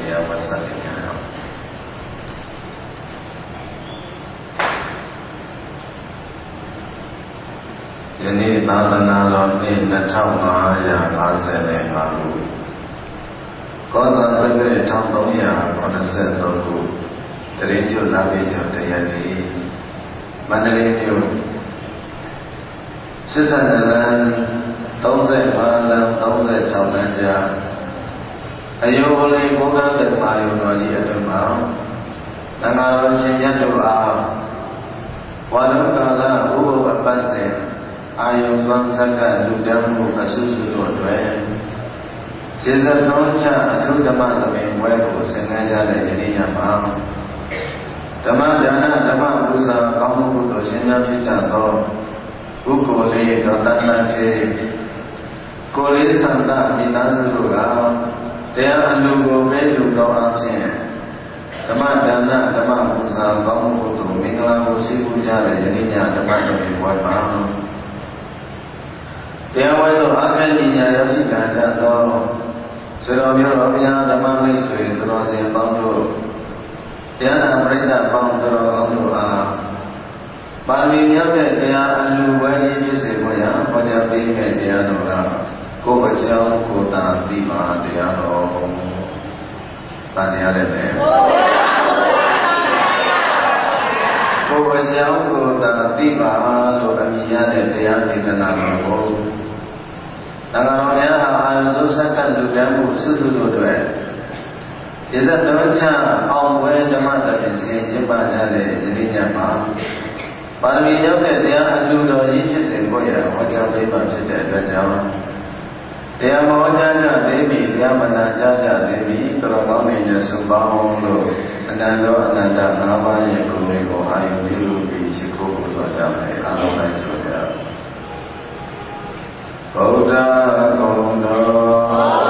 တရားဝတ်စားတင်ကြတော့ယနေ့သာသနာတော်နှစ်2555ခုကောဇာတက္ကရာ1383ခုတရင်ကျွလာပေကျော်တရားနေ့မန္တလေးမြို့82လမ်း35လမ်း36လမ်းကြားအယုံလေးဘုရားတက္ကမယုံတော်ကြီးအတွင်မှာသံဃာတော်ရှင်မြတ်တို့အားဝါလုံကာလဥပုပ်အပတ်စဉ်အာယုံသွမ်းဆက်ကလူတန်းမှုအဆုစုတို့အတွက်ကျေဇက်တော်ချအထုဓမ္မသဘင်ဝဲကိုဆင်နွှဲကြတဲ့ယနေ့ညမှာဓမ္မဒါနဓမ္မပူဇာကောင်းမှုကုသိုလ်ရှင်များဖြစ်ကြသောဥက္ကိုလေးဒေါတတန်ထေကိုလေးသန္တာမိသားစုတို့ကတရားအလူကိုပဲလူကောင်းအဖြစ်ဓမ္မဒါနဓမ္မပူဇာကောင်းမှုကုသိုလ်မင်္ဂလာကိုရှိခိုးကြတဲ့ယနေ့ညဓမ္မတော်ဒီဘဝမှာတရားဝဲသို့အခက်ကြီးညာရောက်ရှိကြသောဆွေတော်မျိုးတော်ဘုရားဓမ္မမိတ်ဆွေသူတော်စင်ပေါင်းတို့တရားနာပရိသတ်ပေါင်းသူတော်ကောင်းတို့အားပါဠိမြောက်တဲ့တရားအလူဝဲကြီးဖြစ်စေဖို့ရဟောကြားပေးခဲ့တရားတော်ကကိုယ်အကြောင်းကိုယ်သာသိပါတရားတော်ဗာတရားလည်းပဲကိုယ်အကြောင်းကိုယ်သာသိပါလို့အမည်ရတဲ့တရားဒေသနာတော်ကိုသံဃာတော်များအာရုံစိုက်ဆက်ကလူတန်းမှုစုစုတို့အတွက်ရဇတ်တော်ချအောင်ဝဲဓမ္မတပင်စဉ်ကျင့်ပကြတဲ့ယနေ့ညမှာပါရမီရောက်တဲ့တရားအလူတော်ကြီးဖြစ်စေဖို့ရဟောကြားပေးပါဖြစ်တဲ့အတွက်ကြောင့်တရားမောကြားကြသေးပြီတရားမနာကြားကြသေးပြီတော်ကောင်းတွေနဲ့စုပေါင်းလို့အနန္တောအနန္တ၅ပါးရဲ့ဂုဏ်တွေကိုအာရုံပြုလို့ပြီးရှိခိုးဖို့ဆိုကြမယ်အားလုံးလိုက်ဆိုကြဗုဒ္ဓဂုဏ်တော်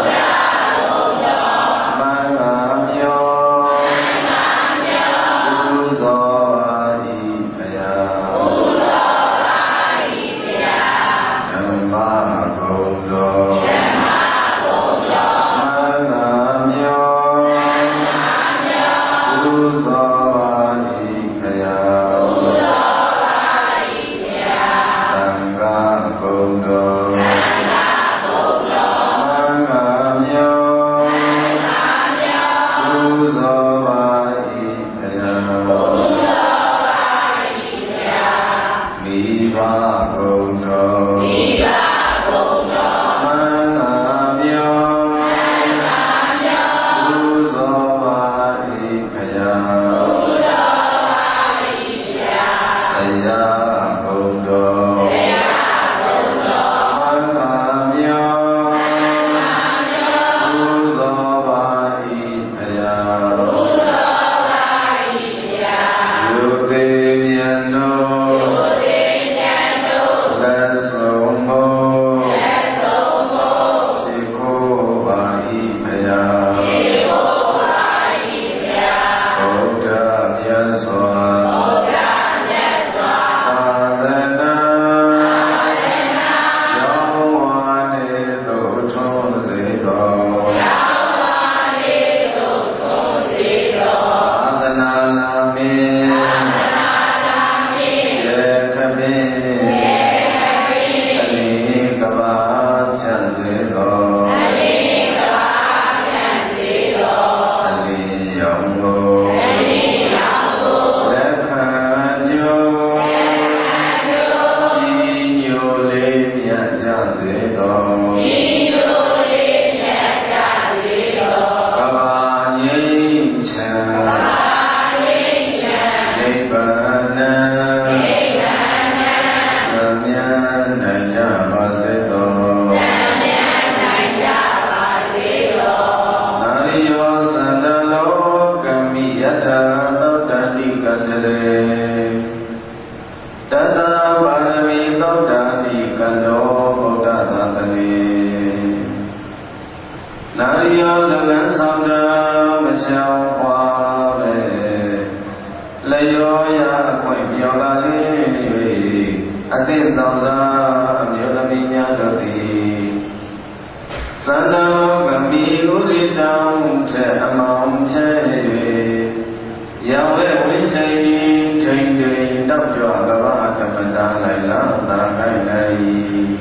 သန္တာလောကမိ uri down to a mountain. Yahweh will say, changing Dr. Agavata Mandala, Tarakai.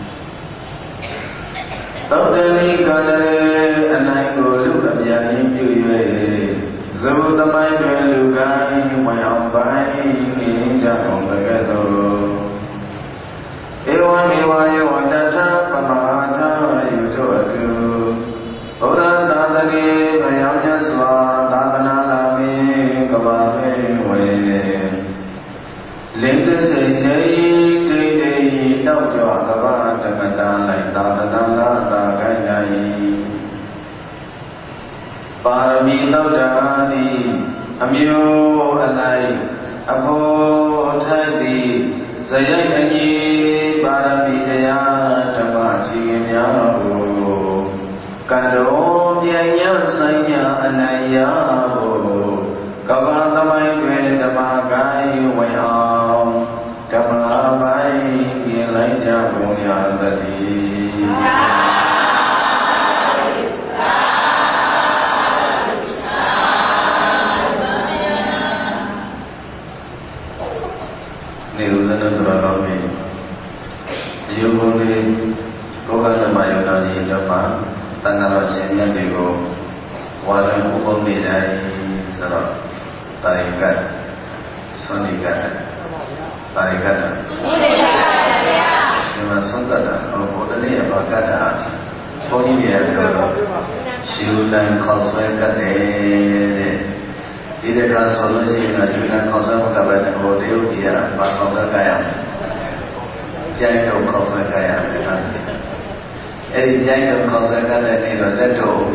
Totally Gadare, and I go look at the Yanim. Zero the mind will look at my own buying in Japon together. Ewan, you want that up, Amata, you do a few. Oda Dadani, I am just one, Dadana Lami, Kavame, way. Later say, Jay, Dr. Agavata Madana, Dadana, Daganai. Parami Dodani, Amio Alai, Apo Tadi, Zayakani, Parami Daya, Tamachi, Yago, Kado, Yaya, Saya, Anayago, Kavanamai, Tamagai, Wayam, Tamabai, Elijah, Boyandati. Nirudana Duragami Yogoni Kokana Mayonani Japan Tangaro Chenya Digo Waran Upami Jai Sara Tarikat Sonikat Tarikat Sima Sundata Odani Abakata Poni Yagoro Shiudan Kalsai Kate Either solution as you can cause of government or deal here, but cause of Gaya. Jango cause of Gaya. Eddie Jango cause of Gaya in a little,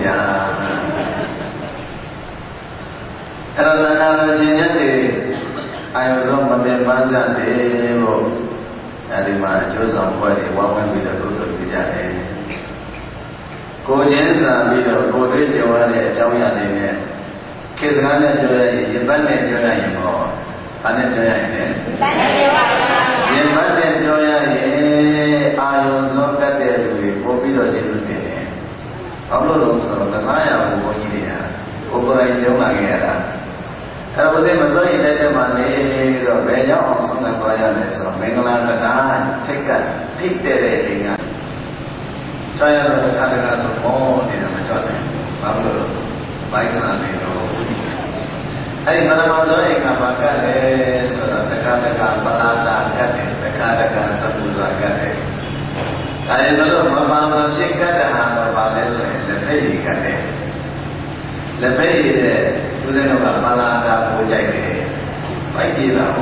yeah. And another genius, I was on my Manja, and in my Joseph body, one with a good of Vijay. Go Jensa, Vito, go to Joanne, Joanne. Kisana Joy, Yabane Joy, Anna Joy, Yabane Joy, I was not that day to be Popido Jesus. Although the Messiah who was here, over a Jomagera. I was in Missouri, let them money, or Bella or some of the so Mingala Katan, take that, take the rating. Try out the Katakas of more in a majority. Pablo, by San. Hey, Manamazo, Kabaka, so the Kataka, Balata, Kate, the Kataka, Sabuza, Kate. I know Mamma, she got a hand of Valeso, the Pay Kate. The Pay, the Balata, Pujake. I give out.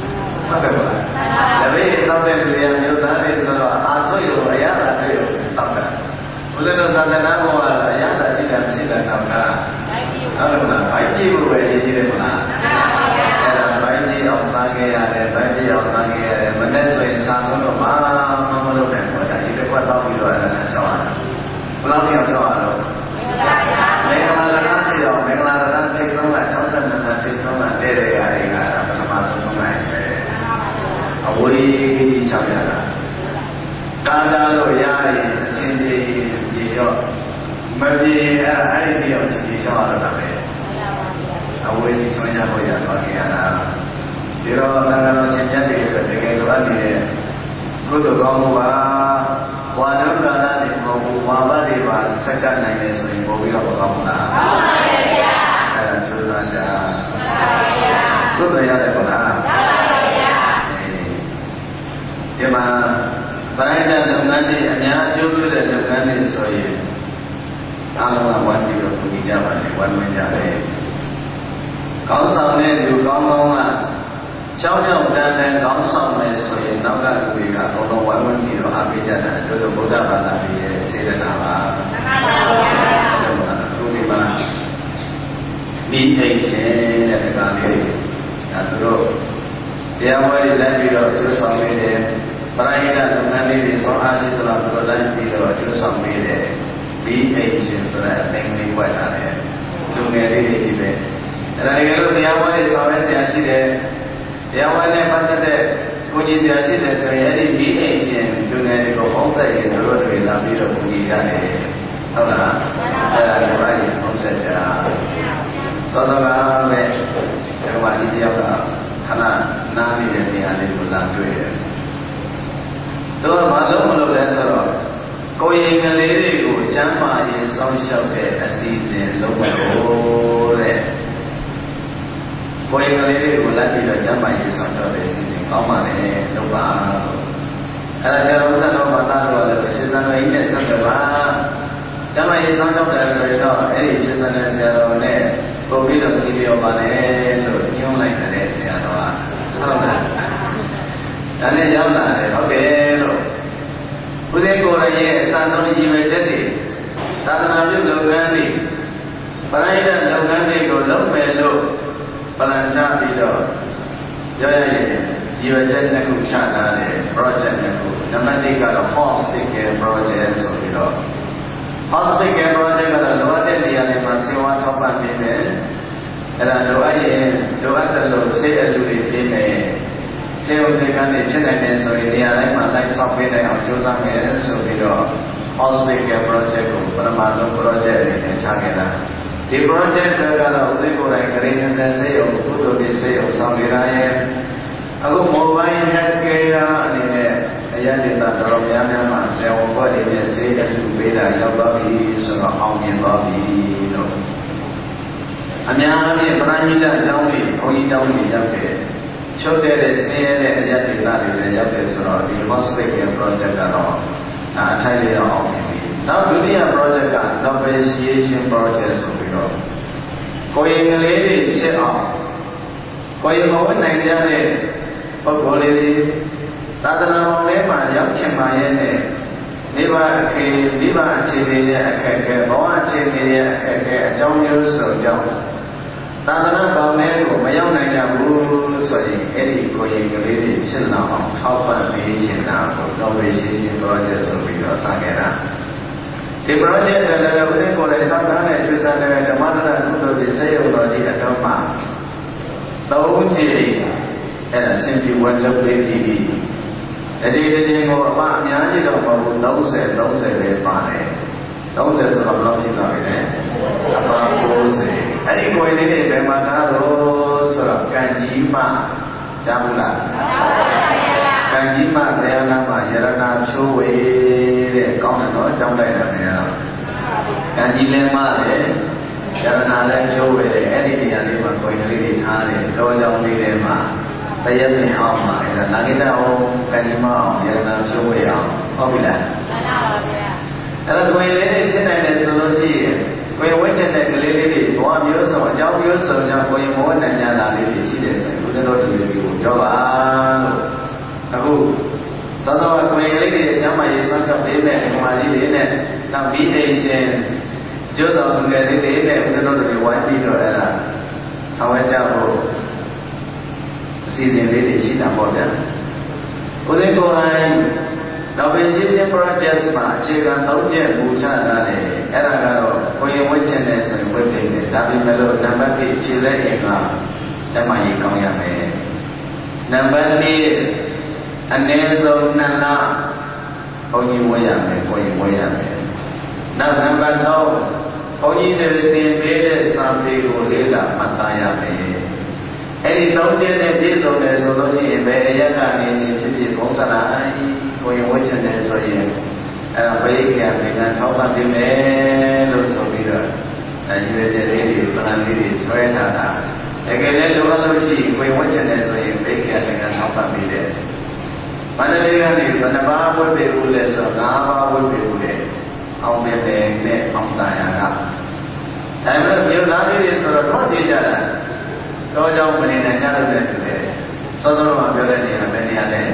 The way something you done is also you, Ayana, Tata. Uzeno Tanamo, Ayana, Sita, Tata. I give away the Baiji of Sangaya, Baiji of Sangaya, Vanessa in Sano, Mamma, you can put out your and so on. Blocking of Toronto. Megala takes on that something and takes on that day, I got a way Chavana. Tanda Yari, Cindy, maybe I idea of the Chavana. Away to Sonia Boya, there are no Sinjati, but they get to Adi. Go to Gomua, Wadukana, Wabadi, second night is in Bobia Gomuna. And Chusanja. Good day, Adabona. Yama, but I don't know Nandi, and Yaju, and Nandi, so you. I don't want you to be Java, one way Java. Gong Song you Gong Gong Chow Yong Dan Gong Song so you know that we got all one you have it and to the Buddha Banabi, say the Nama. Meet a chain at the Gandhi. And go. They are very happy to some way. But I had to manage so as it will go like below to some way there. Meet a chain so that thing quite hard. Look at it. And I go the hour is always there. The hour never said, when you see that any be Asian, do not go outside in the road with a bit of Pugida. စောစောကပဲဒီမှာဒီတယောက်ကခဏနားနေတဲ့နေရာလေးကိုလာတွေ့တယ်သူကဘာလို့မလုပ်လဲဆိုတော့ကိုယ်ရင်ကလေးတွေကိုကျမ်းမာရေးစောင့်ရှောက်တဲ့အစီအစဉ်လုပ်ဖို့တဲ့ကိုယ်ရင်ကလေးတွေကိုလိုက်ပြီးတော့ကျမ်းမာရေးစောင့်ရှောက်တဲ့အစီအစဉ်ကောင်းပါလေလုပ်ပါလို့အဲ့ဒါဆရာတော်ဆက်တော်ဘာသာတော်လည်းရှင်းစံတော်ကြီးနဲ့ဆက်တယ်ပါကျမ်းမာရေးစောင့်ရှောက်တယ်ဆိုရင်တော့အဲ့ဒီရှင်းစံတဲ့ဆရာတော်နဲ့ပုံပြီးတော့စီပြောပါလေလို့ညွှန်းလိုက်တဲ့ဆရာတော်ကဟုတ်လားဒါနဲ့ရောက်လာတယ်ဟုတ်တယ်လို့ဦးဇင်းကိုယ်ရရဲ့အစဆုံးရည်ရွယ်ချက်တွေသာသနာပြုလုပ်ငန်းတွေပရိသတ်လုပ်ငန်းတွေကိုလုပ်မယ်လို့ပလန်ချပြီးတော့ရရရဲ့ရည်ရွယ်ချက်တစ်ခုချထားတယ် project တစ်ခုနံပါတ်1ကတော့ hospital project ဆိုပြီးတော့ hospital project ကတော့လိုအပ်တဲ့နေရာတွေမှာဆေးဝါးထောက်ပံ့ပေးမယ်အဲ့ဒါလိုအပ်ရင်လိုအပ်တဲ့လို့ဆေးအလူတွေပေးမယ်ဆေးရုံဆေးကန်းတွေဖြစ်နိုင်တယ်ဆိုရင်နေရာတိုင်းမှာလိုက်ဆောက်ပေးနိုင်အောင်ကြိုးစားမယ်ဆိုပြီးတော့ hospital project ကိုပထမဆုံး project အနေနဲ့ချခဲ့တာဒီ project ကတော့ဦးသိကိုယ်တိုင်ဂရိ20ဆေးရုံကုသိုလ်တွေဆေးရုံဆောင်နေတာရဲ့အခု mobile health care အနေနဲ့အရဒေသတော်တော်များများမှာဆရာဝန်ဖွဲ့တွေနဲ့ဆေးအလူပေးတာရောက်သွားပြီဆိုတော့အောင်မြင်သွားပြီလို့အများအားဖြင့်ပရိဟိတအကြောင်းတွေဘုန်းကြီးကျောင်းတွေရောက်တယ်ချုပ်တဲ့ဆင်းရဲတဲ့အရာဒေသတွေလည်းရောက်တယ်ဆိုတော့ဒီ hospital project ကတော့အထိုက်လေးတော့အောင်မြင်ပြီနောက်ဒုတိယ project က appreciation project ဆိုပြီးတော့ကိုယ်ရင်ကလေးတွေဖြစ်အောင်ကိုယ်ရင်မဝင်နိုင်ကြတဲ့ပုဂ္ဂိုလ်လေးတွေသာသနာ့ဘောင်ထဲမှာရောက်ချင်ပါရဲ့နဲ့မိဘအခြေအနေရဲ့အခက်အခဲဘဝအခြေအနေရဲ့အခက်အခဲအကြောင်းမျိုးစုံကြောင့်သာသနာ့ဘောင်ထဲကိုမရောက်နိုင်ကြဘူးဆိုရင်အဲ့ဒီကိုယ်ရင်ကလေးတွေဖြစ်လာအောင်ထောက်ပံ့ပေးခြင်းတာကို appreciation project ဆိုပြီးတော့စခဲ့တာဒီ project ကလည်းဦးဇင်းကိုယ်တိုင်စောင့်ထားတဲ့ဆွေးနွေးတဲ့ဓမ္မသရကုသိုလ်တွေစေယုံတော်ကြီးအတော်မှာ3 ကြိမ်အဲ့ဒါစင်စီဝတ်လုပ်ပေးပြီးဒီကိုအမအများကြီးတော့မဟုတ်ဘူး30ပဲပါတယ်30ဆိုတော့ဘယ်လောက်ရှိသွားပြီလဲအမ90အဲ့ဒီကိုယ်လေးတွေဘယ်မှာထားလို့ဆိုတော့ကံကြီးမှကြားဘူးလားကံကြီးမှတရားနာမှာယရနာဖြိုးဝေတဲ့ကောင်းတယ်နော်အကြောင်းလိုက်တာနေရတော့ကံကြီးလည်းမတယ်ယရနာလည်းဖြိုးဝေတယ်အဲ့ဒီနေရာလေးမှာကိုယ်လေးတွေထားတယ်တောကြောင်လေးထဲမှာတရားမြင်အောင်ပါအဲ့ဒါနာဂိတအောင်ကံကြီးမအောင်ယရနာဖြိုးဝေအောင်ဟုတ်ပြီလားမှန်ပါပါဗျာအဲ့ဒါကိုယ်လေးတွေဖြစ်နိုင်တယ်ဆိုလို့ရှိရင်ကိုယ်ဝိကျက်တဲ့ကလေးလေးတွေဘဝမျိုးစုံအကြောင်းမျိုးစုံကြောင့်ကိုယ်မောနိုင်ကြတာလေးတွေရှိတယ်ဆိုရင်ဘုရားတော်ဒီလိုကိုပြောပါလို့အခုသောသောကိုယ်လေးတွေအကျမ်းမာရေးဆွမ်းဆောင်ပေးတဲ့ဓမ္မကြီးတွေနဲ့နောက်ပြီးနေရှင်ကျိုးဆောင်သူတွေတွေနဲ့ဘုရားတော်တွေဝိုင်းပြီးတော့အဲ့ဒါဆောင်ရွက်ကြဖို့အစီအစဉ်လေးတွေရှိတာပေါ့ဗျာဦးဇင်းကိုယ်တိုင်Appreciation project မှာအခြေခံ3 ချက်ပူချထားတယ်အဲ့ဒါကတော့ကိုယ်ရင်ဝတ်ချင်တယ်ဆိုရင်ဝတ်ပေးတယ်ဒါပေမဲ့လို့နံပါတ်1ခြေလက်ရင်ကကျမကြီးကောင်းရမယ်နံပါတ်2အနည်းဆုံး2 လဘုန်းကြီးဝတ်ရမယ်ကိုယ်ရင်ဝတ်ရမယ်နောက်နံပါတ်3ဘုန်းကြီးတွေသင်ပေးတဲ့စာပေကိုလေ့လာမှတ်သားရမယ်အဲ့ဒီ3 ချက်နဲ့ပြည့်စုံတယ်ဆိုလို့ရှိရင်ဘယ်အရက်ကနေဖြစ်ဖြစ်ဘုံစလာကိုယ်ဝတ်ချင်တယ်ဆိုရင်အဲ့ဒါဘိက္ခာပင်ကထောက်ပံ့ပေးမယ်လို့ဆိုပြီးတော့ရွေးချက်လေးတွေပလန်လေးတွေဆွဲထားတာတကယ်လည်းလိုအပ်လို့ရှိရင်ကိုယ်ဝတ်ချင်တယ်ဆိုရင်ဘိက္ခာပင်ကထောက်ပံ့ပေးတယ်မန္တလေးကနေဘယ်နှပါးဝတ်ပေးဘူးလဲဆိုတော့5 ပါးဝတ်ပေးဘူးလေအောင်မယ်နဲ့အောင်တာယာကဒါပေမဲ့မြို့သားလေးတွေဆိုတော့တော့ကြည့်ကြတာတော့ကြောင့်မနေနိုင်ကြလို့လည်းတူတယ်စောစောကပြောတဲ့နေရာပဲနေရာလဲ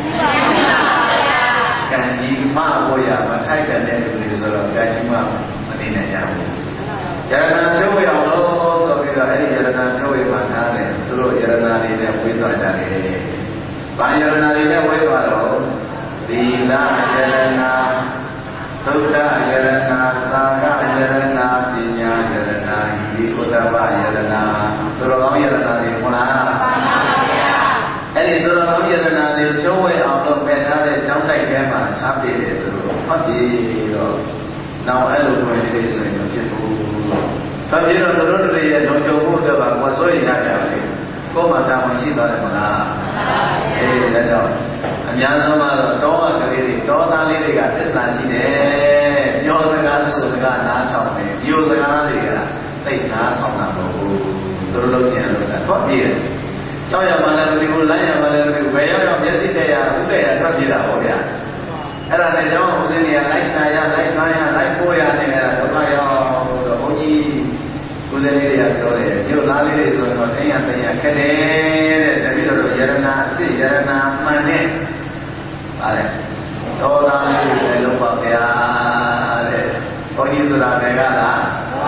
ကံကြီးမဖို့ရမထိုက်တဲ့လူတွေဆိုတော့ကံကြီးမနေနိုင်ကြဘူးယရနာကျိုးရအောင်လို့ဆိုပြီးတော့အဲ့ဒီယရနာကျိုးရမှာထားတယ်သူတို့ယရနာတွေနဲ့ဝေးသွားကြတယ်။ဘာယရနာတွေနဲ့ဝေးသွားတော့သီလယရနာသုဒ္ဓယရနာသာကယရနာပညာယရနာဟိဥဒ္ဓဘယရနာသူတော်ကောင်းယရနာတွေဟုတ်လားမှန်ပါဗျာအဲ့ဒီသူတော်ကောင်းယရနာတွေကျိုးဝဲအောင်လို့ပယ်ထားတဲ့ကြောင်းတိုက်ထဲမှာထားပြတယ်သူတို့ဟုတ်ပြီတော့နောက်အဲ့လိုဝင်နေဆိုရင်မဖြစ်ဘူးဘာဖြစ်လို့တို့တွေရဲ့လုံခြုံမှုတွေပါကိုစိုးရိမ်ရတယ်လေကိုယ်မှတာဝန်ရှိသွားတယ်မလားအေးဒါကြောင့်အများဆုံးကတော့တောကလေးတွေတောသားလေးတွေကသစ္စာရှိတယ်ပြောစကားဆိုစကားနားထောင်တယ်ပြောစကားတွေကသိနားထောင်တာမဟုတ်ဘူးတို့လုံးချင်လို့တာထွက်ပြေးတယ်ကြောက်ရမှလည်းမသိဘူးလမ်းရမှလည်းမသိဘူးဘယ်ရောက်မျက်စိတက်ရဥတ္တရထွက်ပြေးတာဟုတ်ဗျာအဲ့ဒါနဲ့ကျောင်းဦးစင်းတွေကလိုက်နာရလိုက်နာရလိုက်ပို့ရနေတာဒုက္ခရောက်တော့ဘုန်းကြီးဦးစင်းလေးတွေကပြောတယ်မြို့သားလေးတွေဆိုတော့တင်းရတင်းရခက်တယ်တဲ့တပည့်တော်ယရနာအစစ်ယရနာမှန်နဲ့ပါလေတော်သားလေးတွေလည်းလုံးပါဗျာတဲ့ဘုန်းကြီးဆိုတာတွေကလား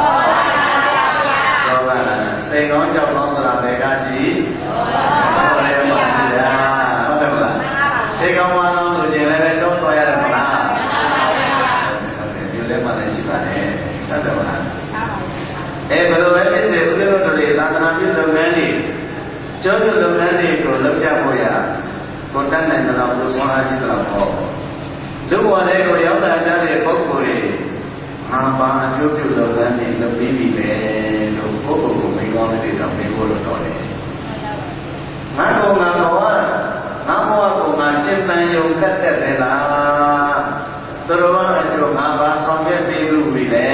တော်ပါလားစိတ်ကောင်းကြောက်ကောင်းဆိုတာတွေကရှိတော်တယ်ပါဗျာဟုတ်တယ်မလားစိတ်ကောင်းမှန်းလို့ကျင်လည်းတော့တော်ရတယ်မလားဟုတ်တယ်ဒီလည်းမှလည်းရှိပါတယ်ဟုတ်တယ်မလားဘယ်လိုပဲဖြစ်စေဦးဇင်းတို့တွေသာသနာပြုလုပ်ငန်းတွေကျောင်းလုပ်ငန်းတွေကိုလုပ်ကြဖို့ရကိုတတ်နိုင်တဲ့လောက်ကိုစွမ်းအားရှိတဲ့လောက်ဟောလူဘဝလေးကိုရောက်တာကြတဲ့ပုဂ္ဂိုလ်တွေအာဘာအကျိုးပြုလုပ်ငန်းတွေလုပ်ပြီးပြီပဲလို့ပုဂ္ဂိုလ်ကိုမိကောင်းတဲ့တောင်မိဖို့လို့တော်တယ်ငါကောင်ငါဘဝငါဘဝကိုငါရှင်းပန်းယုံတတ်တယ်လားသူတော်ဘာအကျိုးငါဘာဆောင်ရွက်ပြီးလို့ပြီလေ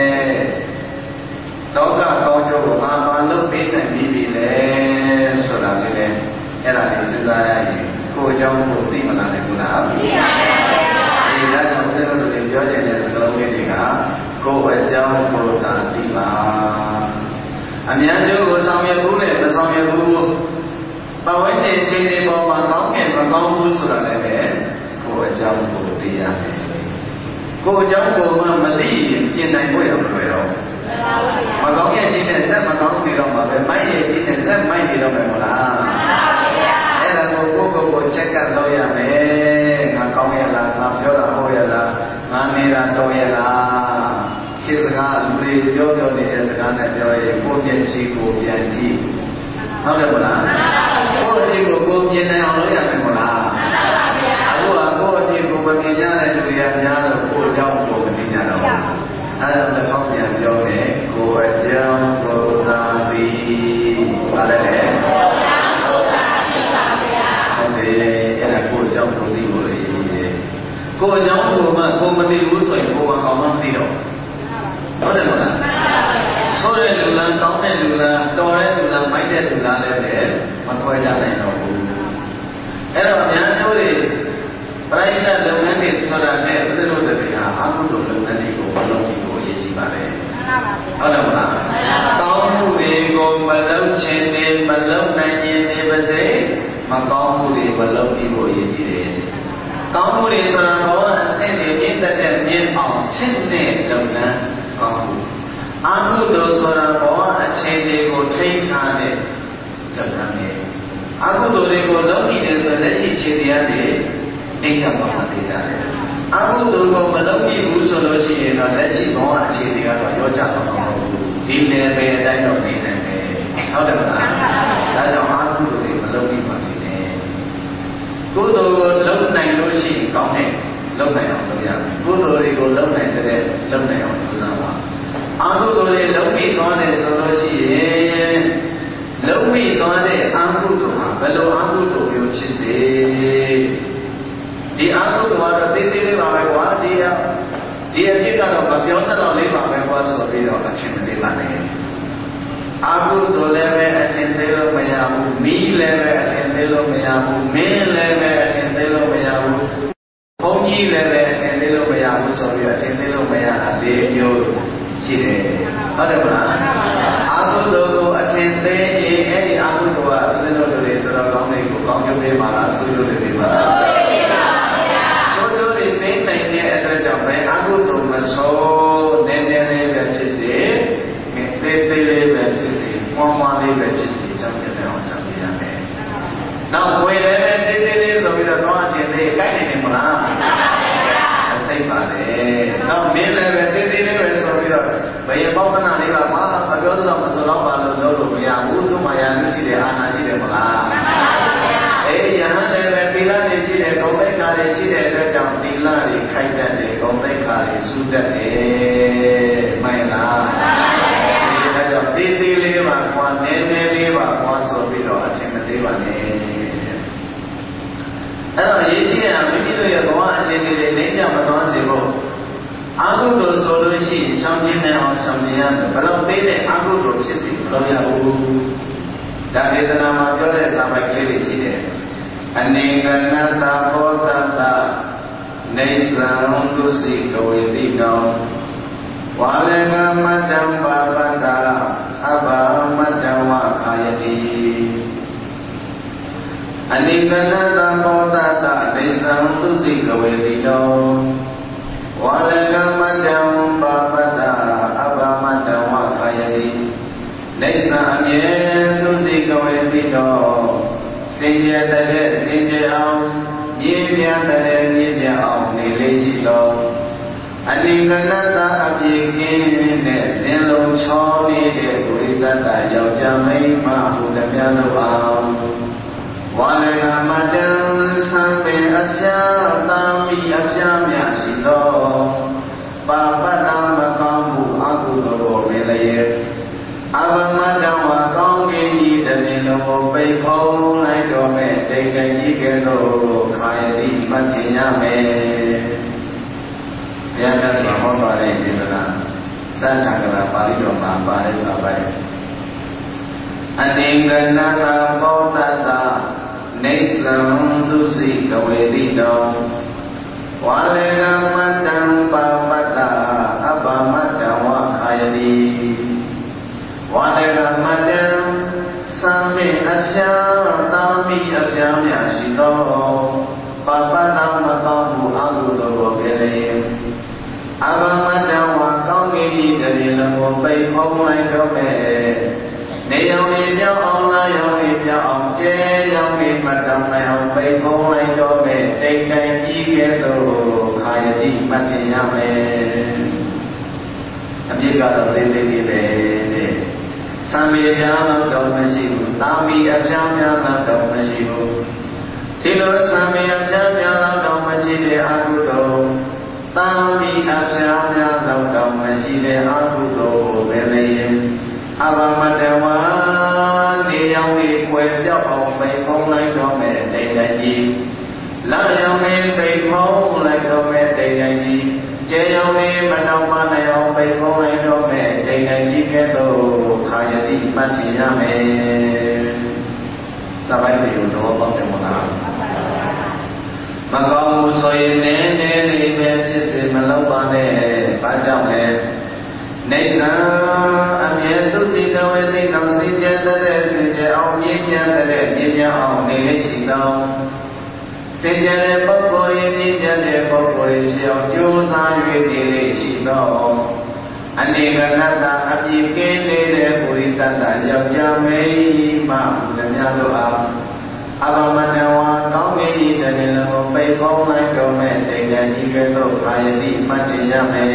လောကကောင်းကျိုးကိုငါဘာလုပ်ပေးနိုင်ပြီလေဆိုတာလေးလေအဲ့ဒါလေးစဉ်းစားရရင်ကိုယ်အကြောင်းကိုသိမလားလေဘုရားသိပါပါဘုရားဒီဒါကြောင့်ဆက်လို့ပြောချင်တဲ့စကားလုံးလေးတွေကကိုယ်အကြောင်းကိုသာသိပါအများကျိုးကိုဆောင်ရွက်ဘူးနဲ့မဆောင်ရွက်ဘူးပဝန်းကျင်ချင်းတွေပေါ်မှာကောင်းငင်မကောင်းဘူးဆိုတာလည်းပဲကိုယ်အကြောင်းကိုသိရမယ်ကိုယ်အကြောင်းကိုမှမသိရင်ပြင်နိုင်ဖို့ရမလွယ်တော့မကောင်းရဲ့ကြီးနဲ့ဆက်မကောင်းနေတော့မှာပဲမိုက်ရဲ့ကြီးနဲ့ဆက်မိုက်နေတော့မယ်မလားအဲ့ဒါကိုကိုချက်ကပ်လုပ်ရမယ်ငါကောင်းရလားငါပြောတာဟုတ်ရလားငါနေတာတော်ရလားခေတ်စကားလူတွေပြောနေတဲ့စကားနဲ့ပြောရင်ကိုမျက်စိကိုပြန်ကြည့်ဟုတ်တယ်မလားကိုအကြည့်ကိုကိုမြင်နိုင်အောင်လုပ်ရမယ်မလားအခုကကိုအကြည့်ကိုမမြင်ကြတဲ့လူတွေကများတော့ကိုအကြောင်းကိုမမြင်ကြတော့အဲ့ဒါလည်းကောင်းပြန်ပြောတယ်ကိုအကြောင်းကိုသာပြီးပါလေဟုတ်တယ်အဲ့ဒါကိုအကြောင်းကိုသိဖို့လေကိုအကြောင်းကိုမှကိုမသိဘူးဆိုရင်ကိုကအောင်မှမသိတော့ဟုတ်တယ်မလားဆိုတဲ့လူလားတောင်းတဲ့လူလားတော်တဲ့လူလားမိုက်တဲ့လူလားလည်းပဲမခွဲကြနိုင်တော့ဘူးအဲ့တော့အများကြီးတွေပရိသတ်လုပ်ငန်းတွေဆိုတာနဲ့ဥစ္စာတို့တွေဟာအကုသိုလ်လုပ်ငန်းတွေကိုမလုပ်ပြီးကိုရည်ကြည်ပါလေဟုတ်တယ်မလားကောင်းမှုတွေကိုမလုပ်ခြင်းနဲ့မလုပ်နိုင်ခြင်းတွေပါစေမကောင်းမှုတွေမလုပ်ပြီးကိုရည်ကြည်တယ်ကောင်းမှုတွေဆိုတာဘောအဆင့်တွေမြင့်တဲ့မြင့်အောင်ရှင်းတဲ့လုပ်ငန်းကောင်းမှုအကုသိုလ်ဆိုတာဘောအခြေအနေကိုထိန်းထားတဲ့လုပ်ငန်းတွေအကုသိုလ်တွေကိုလုပ်နေတယ်ဆိုလက်ရှိခြေတရားတွေအိမ်ချပါမှသိကြတယ်အကုသိုလ်ကိုမလုပ်မိဘူးဆိုလို့ရှိရင်တော့လက်ရှိဘောအခြေအနေကတော့ရောကြတော့မဟုတ်ဘူးဒီနယ်ပယ်အတိုင်းတော့နေနိုင်တယ်ဟုတ်တယ်မလားဒါကြောင့်အကုသိုလ်တွေမလုပ်မိပါစေနဲ့ကုသိုလ်ကိုလုပ်နိုင်လို့ရှိရင်ကောင်းတယ်လုပ်နိုင်အောင်လုပ်ရမယ်ကုသိုလ်တွေကိုလုပ်နိုင်တဲ့လုပ်နိုင်အောင်ကြိုးစားပါအကုသိုလ်တွေလုပ်မိသွားတယ်ဆိုလို့ရှိရင်လုံးမိသွားတဲ့အကုသိုလ်ဟာဘယ်လိုအကုသိုလ်မျိုးဖြစ်စေဒီအကုသိုလ်ကတော့သိသေးလေးပါပဲကွာဒီအဖြစ်ကတော့မပြောတတ်တော့လေးပါပဲကွာဆိုပြီးတော့အချင်းမလေးပါနဲ့အကုသိုလ်လည်းပဲအထင်သေးလို့မရဘူးမိလည်းပဲအထင်သေးလို့မရဘူးမင်းလည်းပဲအထင်သေးလို့မရဘူးဘုန်းကြီးလည်းပဲအထင်သေးလို့မရဘူးဆိုပြီးအထင်သေးလို့မရတာ၄မျိုးရှိတယ်ဟုတ်တယ်မလားအကုသိုလ်ကိုအထင်သေးရင်အဲ့ဒီအကုသိုလ်ကဥစ္စာတို့တွေတော်တော်ကောင်းတွေကိုကောင်းကျိုးပေးပါလားဆိုးကျိုးတွေပေးပါလားဆိုးကျိုးတွေပေးနိုင်တဲ့အတွက်ကြောင့်ပဲအကုသိုလ်မဆိုးနည်းနည်းလေးပဲဖြစ်စေသေးသေးလေးပဲဖြစ်စေမွမ်းမွမ်းလေးပဲဖြစ်စေစောင့်ကြည့်အောင်စောင့်ကြည့်ရမယ်နောက်ဝေလည်းပဲသေးသေးလေးဆိုပြီးတော့တော့အထင်သေးကိုက်နေတယ်မလားစိတ်ပါလေနောက်မင်းလည်းပဲသေးသေးလေးပဲဆိုပြီးတော့ဘယ်ပေါဿနာလေးကဘာမှမပြောသလောက်မဆိုတော့ပါလို့လုပ်လို့မရဘူးသူ့မှာရလို့ရှိတယ်အာနာရှိတယ်မလားအေးယဟန်လည်းပဲသီလတွေရှိတယ်ဂုဏ်သိက္ခာတွေရှိတဲ့အတွက်ကြောင့်သီလတွေခိုက်တတ်တယ်ဂုဏ်သိက္ခာတွေစုတတ်တယ်မှန်လားချင်းတွေနေကြမသွားစေဖို့အာဟုတုဆိုလို့ရှိရင်ရှောင်ကျဉ်နေအောင်ရှောင်ကျဉ်ရမယ်ဘလို့ပေးတဲ့အာဟုတုဖြစ်စီမလုပ်ရဘူးဒါဒေသနာမှာပြောတဲ့စာပိုက်ကလေးတွေရှိတယ်အနေကနတ္တဘောတတ္တနေသံဒုစိကဝေတိနောဝါလေကမတ္တံပါပတ္တအဘမတ္တဝခာယတိအနိကနတံဘောတတ္တနေသံဒုစိကဝေတိနောဝါလေကမတ္တံပါပတ္တအဘမတ္တဝခာယတိနေသံအမြဲဒုစိကဝေတိနောစင်ကြယ်တဲ့စင်ကြယ်အောင်မြည်မြတ်တဲ့မြည်မြတ်အောင်နေလေးရှိသောအနိကနတ္တအပြည့်ကင်းတဲ့စင်လုံးချောနေတဲ့ဘုရိတ္တယောက်ျားမိန်းမဟုတည်းများလို့အောင်ဝါလေကမတ္တံသံပေအပြာသာမိအပြာများရှိသောပါပတ္တမကောင်းမှုအကုသိုလ်ကိုမင်းလည်းအဘမတ္တဝါကောင်းကင်ကြီးတည်းလုံးကိုပိတ်ဖုံးလိုက်တော်မဲ့တိတ်တိတ်ကြီးကဲ့သို့ခာယတိမှတ်ချင်ရမယ်ဘုရားမြတ်စွာဘုရားဟောတဲ့ဒေသနာစัจ jha ကရာပါဠိတော်မှာပါတဲ့စာပိုက်အနိကနတဘောတတနေသံဒုစိကဝေတိတောဝါလေကမတ္တံပါပတ္တအဘမတ္တဝခာယတိဝါလေကမတ္တံသံမေအပြာသာမိအပြာများရှိသောပါပတ္တမကောင်းမှုအကုသိုလ်ကိုပြည့်လျင်အဘမတ္တဝါကောင်းကင်ကြီးတည်းလုံးကိုပိတ်ဖုံးလိုက်တော့မဲ့နေရောင်လေးပြောင်းအောင်လာရောင်လေးပြောင်းအောင်ကျဲရောင်လေးမတောင်းနိုင်အောင်ပိတ်ဖုံးလိုက်တော့မဲ့တိတ်တိုင်ကြီးကဲ့သို့ခာယတိမှတ်ချင်ရမယ်အပြစ်ကတော့လေးလေးလေးပဲတဲ့သံမေများတော့မရှိဘူးတာမီအပြားများတော့မရှိဘူးဒီလိုသံမေအပြားများတော့မရှိတဲ့အကုသိုလ်တာမီအပြားများတော့မရှိတဲ့အကုသိုလ်ကိုပဲလေအဘမတဝါနေရောင်လေးကွယ်ပြောက်အောင်ပိတ်ဖုံးလိုက်တော့မဲ့တိတ်တကြီးလာရောင်လေးပိတ်ဖုံးလိုက်တော့မဲ့တိတ်တကြီးကျေရောင်လေးမတော်မနိုင်အောင်ပိတ်ဖုံးလိုက်တော့မဲ့တိတ်တကြီးကဲ့သို့ခာယတိမှတ်ချင်ရမယ်။သမိုင်းတွေကိုတော့ပေါက်တယ်မလား။မကောင်းဘူးဆိုရင်နည်းနည်းလေးပဲဖြစ်စေမလုပ်ပါနဲ့။ဘာကြောင့်လဲ။နေသံအမြဲသူစိကဝေသိတော်စင်ကြယ်တဲ့စင်ကြယ်အောင်မြင့်မြတ်တဲ့မြင့်မြတ်အောင်နေလေးရှိသောစင်ကြယ်တဲ့ပုဂ္ဂိုလ်ရင်းမြင့်မြတ်တဲ့ပုဂ္ဂိုလ်ရဖြစ်အောင်ကြိုးစား၍နေလေးရှိသောအနေကနတ္တအပြည့်ကင်းနေတဲ့ပုရိသတ္တယောက်ျားမိန်းမဟုသမျှတို့အားအဘမတဝါကောင်းကင်ကြီးတည်းလုံးကိုပိတ်ဖုံးလိုက်တော်မဲ့တိတ်တကြီးကဲ့သို့ခာယတိမှတ်ချင်ရမယ်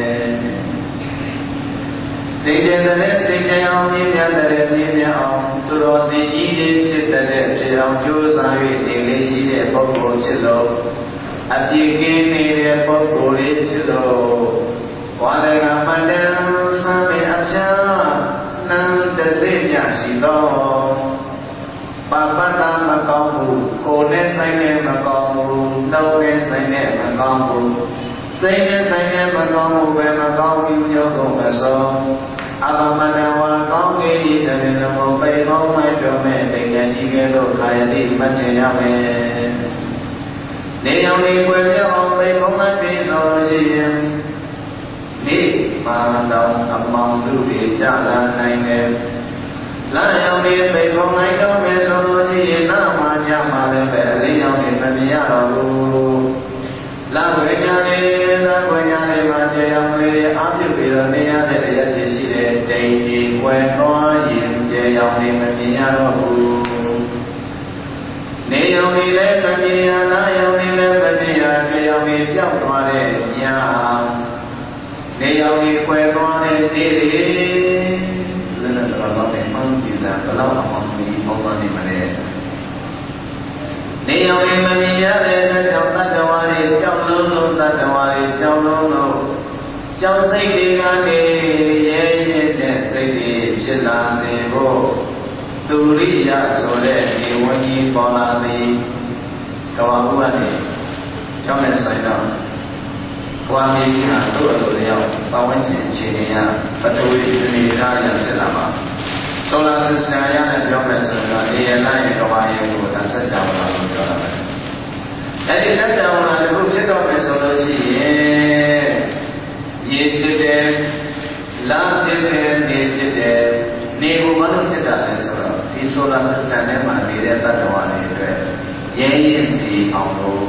စိတ်ကြတဲ့စိတ်ကြအောင်မြင်ရတဲ့မြင်ရအောင်သူတော်စင်ကြီးတွေဖြစ်တဲ့ဖြစ်အောင်ကြိုးစား၍နေလေးရှိတဲ့ပုဂ္ဂိုလ်ဖြစ်လို့အပြည့်ကင်းနေတဲ့ပုဂ္ဂိုလ်လေးဖြစ်လို့ဝါလေကမတ္တံသံမေအပြာနံတစေမြရှိသောပါပတ္တမကောင်းမှုကိုယ်နဲ့ဆိုင်နဲ့မကောင်းမှုနှုတ်နဲ့ဆိုင်နဲ့မကောင်းမှုစိတ်နဲ့ဆိုင်နဲ့မကောင်းမှုပဲမကောင်းဘူးမျိုးကုန်မဆုံးအဘမတဝါကောင်းကင်ဤတည်းလုံးကိုပိတ်ဖုံးလိုက်တော့မဲ့တိတ်တကြီးကဲ့သို့ခာယတိမှတ်ချင်ရမယ်နေရောင်လေးွယ်ပြောင်းအောင်ပိတ်ဖုံးလိုက်ပြီးဆိုရှိရင်နေပါတော်အမောင်တို့တွေကြလာနိုင်တယ်လာရောင်လေးပိတ်ဖုံးလိုက်တော့မဲ့ဆိုလို့ရှိရင်နာမညမှာလည်းပဲအလေးရောင်လေးမမြင်ရတော့ဘူးလာဝေညာလေးလာဝေညာလေးမှာကျေရောင်လေးအားပြုပြီးတော့နေရတဲ့အရက်ကြီးရှိတဲ့တိမ်ကြီးွယ်သွားရင်ကျေရောင်လေးမမြင်ရတော့ဘူးနေရောင်လေးလည်းမမြင်ရလာရောင်လေးလည်းမမြင်ရကျေရောင်လေးပြောက်သွားတဲ့ညာနေရောင်လေးွယ်သွားတဲ့နေလေးလည်းတော့လည်းမှန်းကြည့်တာဘယ်တော့မှမမြင်အောင်ပါနေမလဲနေရောင်လေးမမြင်ရတဲ့အတွက်ကြောင့်တတ္တဝါတွေကြောက်လုံးလုံးတတ္တဝါတွေကြောက်လုံးလုံးကြောက်စိတ်တွေကနေရဲရဲတဲ့စိတ်တွေဖြစ်လာစေဖို့သူရိယဆိုတဲ့ဒီဝဉ္ကြီးပေါ်လာသည်ကဘာမှုကနေကျောင်းမဲ့ဆိုင်တော့ကွာမီဟာတို့အလိုလျောက်ပတ်ဝန်းကျင်အခြေအနေရပထဝီအနေအထားရဖြစ်လာမှာဆိုလာစစ္စတမ်ရနဲ့ပြောမယ်ဆိုတော့အေရလိုက်ကဘာရေကိုဒါဆက်ကြောင်းလာလို့ပြောတာပဲအဲ့ဒီဆက်ကြောင်းလာတခုဖြစ်တော့မယ်ဆိုလို့ရှိရင်ရေဖြစ်တယ်လာဖြစ်တယ်နေဖြစ်တယ်နေကိုဘာလို့ဖြစ်တာလဲဆိုတော့ဒီဆိုလာစစ္စတမ်ထဲမှာနေတဲ့တတ္တဝါတွေအတွက်ရဲရင်စီအောင်လို့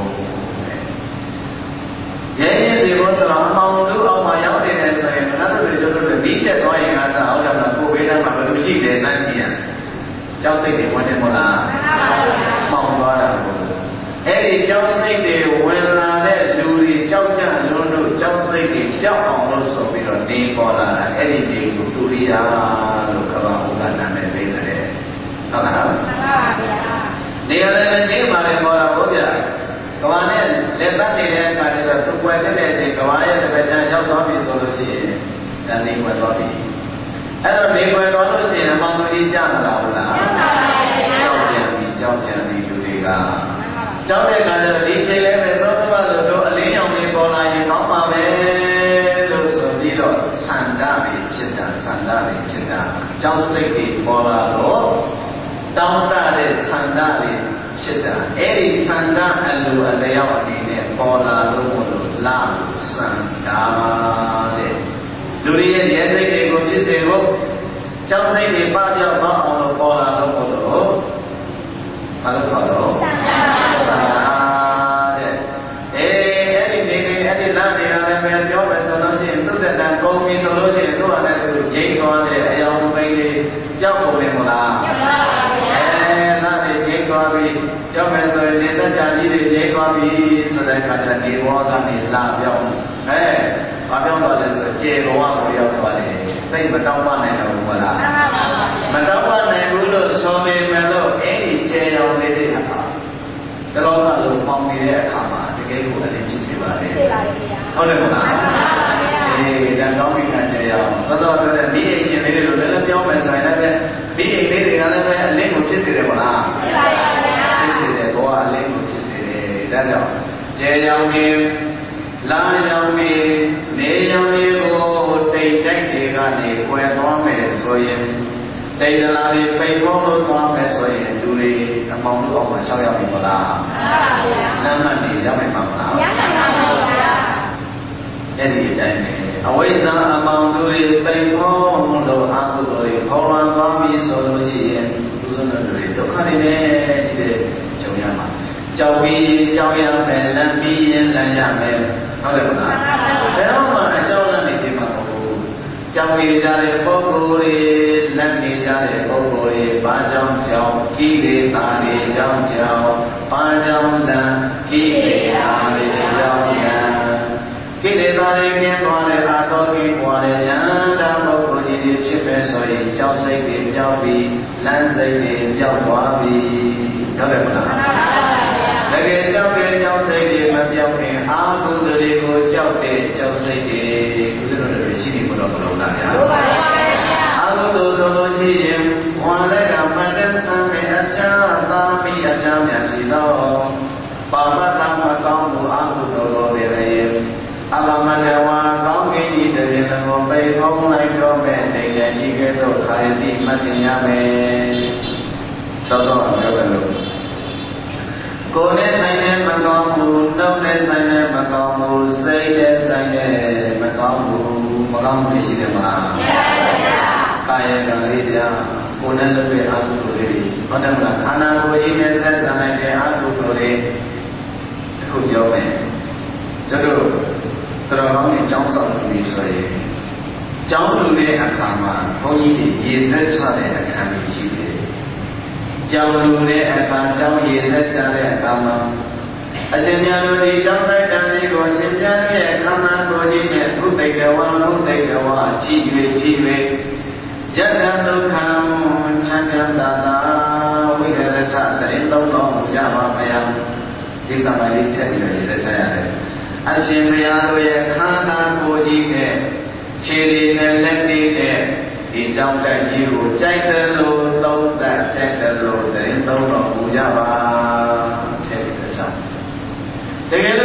ရဲရင်စီဘောဆိုတော့အမောင်တို့အောင်မှာရောက်နေတယ်ဆိုရင်ငါတို့တွေတို့တွေပြီးတက်သွားရင်ငါသာအောက်တာကိုဘေးနားမှာဘယ်လိုကြည့်လဲစမ်းကြည့်ရကြောက်စိတ်တွေဝင်နေမလားမှောင်သွားတာကိုအဲ့ဒီကြောက်စိတ်တွေဝင်လာတဲ့လူတွေကြောက်ကြလုံးတို့ကြောက်စိတ်တွေကြောက်အောင်လို့ဆိုပြီးတော့နေပေါ်လာတာအဲ့ဒီနေကိုတူရိယာလို့ကမ္ဘာဥက္ကနာနဲ့ပေးတယ်ဟုတ်လားမှန်ပါဗျာနေရာလည်းနေပါလေပေါ်လာဟုတ်ဗျာကဘာနဲ့လက်ပတ်နေတဲ့အခါကျတော့သူကွယ်တဲ့အချိန်ကဘာရဲ့တစ်ပတ်ချမ်းရောက်သွားပြီဆိုလို့ရှိရင်တန်နေကွယ်သွားပြီအဲ့တော့နေကွယ်သွားလို့ရှိရင်အမောင်တို့ကြမလားဟုတ်လားကြောက်ပြန်ပြီလူတွေကကြောက်တဲ့အခါကျတော့ဒီချိန်လေးပဲသောသမလို့တို့အလင်းရောင်လေးပေါ်လာရင်ကောင်းပါမယ်လို့ဆိုပြီးတော့ဆန္ဒတွေဖြစ်တာကြောက်စိတ်တွေပေါ်လာတော့တောင်းတတဲ့ဆန္ဒတွေဖြစ်တာအဲ့ဒီဆန္ဒအလိုအလျောက်အနေနဲ့ပေါ်လာလို့မလို့လာလို့ဆန္ဒတဲ့လူတွေရဲ့ရဲစိတ်တွေကိုဖြစ်စေဖို့ကြောက်စိတ်တွေပပြောက်သွားအောင်လို့ပေါ်လာလို့မလို့ဘာလို့ခေါ်တော့ဆန္ဒတဲ့အဲ့ဒီနေအဲ့ဒီလာနေရတယ်ပဲပြောမယ်ဆိုလို့ရှိရင်သူ့တဲ့တန်ကုန်ပြီဆိုလို့ရှိရင်သူ့ဟာနဲ့သူငြိမ်းသွားတဲ့အယောင်ပိန်းလေးကြောက်ကုန်တယ်မလားလာနေငြိမ်းသွားပြီပြောမယ်ဆိုရင်နေစကြကြီးတွေငြိမ်းသွားပြီဆိုတဲ့အခါကျဒီဘောကနေလာပြောင်းဘာပြောင်းတော့လဲဆိုကျေဘဝကိုရောက်သွားတယ်သိမတောင်းပနိုင်တော့ဘူးလားမတောင်းပနိုင်ဘူးလို့ဆိုပေမဲ့လို့အဲ့ဒီကျေရောင်လေးတွေဟာတလောကလုံးပေါင်းနေတဲ့အခါမှာတကယ်ကိုအရင်ဖြစ်စေပါလေဖြစ်ပါလေဗျာဟုတ်တယ်မလားဒါကောင်းပြီခံကြရအောင်သောတော်ပြောတဲ့ဒီအိမ်ရှင်လေးတွေလိုလည်းပြောမယ်ဆိုရင်လည်းဒီအိမ်လေးတွေကလည်းပဲအလင်းကိုဖြစ်စေတယ်မလားဖြစ်ပါပါဗျာဖြစ်စေတယ်ဘောအလင်းကိုဖြစ်စေတယ်ဒါကြောင့်ကျေရောင်ကြီးလာရောင်ကြီးနေရောင်ကြီးကိုတိတ်တိုက်တွေကနေကွယ်သွားမယ်ဆိုရင်တိတ်တလားတွေပိတ်ဖို့လို့သွားမယ်ဆိုရင်လူတွေအမောင်တို့အောင်မှာရှောက်ရောက်ပြီမလားမှန်ပါဗျာလမ်းမနေရောက်နိုင်မှာမလားရောက်နိုင်ပါဗျာအဲ့ဒီအတိုင်းပဲအဝိဇ္ဇာအမောင်တို့တွေပိတ်ဖို့လို့အာဟုတို့တွေခေါ်လွန်သွားပြီဆိုလို့ရှိရင်လူစုံတွေဒုက္ခတွေနဲ့ဒီတဲ့ကြုံရမှာကြောက်ပြီးကြောက်ရမယ်လမ်းပြီးရင်လမ်းရမယ်ဟုတ်တယ်မလားဘယ်တော့မှအကြောင်းလမ်းနေပြီမှာမဟုတ်ဘူးကြောက်နေကြတဲ့ပုဂ္ဂိုလ်တွေလက်နေကြတဲ့ပုဂ္ဂိုလ်တွေဘာကြောင့်ကြောင့်ကိလေသာတွေကြောင့်ဘာကြောင့်လမ်းကိလေသာတွေကြောင့်ကိလေသာတွေကျင်းသွားတဲ့အာသောကိပွားတဲ့ယန္တာပုဂ္ဂိုလ်ကြီးတွေဖြစ်ပဲဆိုရင်ကြောက်စိတ်တွေကြောက်ပြီးလမ်းစိတ်တွေကြောက်သွားပြီဟုတ်တယ်မလားတကယ်ကြောက်တဲ့ကြောက်စိတ်တွေမပြောင်းခင်အာဟုတွေကိုကြောက်တဲ့ကြောက်စိတ်တွေကုသတော်တွေရှိနေမလို့မလို့လားဗျာဟုတ်ပါရဲ့အာဟုဆိုလို့ရှိရင်ဝန်လက်ကမတ္တသံနဲ့အချမ်းသာမိအချမ်းများရှိသောပါမတ္တမကောင်းမှုအာဟုတော်တော်ပဲရဲ့အလမတဝါကောင်းကင်ကြီးတည်းလည်းကိုပိတ်ဖုံးလိုက်တော့မဲ့နေလည်းကြီးကဲ့သို့ခါရတိမှတ်တင်ရမယ်သောသောပြောတယ်လို့ကိုယ်နဲ့ဆိုင်တဲ့မကောင်းဘူးနှုတ်နဲ့ဆိုင်တဲ့မကောင်းဘူးစိတ်နဲ့ဆိုင်တဲ့မကောင်းဘူးမကောင်းမှုရှိတယ်မလားရှိပါဗျာကာယကံလေးပြကိုယ်နဲ့လုပ်တဲ့အာဟုလေးဟုတ်တယ်မလားခန္ဓာကိုယ်ကြီးနဲ့ဆက်ဆံလိုက်တဲ့အာဟုလေးအခုပြောမယ်ကျွန်တော်တော်ကောင်းတဲ့ကျောင်းဆောင်လူတွေဆိုရင်ကျောင်းလူတဲ့အခါမှာဘုန်းကြီးတွေရေဆက်ချတဲ့အခါမျိုးရှိတယ်ကျောင်းလူတဲ့အခါကျောင်းရေဆက်ချတဲ့အခါမှာအရှင်မြတ်တို့ဒီကျောင်းတိုက်တန်လေးကိုရှင်ပြရဲ့ခန္ဓာကိုယ်ကြီးနဲ့ဘုဒ္ဓေကဝါကြည်၍ယတ္ထဒုက္ခံချမ်းသာသာဝိရထတရင်သုံးတော်မူကြပါမယဒီသမာဓိထက်ပြီးရတဲ့ဆက်ရတယ်အရှင်ဘုရားတို့ရဲ့ခန္ဓာကိုယ်ကြီးနဲ့ခြေရည်နဲ့လက်တွေနဲ့ဒီကြောင့်တိုက်ကြီးကိုကြိုက်တယ်လို့သုံးသပ်ကြိုက်တယ်လို့တရင်သုံးတော်မူကြပါထက်ပြီးဆက်တကယ်လို့အဲ့ဒီ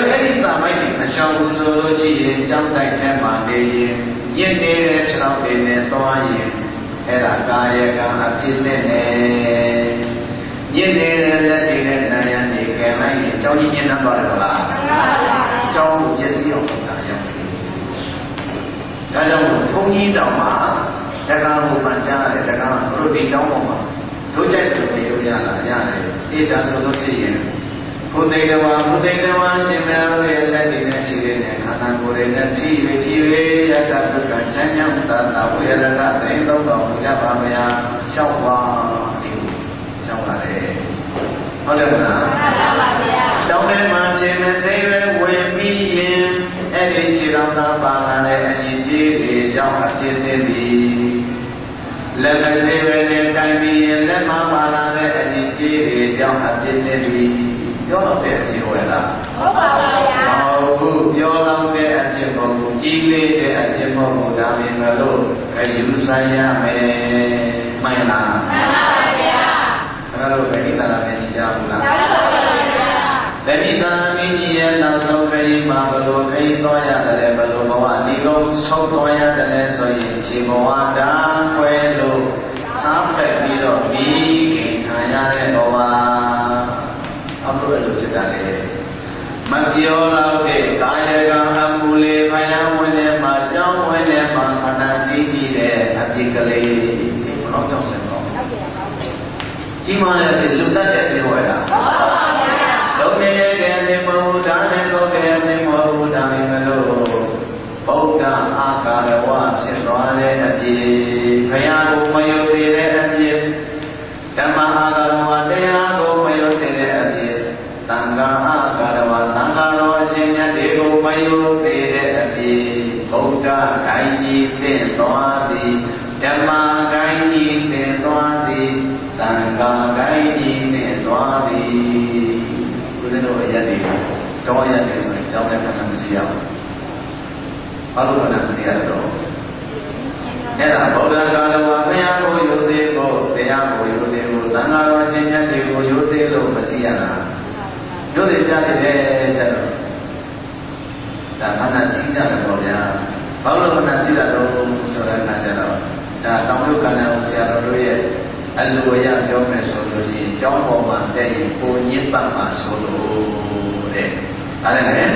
မိုက်တွေမရှောင်ဘူးဆိုလို့ရှိရင်ကြောင်းတိုက်ထဲမှာနေရင်ရင့်နေတဲ့ခြေထောက်တွေနဲ့သွားရင်အဲ့ဒါကာယကံအဖြစ်နဲ့ရင့်နေတဲ့လက်တွေနဲ့နာယံတွေကဲလိုက်ရင်ကြောင်းကြီးမြင့်သွားတယ်မလားကြောင်းကိုပြည့်စည်အောင်လုပ်တာရောက်တယ်ဒါကြောင့်ဘုန်းကြီးတောင်မှာတက္ကသိုလ်မှာကြားတယ်တက္ကသိုလ်ပရိုတီကျောင်းပေါ်မှာတို့ကြိုက်တယ်လို့ရတာရတယ်အေးဒါဆိုလို့ရှိရင်ဘုဒ္ဓေတဝါရှင်များတို့ရဲ့လက်တွေနဲ့ခြေတွေနဲ့ခန္ဓာကိုယ်တွေနဲ့ထိ၍ယတ္တဒုက္ခချမ်းမြောက်တာဝိရဒကသတင်းသုံးတော်မူကြပါမလားလျှောက်ပါဒီလျှောက်ပါတယ်ဟုတ်တယ်မလားမှန်ပါဗျာကျောင်းထဲမှာခြေမသိပဲဝင်ပြီးရင်အဲ့ဒီခြေတော်သားပါလာတဲ့အညီကြီးတွေကြောင့်အပြစ်သိပြီလက်မစေပဲနဲ့တိုင်ပြီးရင်လက်မပါလာတဲ့အညီကြီးတွေကြောင့်အပြစ်သိပြီပြောတော့တဲ့အဖြစ်ဝယ်လားဟုတ်ပါပါဗျာဟုတ်ဘူးပြောတော့တဲ့အဖြစ်မဟုတ်ဘူးကြီးလေးတဲ့အဖြစ်မဟုတ်ဘူးဒါပေမဲ့လို့ခယူဆိုင်ရမယ်မှန်လားမှန်ပါဗျာအဲ့တော့ဗိဓာလာမင်းကြီးကြားဘူးလားကြားပါပါဗျာဗိဓာလာမင်းကြီးရဲ့နောက်ဆုံးခရီးမှာဘလို့ခရီးသွားရတယ်ဘလို့ဘဝဒီကုန်းဆုံးသွားရတယ်ဆိုရင်ခြေဘဝတာခွဲလို့စားပက်ပြီးတော့မိခင်ခံရတဲ့ဘဝအမှုအလိုဖြစ်တာလေမပြောတော့တဲ့ကာယကံအမှုလေးဖယားဝင်တဲ့မှာကြောင်းဝင်တဲ့မှာခန္ဓာစည်းပြီးတဲ့အဖြစ်ကလေးဒီဘလောက်ကြောင့်ဆက်တော့ကြီးမားတဲ့လူတတ်တဲ့ပြောရတာဟုတ်ပါဗျာလုံးနေတဲ့ကနေမဟုတ်ဒါနဲ့တော့ကနေမဟုတ်ဒါပေမဲ့လို့ဗုဒ္ဓအာကာရဝဖြစ်သွားတဲ့အဖြစ်ဖယားကိုမယုံသေးတဲ့အဖြစ်ဓမ္မအာကာရဝတရားကိုမယုံသေးတဲ့အဖြစ်သံဃာအာကာရဝသံဃာတော်အရှင်မြတ်တွေကိုမယုံသေးတဲ့အဖြစ်ဗုဒ္ဓဂိုင်းကြီးသင်သွားသည်ဓမ္မဂိုင်းကြီးသင်သွားသည်သံဃာဂိုင်းကြီးသင်သွားသည်ဦးဇင်းတို့ရက်တွေတောရက်တွေဆိုရင်ကျောင်းနဲ့ခဏမရှိရဘူးဘာလို့ခဏမရှိရတော့အဲ့ဒါဗုဒ္ဓကာလဝဘုရားကိုယုံသေးဖို့တရားကိုယုံသေးဖို့သံဃာတော်ရှင်မြတ်တွေကိုယုံသေးလို့မရှိရတာယုံသေးကြတယ်တဲ့ဒါခဏရှိကြတယ်ပေါ့ဗျာဘာလို့ခဏရှိတာတော့ဆိုတဲ့အခါကျတော့ဒါတောင်လုကန္နာဆရာတော်တို့ရဲ့အလိုအရပြောမယ်ဆိုလို့ရှိရင်ကျောင်းပေါ်မှာတက်ရင်ကိုညစ်ပတ်မှာဆိုလို့တဲ့အဲ့ဒါလေ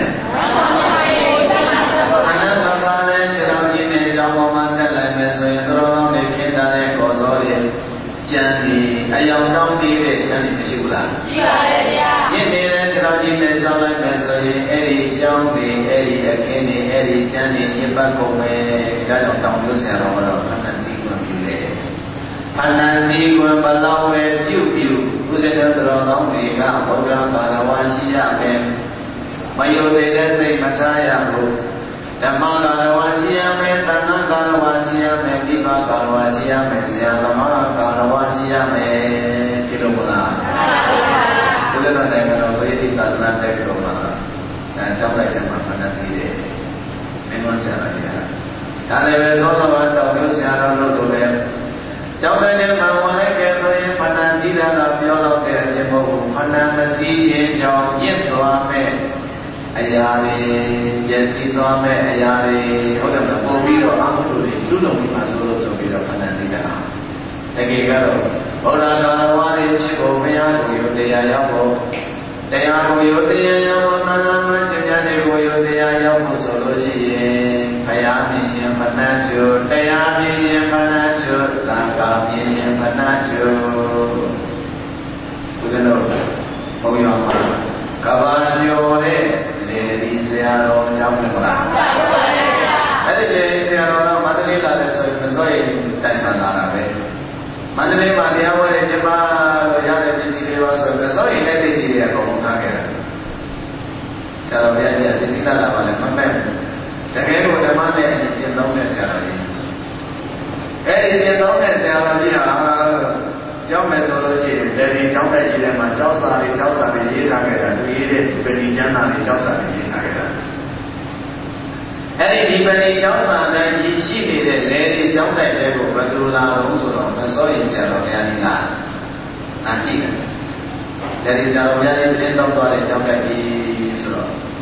အနန္တပါလဲခြေတော်ကြီးနဲ့ကျောင်းပေါ်မှာတက်လိုက်မယ်ဆိုရင်တော်တော်လေးခင်းတာတဲ့ကော်တော်ရဲ့ကျန်ဒီအယောင်တောင်းပြီးတဲ့ကျန်ဒီမရှိဘူးလားရှိပါတယ်ဗျာညစ်နေတဲ့ခြေတော်ကြီးနဲ့ဆောင်းလိုက်မယ်ဆိုရင်အဲ့ဒီကျောင်းတွေအဲ့ဒီအခင်းတွေအဲ့ဒီကျန်ဒီညစ်ပတ်ကုန်မယ်ဒါကြောင့်တောင်းလို့ဆရာတော်ကတော့ခဏစီကွန်ပြူလေခန္ဓာစီကွန်ဘလောက်ပဲပြုတ်ပြုတ်ဦးဇင်းတော်ကောင်းတွေကဗုဒ္ဓဘာသာဝါရှိရမယ်မယုံသေးတဲ့စိတ်မထားရဘူးဓမ္မကာရဝါရှိရမယ်သံဃာကာရဝါရှိရမယ်ဒီပါကာရဝါရှိရမယ်ဆရာသမားကာရဝါရှိရမယ်ဒီလိုမလားမှန်ပါဗျာဒီလိုတော့နိုင်ငံတော်ဝိသိသာသနာတက်တော်မှာအဲကြောက်လိုက်တယ်မှာခန္ဓာစီတယ်မင်းမဆရာကြီးဒါလည်းပဲသောတော်ဘာတော်မျိုးဆရာတော်တို့လိုပဲကျောင်းထဲမှာဝင်လိုက်ကြဆိုရင်ခန္ဓာစီတာကပြောတော့တဲ့အပြင်မဟုတ်ဘူးခန္ဓာမစီခြင်းကြောင့်ညစ်သွားမယ်အရာတွေပျက်စီးသွားမဲ့အရာတွေဟုတ်တယ်မလားပို့ပြီးတော့အမှုတွေကျွလုံပြီးမှဆိုပြီးတော့ခန္ဓာသိတာတကယ်ကတော့ဘုရားတော်ဝါရီဖြစ်ဖို့ဘုရားကိုယုတရားရောက်ဖို့တရားကိုယုတရားရောက်ဖို့သံဃာမရှင်များတွေကိုယုတရားရောက်ဖို့ဆိုလို့ရှိရင်ဘုရားမြင်ရင်ဖဏကျိုတရားမြင်ရင်ဖဏကျိုသံဃာမြင်ရင်ဖဏကျိုဦးဇင်းတို့ဘုရားမှာကဘာကျော်တဲ့လေဒီဆရာတော်ကြောင်းမလားအဲ့ဒီလေဆရာတော်ကမန္တလေးလာတဲ့ဆိုရင်မစိုးရင်တိုင်မှန်လာတာပဲမန္တလေးမှာတရားဝဲတဲ့ကျမတို့ရတဲ့ပစ္စည်းတွေပါဆိုရင်မစိုးရင်လက်သိကြီးတွေအကုန်လုံးထားခဲ့တာဆရာတော်ဘုရားကြီးပစ္စည်းလာပါလေမမဲ့တကယ်ကိုဓမ္မနဲ့အကျင့်သုံးတဲ့ဆရာတော်ကြီးအဲ့ဒီကျင့်သုံးတဲ့ဆရာတော်ကြီးဟာရောက်မယ်ဆိုလို့ရှိရင်လေဒီကျောင်းတိုက်ကြီးထဲမှာကျောင်းစာတွေရေးထားခဲ့တာသူရေးတဲ့ပဏိကျမ်းစာတွေကျောင်းစာတွေရေးထားခဲ့တာအဲ့ဒီပဏိကျောင်းစာတိုင်းကြီးရှိနေတဲ့လေဒီကျောင်းတိုက်ထဲကိုဘယ်လိုလာလို့ဆိုတော့မစိုးရင်ဆရာတော်ဘုရားကြီးကနာကြည့်တယ်လေဒီဆရာတော်ဘုရားကြီးတင်းတော့သွားတဲ့ကျောင်းတိုက်ကြီးဆိုတော့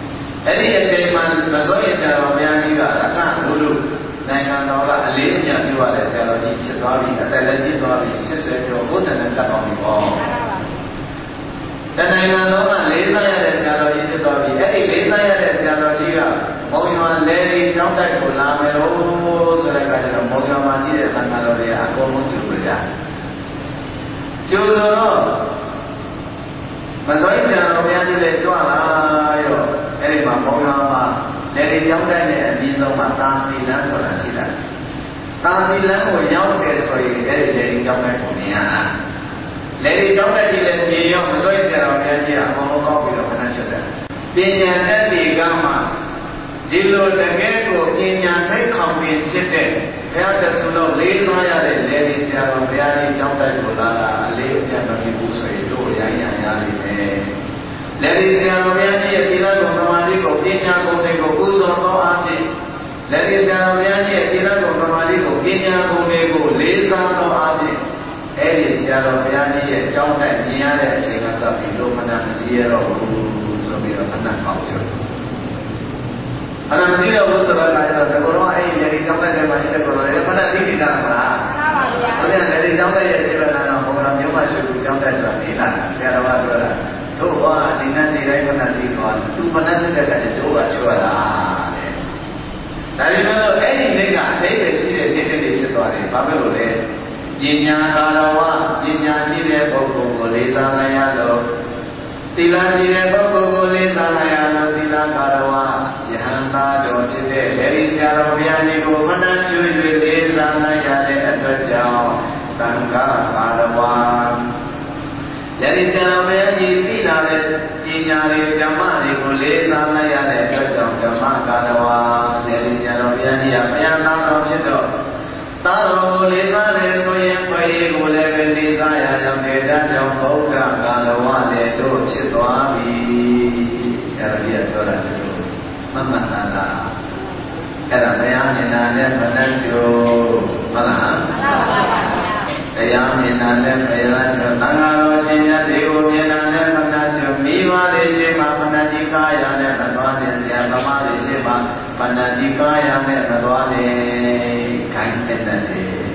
အဲ့ဒီအချိန်မှာမစိုးရင်ဆရာတော်ဘုရားကြီးကရထလူလူနိုင်ငံတော်ကအလေးအမြတ်ပြုရတဲ့ဆရာတော်ကြီးဖြစ်သွားပြီအသက်လည်းကြီးသွားပြီ80ကျော်90နဲ့တက်သွားပြီပေါ့တနိုင်ငံတော်ကလေးစားရတဲ့ဆရာတော်ကြီးဖြစ်သွားပြီအဲ့ဒီလေးစားရတဲ့ဆရာတော်ကြီးကမောင်ရွာလဲဒီကျောင်းတိုက်ကိုလာမယ်လို့ဆိုတဲ့အခါကျတော့မောင်ရွာမှာရှိတဲ့သံဃာတော်တွေကအကုန်လုံးကျူကြတယ်ကျူတော့မစိုးရင်ဆရာတော်ဘုရားကြီးလည်းကြွလာရောအဲ့ဒီမှာမောင်ရွာမှာလေဒီကျောင်းတိုက်နဲ့အပြီးဆုံးမှာတာစီလန်းဆိုတာရှိတာတာစီလန်းကိုရောက်တယ်ဆိုရင်အဲ့ဒီလေဒီကျောင်းတိုက်ကိုမြင်ရတာလေဒီကျောင်းတိုက်ကြီးလည်းမြင်ရောမစိုးရင်ဆရာတော်ဘုရားကြီးကအကုန်လုံးကောက်ပြီးတော့ခဏချက်တယ်ပညာတတ်ဒီကမှဒီလိုတကယ်ကိုပညာထိတ်ခေါင်ပင်ဖြစ်တဲ့ဘုရားတဆူလို့လေးစားရတဲ့လေဒီဆရာတော်ဘုရားကြီးကျောင်းတိုက်ကိုလာတာအလေးအမြတ်မပြုဘူးဆိုရင်တို့ရိုင်းရရလိမ့်မယ်လက်ဒီဆရာတော်ဘုရားကြီးရဲ့သီလကိုသမာဓိကိုပညာကိုတွေကိုကုသိုလ်သောအားဖြင့်လက်ဒီဆရာတော်ဘုရားကြီးရဲ့သီလကိုသမာဓိကိုပညာကိုတွေကိုလေးစားသောအားဖြင့်အဲ့ဒီဆရာတော်ဘုရားကြီးရဲ့ကြောင်းတိုက်မြင်ရတဲ့အချိန်ကစပြီးလို့မနာမရှိရတော့ဘူးဆိုပြီးတော့မနာကောက်ပြောအဲ့ဒါမရှိတော့ဘူးဆိုတော့လည်းတော့ကောအဲ့ဒီလက်ဒီကြောင်းတိုက်ထဲမှာရှိတဲ့ကောလည်းမနာသိနေတာမလားမှန်ပါဗျာဟုတ်တယ်လက်ဒီကြောင်းတိုက်ရဲ့စေတနာကဘုရားမျိုးမရှိဘူးကြောင်းတိုက်ဆိုတာနေလာဆရာတော်ကပြောတာတို့ကဒီနေ့နေတိုင်းမနသိတော့သူမနသိတဲ့ကတည်းကတို့ကချွတ်လာတဲ့ဒါပေမဲ့လို့အဲ့ဒီနေ့ကအသိပဲရှိတဲ့နေ့တွေဖြစ်သွားတယ်ဘာဖြစ်လို့လဲပညာကာရဝပညာရှိတဲ့ပုဂ္ဂိုလ်ကိုလေးစားလိုက်ရလို့သီလရှိတဲ့ပုဂ္ဂိုလ်ကိုလေးစားလိုက်ရလို့သီလကာရဝယဟန်သားတော်ဖြစ်တဲ့လေဒီဆရာတော်ဘုရားကြီးကိုမနှံ့ကျွေး၍လေးစားလိုက်ရတဲ့အတွက်ကြောင့်သံဃာကာရဝလက်ဒီဆရာတော်ဘုရားကြီးသိလာတဲ့ပညာတွေဓမ္မတွေကိုလေးစားလိုက်ရတဲ့အတွက်ကြောင့်ဓမ္မကာရဝလက်ဒီဆရာတော်ဘုရားကြီးကဘုရားသားတော်ဖြစ်တော့သာတော်ကိုလေးစားလေဆိုရင်ခွေကိုလည်းပဲလေးစားရကြောင်းဒေသကြောင့်ဗုဒ္ဓကာလဝလည်းတို့ဖြစ်သွားပြီဆရာတော်ကြီးကပြောတာလို့မမှန်တာအဲ့ဒါဘုရားမြင်တာနဲ့မနှံ့ကျိုးဟုတ်လားမှန်ပါပါတရားမြင်တာနဲ့ဘုရားကျော်သံဃာတော်ရှင်များတွေကိုမြင်တာနဲ့မနှံ့ကျိုးမိဘတွေရှိမှမနှံ့ကြီးကားရနဲ့မသွားတဲ့ဆရာသမားတွေရှိမှမနှံ့ကြီးကားရနဲ့မသွားတဲ့ခိုင်းတဲ့တဲ့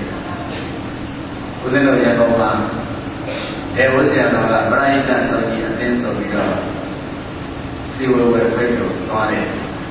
ဦးဇင်းတို့ရကောမှာတေဝဆရာတော်ကပရိသတ်ဆုံးကြီးအသင်းဆိုပြီးတော့စီဝဝဲဖိတ်လို့သွားတယ်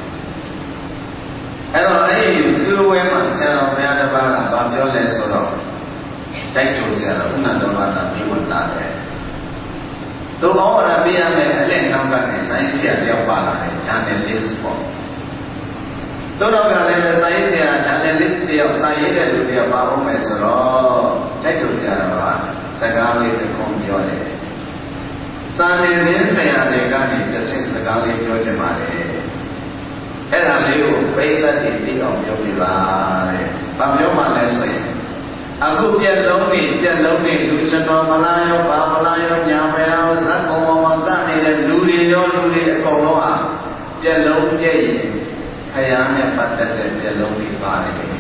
အဲ့တော့အဲ့ဒီစီဝဝဲမှာဆရာတော်ဘုရားတစ်ပါးကဗာပြောလဲဆိုတော့တိုက်ချိုဆရာတော်ဥဏ္ဏတော်ဘာသာပြေဝင်လာတယ်သူဩဝါဒပေးရမယ်အလက်နောက်ကနေဆိုင်းဆရာတယောက်ပါလာတယ် journalist ပေါ့တို့တော့ကလည်းဆိုင်းဆရာ journalist တယောက်စာရေးတဲ့လူတယောက်ပါအောင်မယ်ဆိုတော့တိုက်ချိုဆရာတော်ကစကားလေးတစ်ခုပြောတယ်စာနေရင်းဆရာတွေကနေတစ်ဆင့်စကားလေးပြောချင်ပါတယ်အဲ့ဒါလေးကိုပိဋကတ်တွေသိအောင်ပြောပြပါတဲ့။ဘာပြောမှလဲဆိုရင်အခုပြက်လုံးတွေလူစတော်မလားရောဘာမလားရောညာမဲရောဇက်ကောင်ပေါ်မှာကနေတဲ့လူတွေရောလူတွေအကုန်လုံးဟာပြက်လုံးပြည့်ရင်ခရာနဲ့ပတ်သက်တဲ့ပြက်လုံးတွေပါတယ်။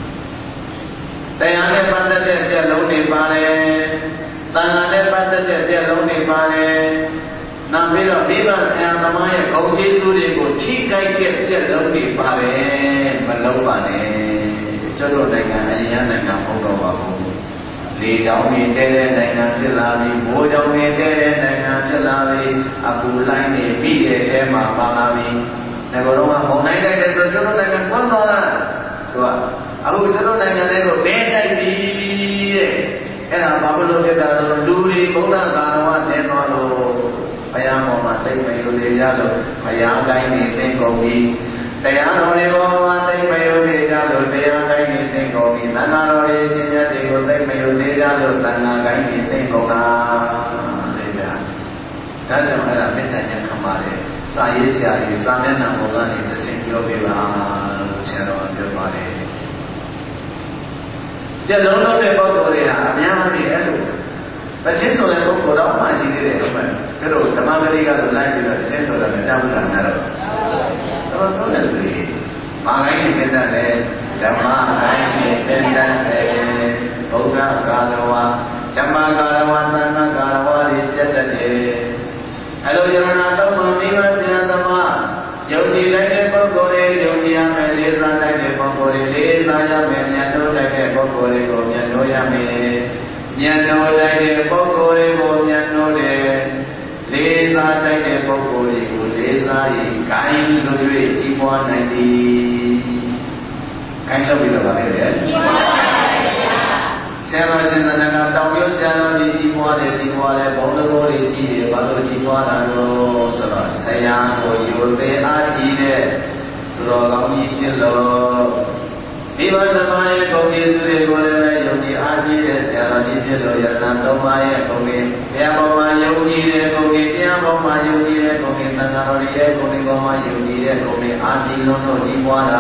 တရားနဲ့ပတ်သက်တဲ့ပြက်လုံးတွေပါတယ်။သံဃာနဲ့ပတ်သက်တဲ့ပြက်လုံးတွေပါတယ်။နောက်ပြီးတော့မိဘဆရာသမားရဲ့ဂုဏ်ကျေးဇူးတွေကိုထိခိုက်တဲ့ပြက်လုံးတွေပါတယ်မလုံးပါနဲ့ကျွတ်တို့နိုင်ငံအရင်နိုင်ငံမဟုတ်တော့ပါဘူးလေကြောင်းနေတဲ့နိုင်ငံဖြစ်လာပြီးမိုးကြောင်းနေတဲ့နိုင်ငံဖြစ်လာပြီးအပူလိုင်းနေပြီးတဲ့အဲမှာပါလာပြီးငါတို့ကမုံနိုင်တိုက်တဲ့ဆိုကျွတ်တို့နိုင်ငံကွန်းသွားတာသူကအခုကျွတ်တို့နိုင်ငံတွေကိုဘဲတိုက်ပြီးတဲ့အဲ့ဒါဘာလို့ဖြစ်တာလဲလူတွေဗုဒ္ဓဂါရဝတင်တော်လို့ဘုရားပေါ်မှာတိတ်မယုံသေးကြလို့ဘုရားတိုင်းနေသိကုန်ပြီတရားတော်တွေပေါ်မှာသိမယုံသေးကြလို့တရားတိုင်းနေသိကုန်ပြီသံဃာတော်တွေရှင်မြတ်တွေကိုသိမယုံသေးကြလို့သံဃာတိုင်းနေသိကုန်တာလေဗျာဒါကြောင့်အဲ့ဒါမေတ္တာညခမှာလေစာရေးဆရာကြီးစာမျက်နှာပေါ်ကနေသင်ပြောပြပါလို့ဆရာတော်ပြောပါတယ်ကြက်လုံးလုံးတဲ့ပုဂ္ဂိုလ်တွေဟာအများကြီးအဲ့လိုပချင်းဆိုတဲ့ပုဂ္ဂိုလ်တော့မှရှိသေးတယ်ဟုတ်မယ်သူတို့ဓမ္မဂရိကလို့လိုက်ပြီးတော့ပချင်းဆိုတာမကြောက်ဘူးလားများတော့တော့ဆုံးတယ်လေဘာကိုင်းနေတတ်လဲဓမ္မကိုင်းနေတတ်တယ်ဘုရားကာလဝဓမ္မကာလဝသံဃာကာလဝတွေပြတ်တတ်တယ်အဲ့လိုယရဏတော့မိမဆရာသမားယုံကြည်လ်တွေလေးစားရမယ်မြတ်လို့လိုက်တဲ့ပုဂ္ဂိုလ်တွေကိုမြတ်လို့ရမယ်မြတ်လို့လိုက်တဲ့ပုဂ္ဂိုလ်တွေကိုမြတ်လို့တယ်လေးစားတိုက်တဲ့ပုဂ္ဂိုလ်တွေကိုလေးစားရင်ကိုင်းလို့၍ကြီးပွားနိုင်သည်ကိုင်းလို့ပြီးတော့ပါလေကြီးပွားနိုင်ပါဗျာဆရာတော်ရှင်သန္တာကတောင်ပြုဆရာတော်ကြီးကြီးပွားတယ်ကြီးပွားတယ်ဘုံတော်ကိုကြီးတယ်ဘာလို့ကြီးပွားတာလို့ဆိုတော့ဆရာကိုယူသေးအားကြီးတဲ့သူတော်ကောင်းကြီးဖြစ်လို့မိဘသမားရဲ့ဂုဏ်ကျေးဇူးတွေကိုလည်းပဲယုံကြည်အားကြီးတဲ့ဆရာတော်ကြီးဖြစ်လို့ယတနာသုံးပါးရဲ့ဂုဏ်တွေဘုရားပေါ်မှာယုံကြည်တဲ့ဂုဏ်တွေတရားပေါ်မှာယုံကြည်တဲ့ဂုဏ်တွေသံဃာတော်တွေရဲ့ဂုဏ်တွေပေါ်မှာယုံကြည်တဲ့ဂုဏ်တွေအားကြီးလုံးတို့ကြီးပွားတာ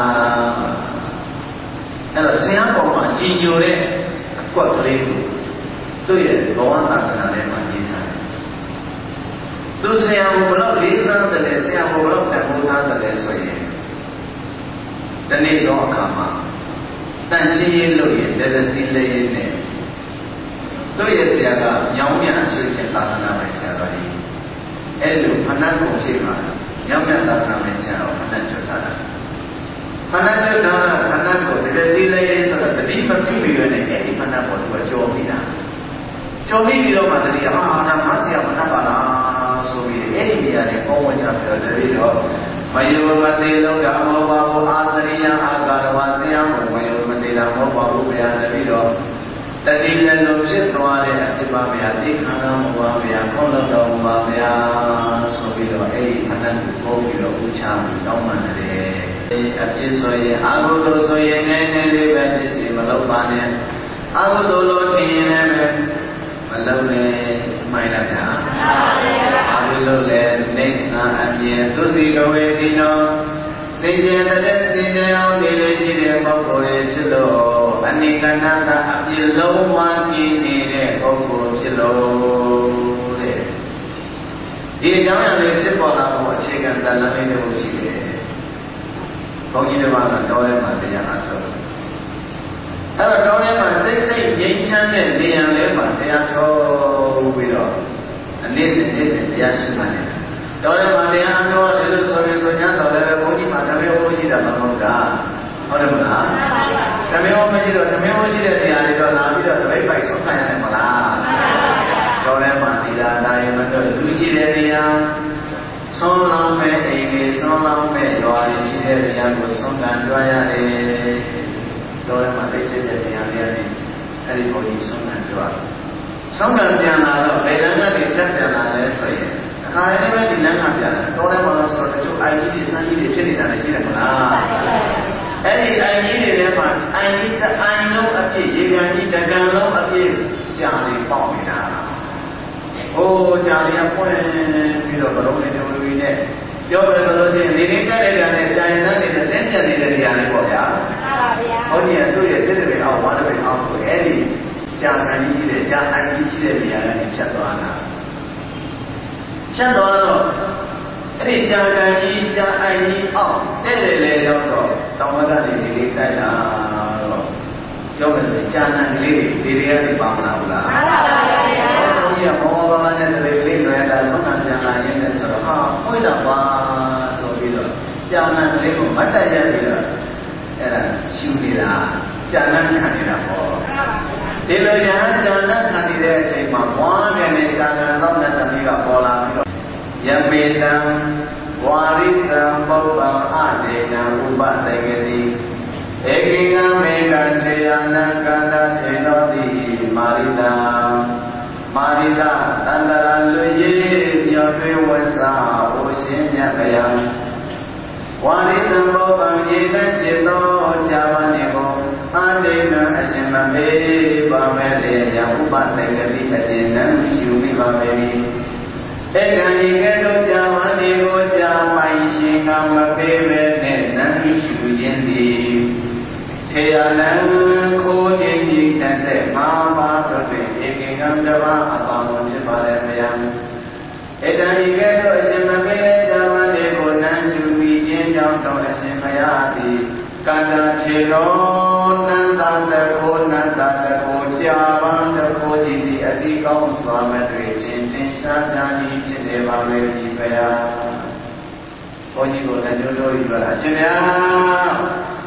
အဲ့တော့ဆရာပေါ်မှာကြည်ညိုတဲ့အကွက်ကလေးကိုသူ့ရဲ့ဘဝသာသနာထဲမှာကြီးထားတယ်သူဆရာကိုဘယ်တော့လေးစားတယ်လဲဆရာကိုဘယ်တော့တန်ဖိုးထားတယ်လဲဆိုရင်တနေ့တော့အခါမှာတန်ရှင်းရေးလုပ်ရင်တရစီလေးရေးနဲ့သူ့ရဲ့ဆရာကညောင်းမြအချင်းချင်းသာသနာ့ဆရာတော်ကြီးအဲ့လိုဖဏတ်ကိုရှိမှာညောင်းမြသာသနာ့ဆရာတော်ဖဏတ်ကျွတ်ထားတာဖဏတ်ကျွတ်ထားတာဖဏတ်ကိုတရစီလေးရေးဆိုတော့တတိမပြုပြီးရတဲ့အဲ့ဒီဖဏတ်ကိုသူကကြော်ပြီးတာကြော်ပြီးတော့မှတတိဒါမဆရာဖဏတ်ပါလားဆိုပြီးအဲ့ဒီနေရာနဲ့ပုံဝင်ချပြီးတော့တတိတော့မယောမတိလုံးဓမ္မောဘာဝအာသရိယအာကာရဝဆရာမမယောမတိတာမောဘာဝဘုရားတတိတော့တတိလည်းလုံးဖြစ်သွားတဲ့အဖြစ်ပါဗျာတိခန္ဓာမပါဗျာခေါင်းတော်ပါဗျာဆိုပြီးတော့အဲ့ဒီအနတ်ကိုပို့ပြီးတော့ဥချပြီးတောင်းပန်တယ်အပြစ်ဆိုရင်အာဟုတုဆိုရင်နည်းနည်းလေးပဲပြစ်စီမလုပ်ပါနဲ့အာဟုတုလို့ထင်ရင်လည်းမလုပ်နဲ့မိုင်းလိုက်တာအာဟုလို့လည်းနေစာအမြင်သူစီကဝေဒီနောစိတ်ကျင်တဲ့စိတ်ကြောင့်နေလေရှိတဲ့ပုဂ္ဂိုလ်ရဲ့ဖြစ်လို့အနိကဏတအပြစ်လုံးဝကျင်းနေတဲ့ပုဂ္ဂိုလ်ဖြစ်လို့တဲ့ဒီအကြောင်းအရာတွေဖြစ်ပေါ်လာဖို့အခြေခံသလမ်းလေးတွေရှိတယ်ဘုန်းကြီးတွေကတော်ထဲမှာတရားအားထုတ်အဲ့တော့တော်ထဲမှာစိတ်စိတ်ငြိမ်းချမ်းတဲ့နေရာလေးမှာတရားထုတ်ပြီးတော့နေ့စဉ်တရားရှိမှတယ်တော်ထဲမှာတရားအားထုတ်တယ်လို့ဆိုရင်ဆိုညာတော်လည်းပဲဘုန်းကြီးမှာဓမ္မဟောရှိတာမဟုတ်တာဟုတ်တယ်မလားဓမ္မဟောမရှိတော့ဓမ္မဟောရှိတဲ့နေရာတွေတော့လာပြီးတော့တပိတ်ပိုက်ဆုံးခံရတယ်မလားတော်ထဲမှာဒီလာတိုင်းမတော့လူရှိတဲ့နေရာဆုံးလောင်းမဲ့အိမ်တွေဆုံးလောင်းမဲ့ရွာတွေရှိတဲ့နေရာကိုဆုံးခံကြွားရတယ်တော်ထဲမှာသိစိတ်တဲ့နေရာတွေအဲ့ဒီဘုန်းကြီးဆုံးခံကြွားဆုံးခံပြန်လာတော့ဘယ်လမ်းကနေတက်ပြန်လာလဲဆိုရင်အခါတိုင်းပဲဒီလမ်းကပြန်လာတော်ထဲမှာဆိုတော့တချို့အိုင်ကြီးတွေစမ်းကြီးတွေဖြစ်နေတာလည်းရှိတယ်မလားအဲ့ဒီအိုင်ကြီးတွေထဲမှာအိုင်ကြီးတစ်အိုင်လုံးအပြည့်ရေကန်ကြီးတစ်ကန်လုံးအပြည့်ကြာနေပေါက်နေတာဟိုကြာနေပွင့်ပြီးတော့ဘလုံးလေးတွေဝီနဲ့ပြောမယ်ဆိုလို့ရှိရင်နေနေတက်တဲ့ကြာနဲ့ကြာရင်တန်းနေတဲ့တင်းကျပ်နေတဲ့နေရာလေးပေါ့ဗျာမှန်ပါဗျာဟောဒီကသူ့ရဲ့တစ်တွေအောင်ဝါတွေအောင်ကိုအဲ့ဒီကြာကန်ကြီးရှိတဲ့ကြာအိုင်ကြီးရှိတဲ့နေရာကနေဖြတ်သွားတာဖြတ်သွားတော့အဲ့ဒီကြာကန်ကြီးကြာအိုင်ကြီးအောင်တဲ့လေရောက်တော့တောင်ဘက်ကနေဒီလေးတိုက်လာတော့ပြောမယ်ဆိုကြာနံကလေးတွေကနေပါမလားဘူးလားမှန်ပါဗျာဘုန်းကြီးကဘောဘောဘာနဲ့တလေးလေးလွယ်တာဆုံးခံပြန်လာရင်းနဲ့ဆိုတော့ဟာမွေးတာပါဆိုပြီးတော့ကြာနံကလေးကိုမတ်တက်ရပြီးတော့အဲ့ဒါရှူနေတာကြာနံခံနေတာပေါ့ဒီလိုရဟန်းကြာနံခံနေတဲ့အချိန်မှာဘွားငယ်နဲ့ကြာနံတော့တဲ့သမီးကပေါ်လာပြီးတော့ယမေတံဝါရိသံပုပ္ပံအဒေနံဥပတေကတိဧကိကမေကံထေယနံကန္တထေနောတိမာရိတံမာရိတတန္တရလွေမြော်တွေဝဆာဘုရှင်မြတ်ဗျာဝါရိသံပုပ္ပံယေတံจิตသောဇာမနေကိုအတေနံအရှင်မမေပါမဲ့လေယဥပတေကတိအရှင်နံယူမိပါမေ၏ဧကံဤကဲ့သို့ဇာမနေကိုဇာပိုင်ရှင်ကမပေးပဲနဲ့နံယူခြင်းသည်ထေယနံခိုးခြင်းကြီးတစ်ဆက်မာပါတို့တွင်ဧကိကံတပါအပါဝင်ဖြစ်ပါလေဗျာဧတံဤကဲ့သို့အရှင်မပေးတဲ့ဇာမနေကိုနံယူမိခြင်းကြောင့်တော့အရှင်မရသည်ကန္တာထေနောနန္တတခိုနန္တတခိုကြာပန်တခိုကြီးသည်အတိကောင်းစွာမတွေ့ခြင်းတင်ရှားကြသည်ဖြစ်နေပါလေဒီဗျာဘုန်းကြီးကိုလည်းတို့တို့ယူလာအရှင်ဗျာ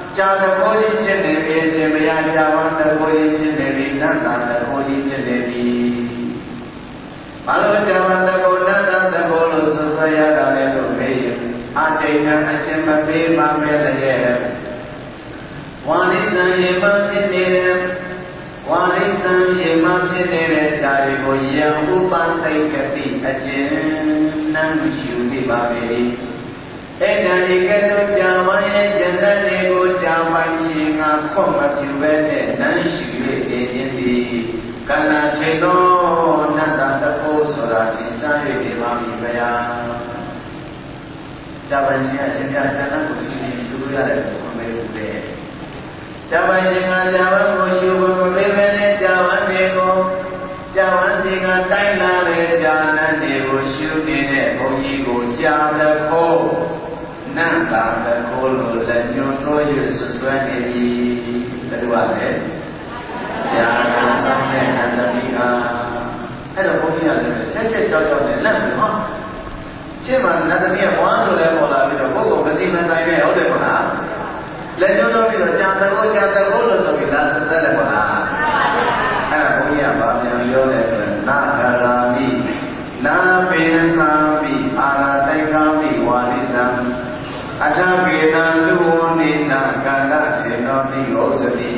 ကြာတကိုကြီးဖြစ်နေပြီရှင်မရကြာဝတကိုကြီးဖြစ်နေပြီနတ်သာတကိုကြီးဖြစ်နေပြီဘာလို့ကြာဝတကိုနတ်သာတကိုလို့ဆွဆွရတာလဲလို့မေးရင်အတိတ်ကအရှင်မပေးပါမဲ့လည်းဝါလိသံရေမဖြစ်နေတဲ့ဝါလိသံရေမဖြစ်နေတဲ့ဇာတိကိုယံဥပသိက္ခတိအကျဉ်းနှံရှုနေပါပေ၏အဲ့ဒါဒီကဲ့သို့ကြာဝရဲ့ဇဏတွေကိုကြာပိုင်ရှင်ကခွတ်မပြုပဲနဲ့နှံရှု၍နေခြင်းသည်ကန္နာခြေသောနတ္တတဖို့ဆိုတာသင်ရှား၍နေပါပြီဗျာကြာပိုင်ရှင်အရှင်ကဇဏကိုရှုနေရှုလို့ရတယ်ခွင့်ပေးလို့ပဲကြာပိုင်ရှင်ကကြာဝကိုရှုဖို့မပေးပဲနဲ့ကြာဝတွေကိုကြာဝစီကတိုင်းလာတဲ့ကြာနတ်တွေကိုရှုနေတဲ့ဘုန်းကြီးကိုကြာတခိုးနတ်သာတခိုးလို့လက်ညှိုးထိုး၍ဆွဲနေပြီဘယ်လိုပါလဲကြာကဆောင်တဲ့နတ်သမီးကအဲ့တော့ဘုန်းကြီးကလည်းဆက်ဆက်ကြောက်ကြောက်နဲ့လက်ပြီးဟောရှင်းမှာနတ်သမီးကဝါဆိုလဲပေါ်လာပြီးတော့ဘုရားမစီမံတိုင်းနဲ့ဟုတ်တယ်မလားလက်ညှိုးထိုးပြီးတော့ကြာတခိုးလို့ဆိုပြီးလာဆက်တယ်မလားအဲ့ဒါဘုန်းကြီးကဗာပြန်ပြောတယ်ဆိုရင်နာဂရာမိနာပိနသာမိအာရတိက္ခမိဝါလိသံအထကေတံလူဝနိနာကန္တထေနောမိဩဇတိ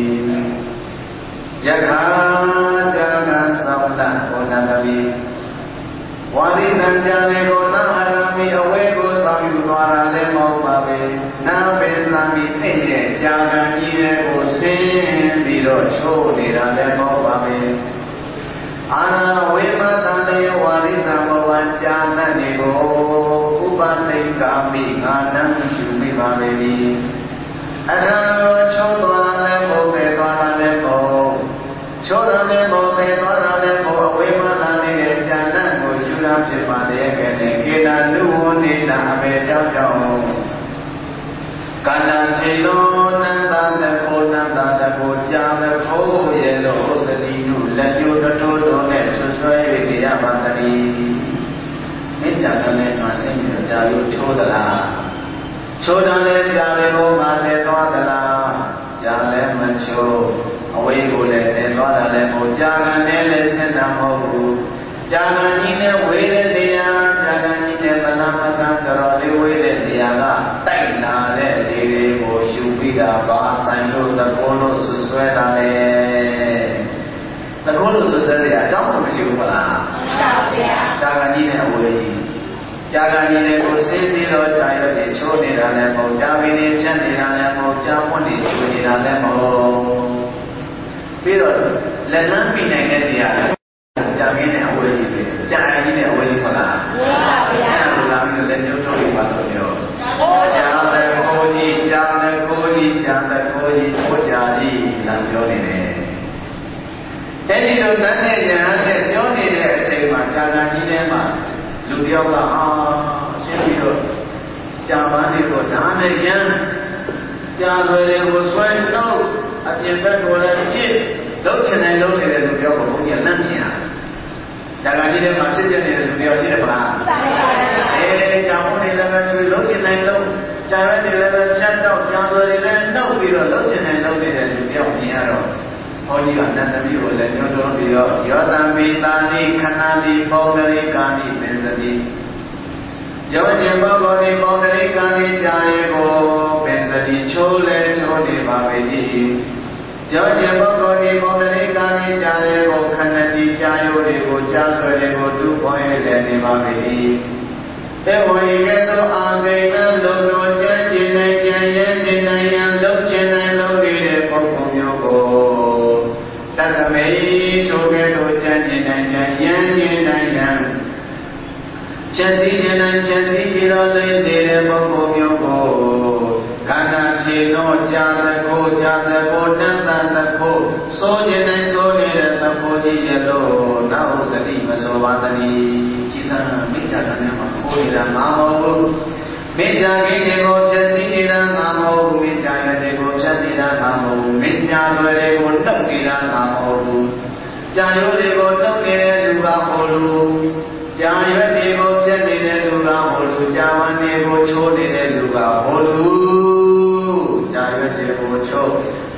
ယခာဇာကသောလဘောနတမိဝါလိသံကြလေကိုနာဟရမိအဝဲကိုဆောင်ယူသွားတာလည်းမဟုတ်ပါပဲနာပိနသာမိသိတဲ့ကြာကံကြီးတဲ့ကိုဆင်းပြီးတော့ချိုးနေတာလည်းမဟုတ်ပါပဲအာနာဝေမသံလေဝါရိသံဘဝကြာတတ်နေကိုဥပသိက္ခာမိငါနံရှုမိပါပေ၏အရံချိုးသွားလည်းမဟုတ်ပဲသွားတာလည်းမဟုတ်ချိုးတာလည်းမဟုတ်ပဲသွားတာလည်းမဟုတ်အဝေမသံနေတဲ့ကြာတတ်ကိုရှုတာဖြစ်ပါလေကဲနဲ့ကေတလူဝနေတာအပေကြောင့်ကြောင့်ကန္တခြေလုံးနန္တတကိုနန္တတကိုကြာတခိုးရဲ့လို့ဥစ္စတိနုလက်ညှိုးထိုးတော်နဲ့ဆွဆွဲ၍နေရပါတည်းမင်းကြာတဲ့မှာဆင်းပြီးတော့ကြာလို့ချိုးသလားချိုးတယ်လည်းကြာတယ်ဘုံမှာလည်းသွားသလားကြာလည်းမချိုးအဝေးကိုလည်းနေသွားတာလည်းမဟုတ်ကြာကန်နဲ့လည်းဆင်းတာမဟုတ်ဘူးကြာကန်ကြီးနဲ့ဝေးတဲ့နေရာကြာကန်ကြီးနဲ့မလားမကံတော်လေးဝေးတဲ့နေရာကတိုက်လာတဲ့လေတွေကိုရှုပြီးတာပါဆိုင်လို့သကောလို့ဆွဆွဲတာလေသကောလို့ဆွဆွဲရအကြောင်းမရှိဘူးမလားမရှိပါဘူးဗျာကြာကန်ကြီးနဲ့အဝေးကြီးကြာကန်ကြီးနဲ့ကိုဆေးပြီးတော့ကြာရွက်တွေချိုးနေတာလည်းမဟုတ်ကြာပင်တွေဖြတ်နေတာလည်းမဟုတ်ကြာပွင့်တွေချိုးနေတာလည်းမဟုတ်ပြီးတော့လက်လန်းမိနိုင်တဲ့နေရာကြာကင်းနဲ့အဝေးကြီးပဲကြာကြီးနဲ့အဝေးကြီးမလားမှန်ပါဗျာအဲ့ဒါလာပြီးတော့လက်ညှိုးထိုးပြီးပါလို့ပြောကြာတဲ့ကိုကြီးကြာတဲ့ကိုကြီးကြာတဲ့ကိုကြီးကိုကြာကြီးလာပြောနေတယ်အဲ့ဒီလိုတန်းနဲ့ညာနဲ့ပြောနေတဲ့အချိန်မှာကြာကြာကြီးထဲမှာလူတယောက်ကရှင်းပြီးတော့ကြာပန်းတွေကိုဓာတ်နဲ့ရမ်းကြာလွယ်တွေကိုဆွဲနှုတ်အပြင်ဘက်ကိုလည်းဖြစ်လုံးချင်တယ်လုံးနေတဲ့လူတယောက်ကိုဘုရားလက်မြင်ရတယ်။ကြာကကြီးထဲမှာဖြစ်ပြနေတဲ့လူတယောက်ရှိတယ်မလား။ရှိပါဘူး။ကြာဖို့နေလည်းပဲသူလုံးချင်တယ်လုံးကြာရနေလည်းပဲဖြတ်တော့ကြာဆိုရင်လည်းနှုတ်ပြီးတော့လုံးချင်တယ်လုံးနေတဲ့လူတယောက်မြင်ရတော့ဘုန်းကြီးကနတ်သမီးကိုလည်းညွှန်တော်ပြီးတော့ယောသံပိတာနိခဏတိပေါဂရိကာနိပင်စတိယောကျင်ဘောဂောနိပေါဂရိကာနိကြာရေကိုပင်စတိချိုးလဲချိုးနေပါပေ၏ယောကျင်ဘောဂောနိပေါဂရိကာနိကြာရေကိုခဏတိကြာယိုတွေကိုကြာဆွဲတွေကိုတူပေါ်ရတဲ့နေပါပေ၏ဧဝံဤကဲ့သို့အာဂိဏလုံးတော်ကျမ်းကျင်နိုင်ကြံရဲနေနိုင်ရန်လုံးကျင်နိုင်လုံးနေတဲ့ပုဂ္ဂိုလ်မျိုးကိုတတမေထိုကဲ့သို့ကျမ်းကျင်နိုင်ကြံရန်ကျင်နိုင်ရန်ကျက်စီကျင်နိုင်ကျက်စီကြည်တော်လေးနေတဲ့ပုဂ္ဂိုလ်မျိုးကိုခန္ဓာခြေတော်ကြာသခိုးကြာသခိုးတန်တန်သခိုးစိုးကျင်နိုင်စိုးနေတဲ့သခိုးကြီးရလို့နောက်သတိမစောပါသတိကြည်စံမိစ္ဆာကံနဲ့မှာခိုးနေတာမဟုတ်ဘူးမိစ္ဆာကိတွေကိုဖြည့်ဆည်းနေတာမဟုတ်ဘူးမိစ္ဆာရတွေကိုဖြတ်နေတာမဟုတ်ဘူးမိစ္ဆာဆွဲတွေကိုနှုတ်နေတာမဟုတ်ဘူးကြာရိုးတွေကိုနှုတ်နေတဲ့လူကဟိုလူကြာရွက်တွေကိုဖြတ်နေတဲ့လူကဟိုလူကြာဝမ်းတွေကိုချိုးနေတဲ့လူကဟိုလူကြာရွက်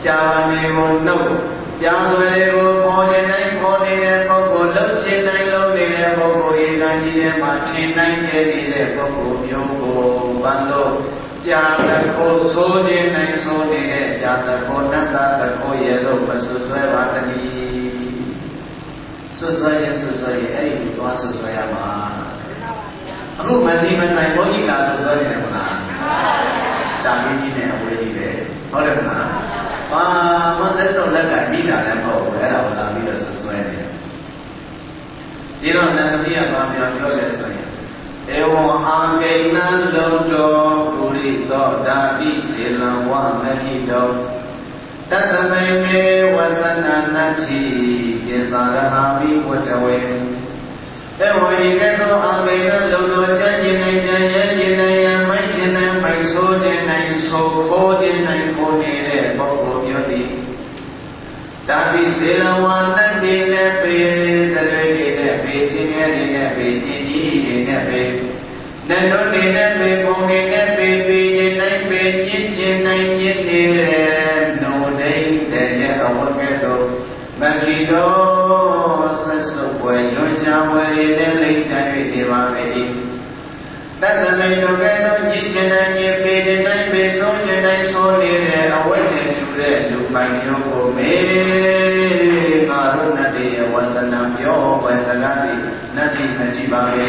ကြာနေကိုနှုတ်ကြာဆွဲကိုပေါ်ခြင်းတိုင်းပေါ်နေတဲ့ပုဂ္ဂိုလ်လှုပ်ခြင်းတိုင်းလှုပ်နေတဲ့ပုဂ္ဂိုလ်ဤကံကြီးထဲမှာထင်တိုင်းကျနေတဲ့ပုဂ္ဂိုလ်မျိုးကိုဘန်လို့ကြာတခိုးဆိုးခြင်းတိုင်းဆိုးနေတဲ့ကြာတခိုးနတ်တာတခိုးရဲ့လို့မဆွဆွဲပါတည်းဆွဆွဲရင်အဲ့ဒီကိုသွားဆွဆွဲရမှာအခုမစီမဆိုင်ဘုန်းကြီးလာဆွဆွဲနေတယ်မလားတာမင်းကြီးနဲ့အဝေးကြီးပဲဟုတ်တယ်မလားဘာမှလက်တော့လက်ကပြီးတာလည်းမဟုတ်ဘူးအဲ့ဒါကိုလာပြီးတော့ဆွဆွဲနေတယ်ဒီတော့နန္ဒမီးကဘာပြောလဲဆိုရင်ဧဝံအာဂိဏံလုံတော်ပုရိသောဓာတိစေလံဝမခိတောတတမိမေဝသနာနတိကိသရဟာမိဝတဝေဧဝံဤကဲ့သို့အာဂိဏံလုံတော်ကျမ်းကျင်နိုင်ကျမ်းရဲ့ကျင်နိုင်ရမိုက်ကျင်နိုင်မိုက်ဆိုးကျင်နိုင်ဆိုခိုးကျင်နိုင်ခိုးနေတဲ့ပုဂ္ဂိုလ်မျိုးသည်ဓာတိစေလံဝနတ္တိနဲ့ပေတရေနဲ့ပေခြင်းရဲ့နဲ့ပေခြင်းကြီးတွေနဲ့ပေနတ်တို့တွေနဲ့ပေပုံတွေနဲ့ပေခြင်းနိုင်ပေညစ်ခြင်းနိုင်ညစ်နေတဲ့နိုဒိန်တဲ့ရဲ့အဝတ်ကဲ့သို့မခီတော်ဆက်စုပ်ွယ်ရွှန်ရှားွယ်နဲ့လိမ့်ချ၍နေပါမယ်တတမိတ်တို့ကဲ့သို့ညစ်ခြင်းနိုင်ညစ်ပေခြင်းနိုင်ပေဆုံးခြင်းနိုင်ဆိုနေတဲ့အဝတ်နဲ့တူတဲ့လူပိုင်မျိုးကိုမေငါတို့နတ်တွေရဲ့ဝသနာပြောဝယ်စကားတွေနတ်တိမရှိပါလေ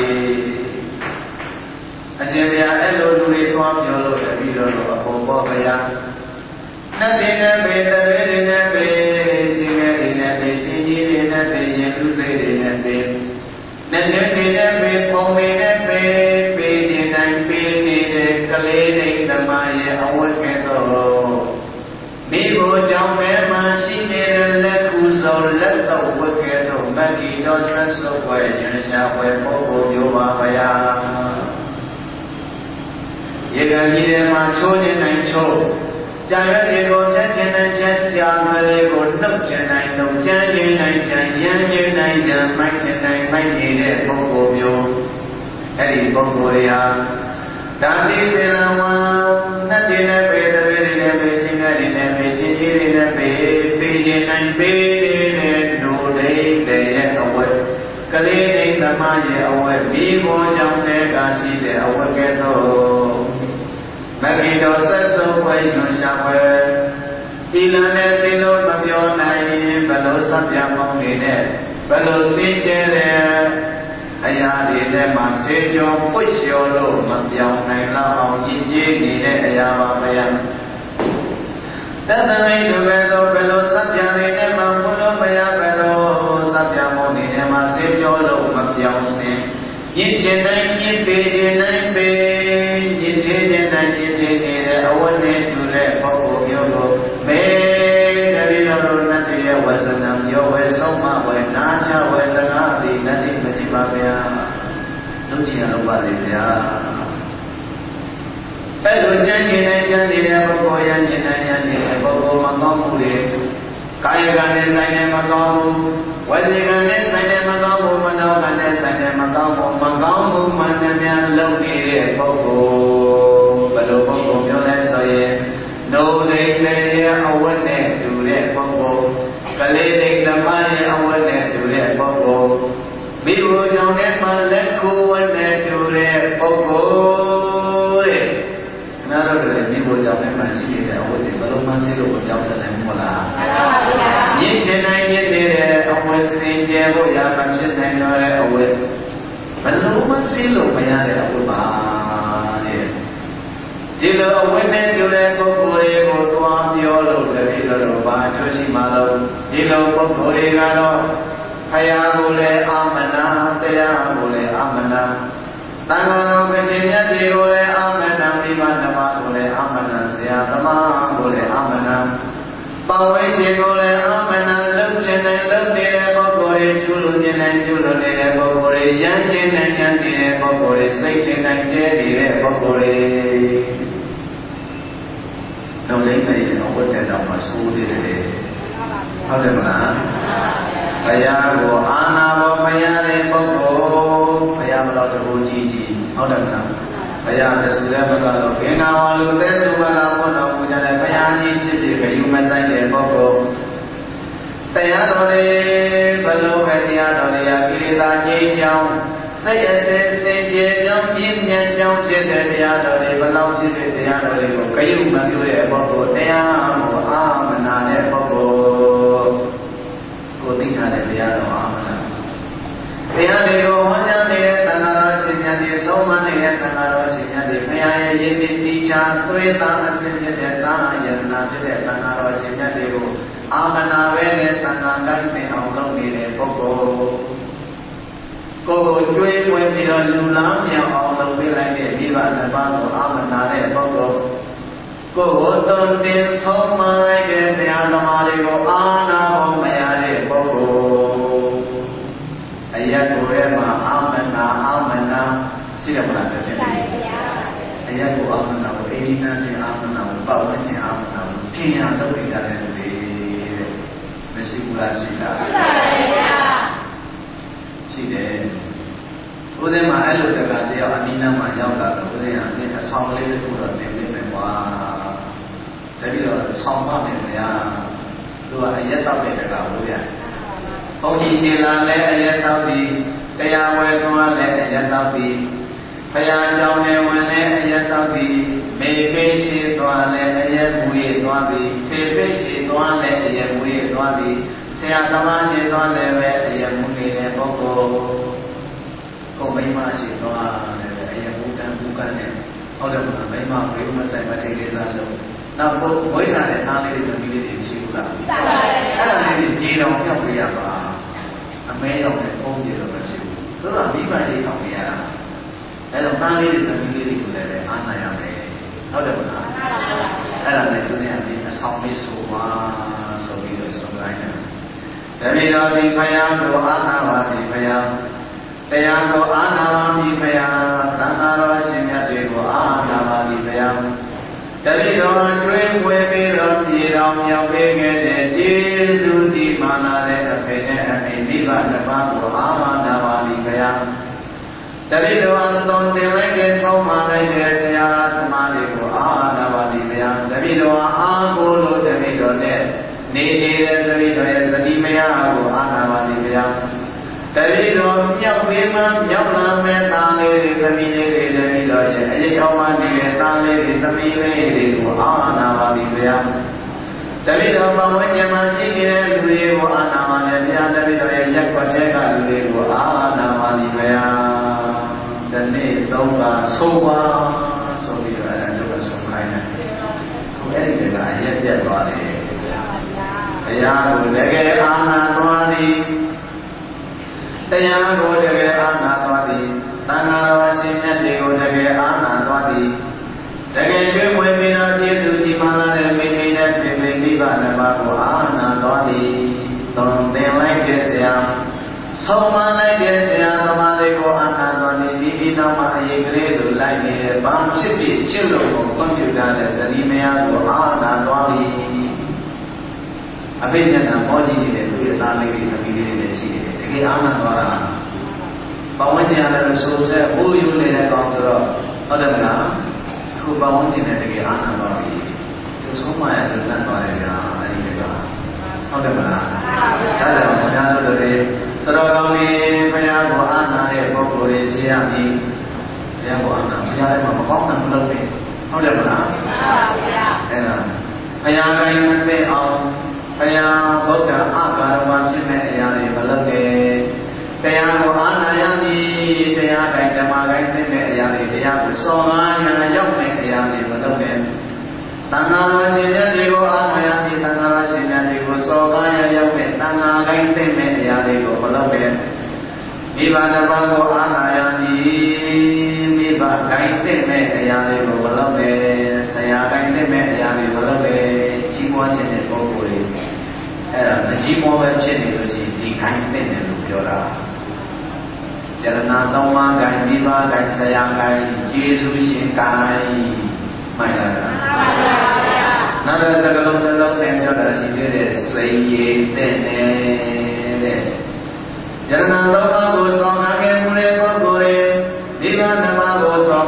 အရှင်ဘုရားအဲ့လိုလူတွေသွားပြောလို့လည်းပြီးတော့အပေါ်ပေါ်ဘုရားနတ်တွေနဲ့ပေတရေတွေနဲ့ပေခြင်းငယ်တွေနဲ့ပေခြင်းကြီးတွေနဲ့ပေရင်လူစိတ်တွေနဲ့ပေနတ်တွေနဲ့ပေပုံတွေနဲ့ပေခြင်းတိုင်းပေနေတဲ့ကလေးတွေဓမ္မရဲ့အဝတ်ကဲ့သို့မိဖို့ကြောင့်ထဲမှာရှိနေတဲ့လက်ကူစုံလက်တော့ဝတ်ကဲ့သို့မဂ္ဂီတော်ဆက်စုပ်ွယ်ရွှင်ရှားွယ်ပုဂ္ဂိုလ်မျိုးပါဗျာရေကန်ကြီးထဲမှာချိုးခြင်းနိုင်ချိုးကြာရွက်တွေကိုဖြတ်ခြင်းနိုင်ဖြတ်ကြာဆွဲတွေကိုနှုတ်ခြင်းနိုင်နှုတ်ကြမ်းခြင်းနိုင်ကြမ်းရမ်းခြင်းနိုင်ကြမ်းမိုက်ခြင်းနိုင်မိုက်နေတဲ့ပုဂ္ဂိုလ်မျိုးအဲ့ဒီပုဂ္ဂိုလ်တွေဟာဓာတိစေလံဝံနတ်တွေနဲ့ပေတရေတွေနဲ့ပေခြင်းတွေနဲ့ပေခြင်းကြီးတွေနဲ့ပေခြင်းနိုင်ပေတဲ့ဒိုဒိတဲ့ရဲ့အဝတ်ကလေးတွေဓမ္မရဲ့အဝတ်မိဖို့ကြောင့်တဲ့ကရှိတဲ့အဝတ်ကဲ့သို့မဂ္ဂီတော်ဆက်စုပ်ွယ်ညွှန်ရှားွယ်ဒီလနဲ့စိလို့မပြောနိုင်ဘလို့စပြမောင်းနေတဲ့ဘလို့စင်ကြဲတဲ့အရာတွေနဲ့မှဆေးကြောပွတ်လျှော်လို့မပြောင်းနိုင်လောက်အောင်ရည်ကြီးနေတဲ့အရာပါဗျာတသမိတ်တို့ကတော့ဘယ်လိုစပြနေနဲ့မှဘုလို့မရဘယ်လိုစပြမောင်းနေနဲ့မှဆေးကြောလို့မပြောင်းစင်ရည်ချင်နိုင်ရည်ပေခြင်းနိုင်ပေရည်ချင်ခြင်းနိုင်ရည်ချင်နေတဲ့အဝတ်နဲ့တူတဲ့ပုဂ္ဂိုလ်မျိုးကိုမဲတပည့်တော်နတ်တွေရဲ့ဝဆနာပြောဝဲဆုံးမဝဲနာချဝဲစကားသည်နတ်တွေမရှိပါဗျာလုပ်ချင်လို့ပါလေဗျာအဲ့လိုကြံ့ကျင်တဲ့ကြံ့နေတဲ့ပုဂ္ဂိုလ်ရဉာဏ်နဲ့ဉာဏ်နေတဲ့ပုဂ္ဂိုလ်မကောင်းမှုတွေကာယကံနဲ့ဆိုင်တဲ့မကောင်းမှုဝစီကံနဲ့ဆိုင်တဲ့မကောင်းမှုမနောကံနဲ့ဆိုင်တဲ့မကောင်းမှုမှန်သမျှလုပ်နေတဲ့ပုဂ္ဂိုလ်ဘယ်လိုပုဂ္ဂိုလ်မျိုးလဲဆိုရင်ဒုဒိဋ္ဌိရဲ့အဝတ်နဲ့တူတဲ့ပုဂ္ဂိုလ်ကလေးဒိဋ္ဌမရဲ့အဝတ်နဲ့တူတဲ့ပုဂ္ဂိုလ်မိဘကြောင့်လည်းမလက်ကိုဝတ်နဲ့တူတဲ့ပုဂ္ဂိုလ်တဲ့နားတော့လည်းမိဘကြောင့်လည်းမရှိတဲ့အဝတ်တွေဘယ်လိုမှရှိလို့ကြောက်စတယ်မဟုတ်လားမှန်ပါဗျာညစ်ချင်နိုင်ညစ်နေတဲ့အဝတ်စင်ကြယ်ဖို့ရမဖြစ်နိုင်တော့တဲ့အဝတ်ဘယ်လိုမှရှိလို့မရတဲ့အဝတ်ပါတဲ့ဒီလိုအဝတ်နဲ့တူတဲ့ပုဂ္ဂိုလ်တွေကိုသွားပြောလို့လည်းပြီးတော့ဘာအကျိုးရှိမှလို့ဒီလိုပုဂ္ဂိုလ်တွေကတော့ဖယားကိုလည်းအာမနာတရားကိုလည်းအာမနာသံဃာတော်ကရှင်မြတ်တွေကိုလည်းအာမနာမိဘဓမ္မကိုလည်းအာမနာဆရာသမားကိုလည်းအာမနာပတ်ဝန်းကျင်ကိုလည်းအာမနာလုပ်ချင်တဲ့လုပ်နေတဲ့ပုဂ္ဂိုလ်တွေကျူးလွန်နေတဲ့ကျူးလွန်နေတဲ့ပုဂ္ဂိုလ်တွေရမ်းကျင်တဲ့ရမ်းကျင်တဲ့ပုဂ္ဂိုလ်တွေစိတ်ချတဲ့ကျဲနေတဲ့ပုဂ္ဂိုလ်တွေတော့လည်းမရတော့ဝတ်တဲ့တော့မှစိုးသေးတယ်ဟုတ်တယ်မလားဘုရားကိုအာနာဘောမရတဲ့ပုဂ္ဂိုလ်ဘုရားမတော်တကူကြီးဟုတ်တယ်မလားဘုရားတဆူတဲ့ဘက်ကတော့ဘင်္ဂါဝါလူတဲ့ဆူဘက်ကဘုတော်မူကြတဲ့ဘုရားကြီးဖြစ်ဖြစ်ဂယုမဆိုင်တဲ့ပုဂ္ဂိုလ်တရားတော်တွေဘလုံးပဲတရားတော်တွေကိလေသာငြိမ်းချမ်းစိတ်အစစ်စိတ်ကြေကြောင့်ပြင်းပြကြောင်းဖြစ်တဲ့တရားတော်တွေဘလောက်ဖြစ်တဲ့တရားတော်တွေကိုဂယုမပြုတဲ့ပုဂ္ဂိုလ်တရားကိုအာမနာတဲ့ပုဂ္ဂိုလ်ကိုသိထားတဲ့တရားတော်အာမနာတရားတွေကိုဟောကြားနေတဲ့သံဃာတော်ရှင်များတွေဆုံးမနေတဲ့သံဃာတော်ရှင်များတွေဘုရားရဲ့ရည်တည်တိချာသွေးသားအစစ်ဖြစ်တဲ့သာယနာဖြစ်တဲ့သံဃာတော်ရှင်များတွေကိုအာမနာပဲနဲ့သံဃာကိုင်းပင်အောင်လုပ်နေတဲ့ပုဂ္ဂိုလ်ကိုယ်ကျွေးဝင်ပြီးတော့လူလားမြောင်အောင်လုပ်ပေးလိုက်တဲ့ဒီပါနှစ်ပါးကိုအာမနာတဲ့ပုဂ္ဂိုလ်ကိုယ်သွန်သင်ဆုံးမလိုက်တဲ့ဆရာသမားတွေကိုအာနာဖို့မရတဲ့ပုဂ္ဂိုလ်အယတ်ကိုယ်ထဲမှာအာမနာရှိရမလားတစ်ချက်အယတ်ကိုအာမနာကိုအိန္ဒိယချင်းအာမနာကိုပတ်ဝန်းကျင်အာမနာကိုထင်ရလုပ်နေကြတဲ့လူတွေမရှိဘူးလားရှိလားရှိပါရဲ့ဗျာရှိတယ်ဦးဇင်းမှာအဲ့လိုတက္ကသတယောက်အနိနာမှာရောက်လာတော့ဦးဇင်းကအဆောင်လေးတစ်ခုတော့တင်နေမယ်ကွာတတိတော့ဆောင်မမယ်ဗျာသူကအယက်တောက်တဲ့တက္ကဦးဇင်းဘုန်းကြီးရှင်လာလဲအယက်တောက်ပြီးတရားဝဲသွားလဲအယက်တောက်ပြီးဘုရားကြောင့်လည်းဝင်လဲအယက်တောက်ပြီးမေဖေးရှိသွားလဲအယက်မူရသွားပြီးထေဖေးရှိသွားလဲအယက်မူရသွားပြီးဆရာသမားရှိသွားလဲပဲအယက်မူနေတဲ့ပုဂ္ဂိုလ်ကိုမိမရှိသွားတယ်အယက်မူကန်နဲ့ဟုတ်တယ်မလားမိမဘေးမဆိုင်မထိတ်လေးသားလို့နောက်ကိုဝိဇ္ဇာနဲ့သားလေးတွေသမီးလေးတွေရှိဘူးလားရှိပါပါအဲ့ဒါလေးကြီးတော်ပြောက်ပြရပါအမဲရောက်တဲ့ပုံကြီးတော့မရှိဘူးသူကမိမရှိအောင်ပြရတာအဲ့တော့သားလေးတွေသမီးလေးတွေကိုလည်းအားနာရမယ်ဟုတ်တယ်မလားအဲ့ဒါနဲ့သူနေရာပြီးအဆောင်လေးဆိုပါဆိုပြီးတော့ဆုံးလိုက်တယ်တပည့်တော်ဒီဖယားကိုအားနာပါဒီဖယားတရားကိုအားနာပါဒီဖယားသံဃာတော်ရှင်မြတ်တွေကိုအားနာပါဒီဖယားတပည့်တော်ကျွေးဝဲပြီးတော့ပြည်တော်မြောက်ပေးခဲ့တဲ့ကျေးဇူးကြီးမာနာတဲ့အဖေနဲ့အမေမိဘနှစ်ပါးကိုအားနာပါဒီဖယားတပည့်တော်သွန်သင်လိုက်တဲ့ဆုံးမလိုက်တဲ့ဆရာသမားတွေကိုအားနာပါသည်ဗျာတပည့်တော်အားကိုးလို့တပည့်တော်နဲ့နေနေတဲ့တပည့်တော်ရဲ့သတိမယားကိုအားနာပါသည်ဗျာတပည့်တော်မြောက်ပေးမှမြောက်လာမဲ့သားလေးတွေသမီးလေးတွေတပည့်တော်ရဲ့အရေးအောင်မှနေတဲ့သားလေးတွေသမီးလေးတွေကိုအားနာပါသည်ဗျာတပည့်တော်ဘဝကျမ်းရှိနေတဲ့လူတွေကိုအားနာပါနဲ့ဗျာတပည့်တော်ရဲ့ရက်ွက်တဲ့ကလူတွေကိုအားနာပါသည်ဗျာဒီနေ့တော့ကဆိုပါဆိုပြီးတော့အဲ့ဒါတို့ကဆုံးခိုင်းတယ်။ခုအဲ့ဒီကအရက်ပြတ်သွားတယ်။ဘုရားကိုတကယ်အာနာသွားသည်တရားကိုတကယ်အာနာသွားသည်သံဃာတော်ရှင်မြတ်တွေကိုတကယ်အာနာသွားသည်တကယ်ကျွေးမွေးပြီးတော့ကျေးဇူးကြီးမားလာတဲ့မိမိနဲ့ပြိပိမိဘနှစ်ပါးကိုအာနာသွားသည်သွန်သင်လိုက်တဲ့ဆရာဆုံးမလိုက်တဲ့ဆရာသမားတွေကိုအာနာတော်နေဒီနောက်မှာအရေးကလေးလိုလိုက်နေဘာဖြစ်ဖြစ်ချစ်လို့ကိုကွန်ပျူတာနဲ့သတိမယားကိုအာနာတော်ပြီအဖိညာဏမောကြီးနေတဲ့သူရဲ့သားလေးတွေသမီးလေးတွေရှိတယ်တကယ်အာနာတော်တာပဝန်းကျင်ရလည်းဆိုးဆက်ဟိုးယူနေတဲ့ကောင်ဆိုတော့ဟုတ်တယ်မလားအခုပဝန်းကျင်နဲ့တကယ်အာနာတော်ပြီသူဆုံးမရဆိုတတ်သွားတယ်ဗျာအဲ့ဒီကဟုတ်တယ်မလားဒါကြောင့်ဘုရားတို့တွေတော်ကောင်းကြီးဘုရားကိုအာနာတဲ့ပုဂ္ဂိုလ်တွေရှိရမည်ဘုရားကိုအာနာဘုရားလည်းမကောင်းတဲ့မလုပ်နဲ့ဟုတ်တယ်မလားမှန်ပါဗျာအဲ့ဒါဘုရားကိုင်းမသိအောင်ဘုရားဗုဒ္ဓအာဂါရဝဖြစ်မဲ့အရာတွေမလုပ်နဲ့တရားကိုအာနာရမည်တရားကိုင်းဓမ္မကိုင်းသိမဲ့အရာတွေတရားကိုစော်ကားရရောက်မဲ့အရာတွေမလုပ်နဲ့သံဃာတော်ရှင်မြတ်တွေကိုအာနာရမည်သံဃာတော်ရှင်မြတ်တွေကိုစော်ကားရရောက်မဲ့သံဃာကိုင်းသိမဲ့အရာတွေကိုမလုပ်နဲ့မိဘတစ်ပါးကိုအာနာရမည်မိဘကိုင်းသိမဲ့အရာတွေကိုမလုပ်နဲ့ဆရာကိုင်းသိမဲ့အရာတွေမလုပ်နဲ့ကြီးပွားခြင်းတဲ့ပုဂ္ဂိုလ်တွေအဲ့ဒါမကြီးပွားပဲဖြစ်နေလို့ရှိရင်ဒီကိုင်းသိတယ်လို့ပြောတာကျရဏသုံးပါးကိုင်းမိဘကိုင်းဆရာကိုင်းကျေးဇူးရှင်ကိုင်းမှန်လားမှန်ပါဗျာနောက်တော့သကလုံးနှလုံးနဲ့ပြောတာရှိသေးတယ်စိတ်ရည်တဲ့နေတဲ့ယရဏသုံးပါးကိုစောင့်ကားခဲ့မှုတဲ့ပုဂ္ဂိုလ်တွေဒီဘာနှပါးကိုစောင့်ကားခဲ့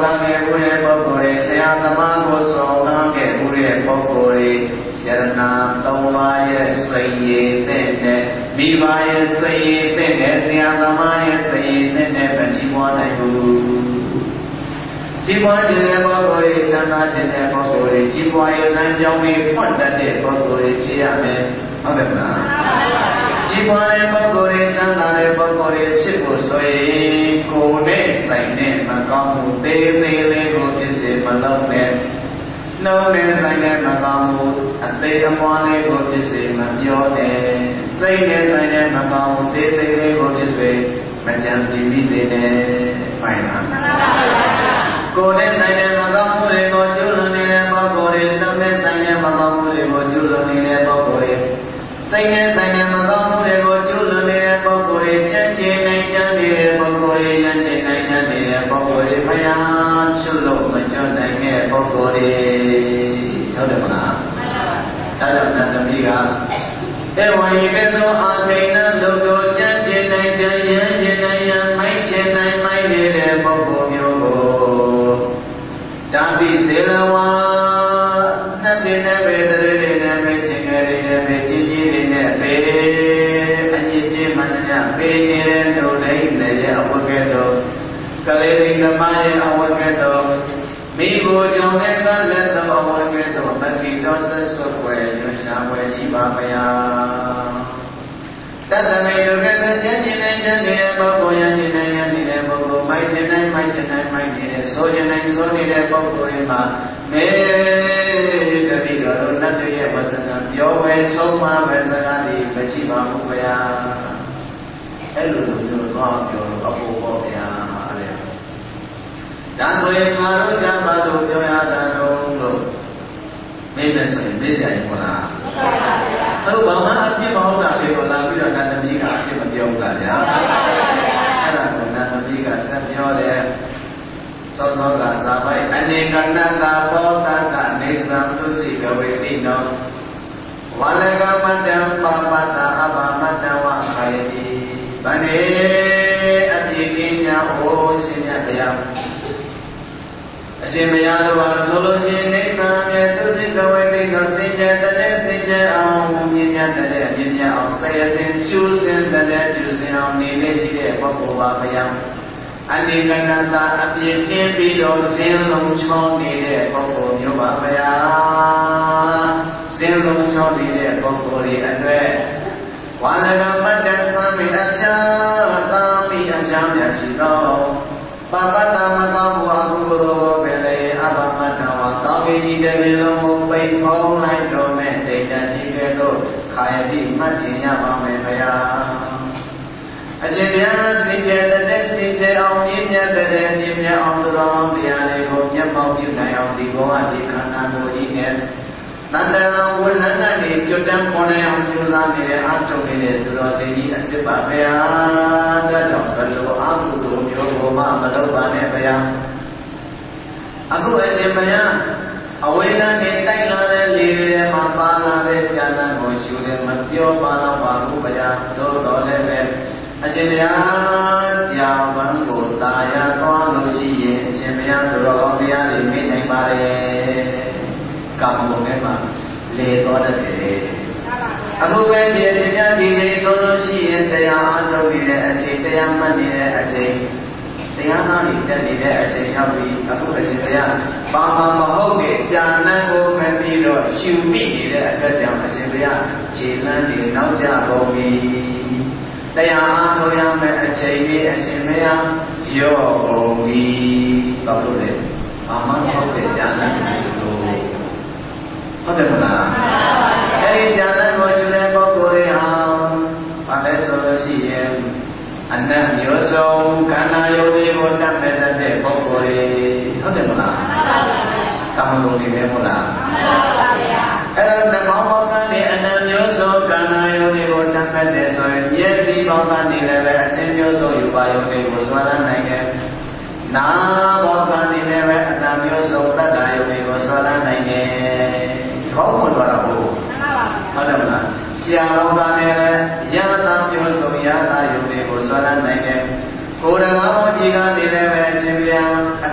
ဘူးတဲ့ပုဂ္ဂိုလ်တွေဆရာသမားကိုဆောင်ကားခဲ့ဘူးတဲ့ပုဂ္ဂိုလ်တွေယရနာသုံးပါးရဲ့စိတ်ရည်တဲ့နဲ့မိဘရဲ့စိတ်ရည်တဲ့နဲ့ဆရာသမားရဲ့စိတ်ရည်တဲ့နဲ့မကြည့်ပွားနိုင်ဘူးကြည်ပွားခြင်းတဲ့ပုဂ္ဂိုလ်တွေချမ်းသာခြင်းတဲ့ပုဂ္ဂိုလ်တွေကြည်ပွားရလမ်းကြောင်းတွေဖွင့်တတ်တဲ့ပုဂ္ဂိုလ်တွေဖြစ်ရမယ်ဟုတ်တယ်မလားကြည်ပွားတဲ့ပုဂ္ဂိုလ်တွေချမ်းသာတဲ့ပုဂ္ဂိုလ်တွေဖြစ်ဖို့ဆိုရင်ကိုယ်နဲ့ဆိုင်နဲ့မကောင်းမှုသေးသေးလေးကိုဖြစ်စေမလုံးနဲ့နှုံးနဲ့ဆိုင်နဲ့မကောင်းမှုအသေးအမွှားလေးကိုဖြစ်စေမပြောနဲ့စိတ်နဲ့ဆိုင်နဲ့မကောင်းမှုသေးသေးလေးကိုဖြစ်စေမကြံစီမိစေနဲ့ပိုင်လားကိုယ်နဲ့ဆိုင်တဲ့မကောင်းမှုတွေကိုကျူးလွန်နေတဲ့ပုဂ္ဂိုလ်တွေနှုတ်နဲ့ဆိုင်တဲ့မကောင်းမှုတွေကိုကျူးလွန်နေတဲ့ပုဂ္ဂိုလ်တွေစိတ်နဲ့ဆိုင်တဲ့မကောင်းမှုတွေကိုကျူးလွန်နေတဲ့ပုဂ္ဂိုလ်တွေကြံ့ကျင်နိုင်ကြတဲ့ပုဂ္ဂိုလ်တွေရန်ကျင်နိုင်ကြတဲ့ပုဂ္ဂိုလ်တွေဖယားချွတ်လို့မကျွတ်နိုင်တဲ့ပုဂ္ဂိုလ်တွေဟုတ်တယ်မလားဒါကြောင့်နတ်သမီးကဧဝံဤကဲ့သို့အာခိဏလုတ်တော်ကြံ့ကျင်နိုင်ကြရန်ကျင်နိုင်ရန်မိုက်ချင်နိုင်မိုက်နေတဲ့ပုဂ္ဂိုလ်မျိုးကိုတာတိစေလဝါနှက်တဲ့နဲ့ပဲတရေတွေနဲ့ပဲချင်းငယ်တွေနဲ့ပဲချင်းကြီးတွေနဲ့ပဲအညစ်အကြေးမှန်သမျှပေးနေတဲ့လူတိုင်းလည်းရဲ့အဝတ်ကဲ့သို့ကလေးတွေသမားရဲ့အဝတ်ကဲ့သို့မိကိုကြောင့်လည်းကလည်းသောအဝတ်ကဲ့သို့မတိတော်ဆက်ဆွတ်ွယ်ရွှင်ရှားွယ်ရှိပါဗျာတတမေဒုက္ခသကျင့်ခြင်းနဲ့ကျင့်တဲ့ပုဂ္ဂိုလ်ယဉ်ခြင်းနဲ့ယဉ်နေတဲ့ပုဂ္ဂိုလ်မိုက်ခြင်းနဲ့မိုက်ခြင်းနဲ့မိုက်နေတဲ့ဆိုခြင်းနဲ့ဆိုနေတဲ့ပုဂ္ဂိုလ်တွေမှာမေတ္တိတော်တို့နတ်တွေရဲ့ဝဆနာပြောဝဲဆုံးမပဲစကားတွေမရှိပါဘူးဗျာအဲ့လိုလိုမျိုးတော့ပြောလို့အဖို့ပေါ့ဗျာအဲ့ဒါဆိုရင်ငါတို့ကြပါလို့ပြောရတာတော့လို့မေးမယ်ဆိုရင်မေးကြရင်ဟုတ်လားဟုတ်ပါဗျာဟုတ်ဘာမှအပြစ်မဟုတ်တာလေးကိုလာပြီးတော့နတ်သမီးကအပြစ်မပြောဘူးလားဗျာအဲ့ဒါကိုနတ်သမီးကဆက်ပြောတယ်သောသောကသာပိုက်အနေကနတ္တာဘောတကနေသံသုစိကဝေတိနောဝါလကမတ္တံပါပတ္တအဘမတ္တဝခာယတိဗန္နေအပြည့်ကင်းညာဟောရှင်မြတ်ဗျာအရှင်ဘုရားတို့ဟာဆိုလို့ရှိရင်နေသံမြတ်သုစိကဝေတိနောစင်ကြယ်တဲ့စင်ကြယ်အောင်မြင့်မြတ်တဲ့မြင့်မြတ်အောင်ဆရာစဉ်ကျူးစင်တဲ့ကျူးစင်အောင်နေလေရှိတဲ့ပုဂ္ဂိုလ်ပါဗျာအနေကနတာအပြည့်ကင်းပြီးတော့စင်လုံးချောင်းနေတဲ့ပုဂ္ဂိုလ်မျိုးပါဗျာစင်လုံးချောင်းနေတဲ့ပုဂ္ဂိုလ်တွေအတွက်ဝါလကမတ္တသံမိအချာသာမိအချာမြတ်ရှိသောပါပတ္တမကောင်းမှုအကုသိုလ်ကိုပင်လေအဘမတ္တဝါကောင်းကင်ကြီးတဲ့လုံးကိုပိတ်ဖုံးလိုက်တော်မဲ့ဒိဋ္ဌိကြီးကဲ့သို့ခာယတိမှတ်ထင်ရပါမယ်ဗျာအရှင်ဘုရားစင်ကြယ်တဲ့စင်ကြယ်အောင်မြင့်မြတ်တဲ့မြင့်မြတ်အောင်သူတော်ကောင်းတရားတွေကိုမျက်မှောက်ပြုနိုင်အောင်ဒီဘောအဒီခန္ဓာကိုယ်ကြီးနဲ့တန်တရာဝလန်းကနေကျွတ်တန်းခေါ်နိုင်အောင်ကြိုးစားနေတဲ့အာထုံနေတဲ့သူတော်စင်ကြီးအစ်စ်ပါဗျာဒါကြောင့်ဘယ်လိုအာဟုတုမျိုးကိုမှမလုပ်ပါနဲ့ဗျာအခုအရှင်ဘုရားအဝိဇ္ဇာနဲ့တိုက်လာတဲ့လေတွေမှာပါလာတဲ့ဉာဏ်ကိုရှုတယ်မပြောပါတော့ပါဘူးဗျာသို့တော်လည်းပဲအရှင်ဘုရားကြာပန်းကိုတာယာသွားလို့ရှိရင်အရှင်ဘုရားသူတော်ကောင်းတရားတွေမြင်နိုင်ပါလေကံကုန်ထဲမှာလေတော်တတ်တယ်အခုပဲဒီအရှင်ဘုရားဒီချိန်ဆိုလို့ရှိရင်တရားအားထုတ်နေတဲ့အချိန်တရားမှတ်နေတဲ့အချိန်တရားနာနေတက်နေတဲ့အချိန်ရောက်ပြီးအခုအရှင်ဘုရားဘာမှမဟုတ်တဲ့ကြာနန်းကိုမပြီးတော့ရှုမိနေတဲ့အတွက်ကြောင့်အရှင်ဘုရားခြေလမ်းတွေနောက်ကျကုန်ပြီတရားအားထုတ်ရမယ့်အချိန်လေးအရှင်ဘုရားရော့ကုန်ပြီဘာလို့လဲဘာမှမဟုတ်တဲ့ဉာဏ်နဲ့ဆိုလို့ဟုတ်တယ်မလားအဲဒီဉာဏ်ကိုယူတဲ့ပုဂ္ဂိုလ်တွေဟာဘာလဲဆိုလို့ရှိရင်အနတ်မျိုးစုံခန္ဓာယုတ်တွေကိုတတ်မဲ့တဲ့ပုဂ္ဂိုလ်တွေဟုတ်တယ်မလားကာမဂုဏ်တွေပဲမဟုတ်လားအဲ့တော့နှမောဘောကနေအနတ်မျိုးစုံခန္ဓာယုတ်တွေကိုတတ်မဲ့တဲ့ဆိုရင်မျက်စိဘောကနေလည်းပဲအစဉ်မျိုးစုံယူပါယုတ်တွေကိုစွာရနိုင်တယ်နာဘောကနေလည်းပဲအနတ်မျိုးစုံတတ်တာယုတ်တွေကိုစွာရနိုင်တယ်ဘောပေါ်သွားတာဟုတ်တယ်မလားဆရာတော်ကလည်းယတာမျိုးစုံယတာယုတ်တွေကိုစွာရနိုင်တယ်ကိုယ်တော်ကြီးကနေလည်းပဲအရှင်ဘုရားအတွေ့အကြုံ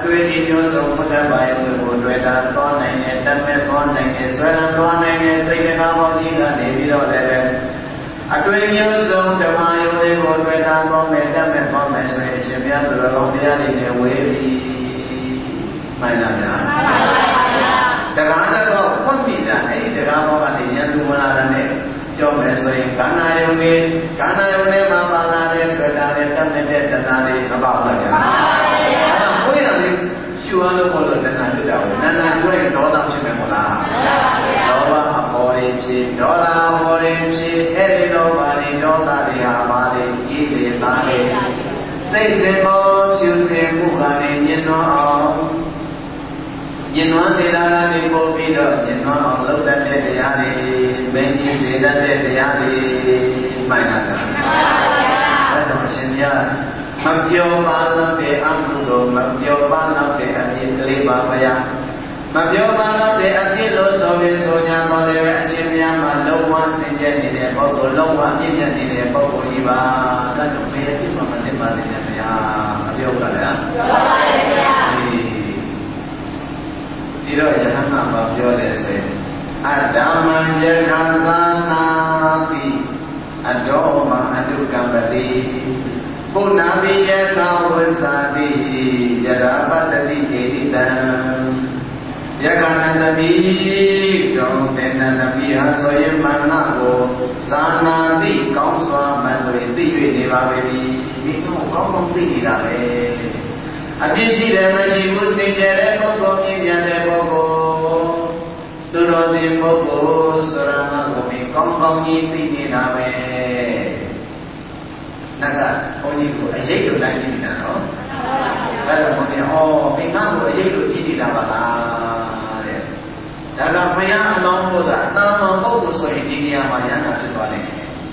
မျိုးစုံဘုဒ္ဓဘာယုံကိုတွေ့တာသွားနိုင်တယ်တတ်မဲ့သွားနိုင်တယ်ဆွဲလန်းသွားနိုင်တယ်စိတ်ကပေါင်းကြီးကနေပြီးတော့လည်းပဲအတွေ့မျိုးစုံဓမ္မယုံတွေကိုတွေ့တာသွားမယ်တတ်မဲ့သွားမယ်ဆိုရင်ရှင်ဘုရားသူတော်ကောင်းတရားတွေနဲ့ဝေးပြီးမှန်လားဗျာမှန်ပါဗျာတရားတော်ဖွင့်ပြီးတာအဲ့ဒီတရားဘောကနေဉာဏ်သူမလာတဲ့ပြောမယ်ဆိုရင်ကာနာယုံတွေမှာပါလာတဲ့တွေ့တာတဲ့တတ်မဲ့တဲ့တရားတွေမပါဘူးဗျာမှန်ပါဗျာအဲ့ဘုရားလေးရှုအောင်လို့ဘောလို့တဏှာတွေ့တာကိုတဏှာကျွဲရင်ဒေါသဖြစ်မယ်မဟုတ်လားမှန်ပါဗျာဒေါသအပေါ်ရင်းဖြစ်ဒေါသအပေါ်ရင်းဖြစ်အဲ့ဒီတော့ပါလေဒေါသတွေဟာပါလေကြီးစေသားလေစိတ်စင်ပေါ်ဖြူစင်မှုကနေညင်နှောအောင်ညင်နှောနေတာကနေပို့ပြီးတော့ညင်နှောအောင်လုပ်တတ်တဲ့တရားတွေမင်းကြီးစေတတ်တဲ့တရားတွေမှန်လားဗျာမှန်ပါဗျာအဲဒါဆိုရှင်ဗျာမပြောပါလို့တဲ့အမှုကိုမပြောပါလို့တဲ့အပြစ်ကလေးပါဗျာမပြောပါလို့တဲ့အပြစ်လို့ဆိုပြီးဆိုညာတော်လည်းပဲအရှင်မြတ်မှာလုံးဝသင်ကျက်နေတဲ့ပုဂ္ဂိုလ်လုံးဝအပြစ်ပြတ်နေတဲ့ပုဂ္ဂိုလ်ကြီးပါဒါကြောင့်ဘယ်အဖြစ်မှမသိပါနဲ့ဗျာမပြောကြလားပြောပါရဲ့ဗျာဒီတော့ယဟန်ကပြောတယ်ဆိုရင်အတ္တမံယခံသာနာတိအတောမအတုကံပတိပုဏ္ဏပိယနာဝဇာတိယရာပတ္တိဧတိတံယက္ခဏတမိတောတေနတမိဟာဆိုရင်မနကိုသာနာတိကောင်းစွာမှန်တွေသိ၍နေပါပြီဒီတော့ကောင်းကောင်းသိနေတာပဲအပြစ်ရှိတယ်မရှိဘူးစင်ကြယ်တဲ့ပုဂ္ဂိုလ်ပြည့်ပြန်တဲ့ပုဂ္ဂိုလ်သူတော်စင်ပုဂ္ဂိုလ်ဆိုရမကိုပြီးကောင်းကောင်းကြီးသိနေတာပဲနတ်ကဘုန်းကြီးကိုအရေးလိုလိုက်ကြည့်နေတာနော်အဲ့တော့ဘုန်းကြီးဟောပင်ကတော့အရေးလိုကြည့်နေတာပါလားတဲ့ဒါကဘုရားအလောင်းဘုရားတာမန်ပုဂ္ဂိုလ်ဆိုရင်ဒီနေရာမှာယန္တာဖြစ်သွားတယ်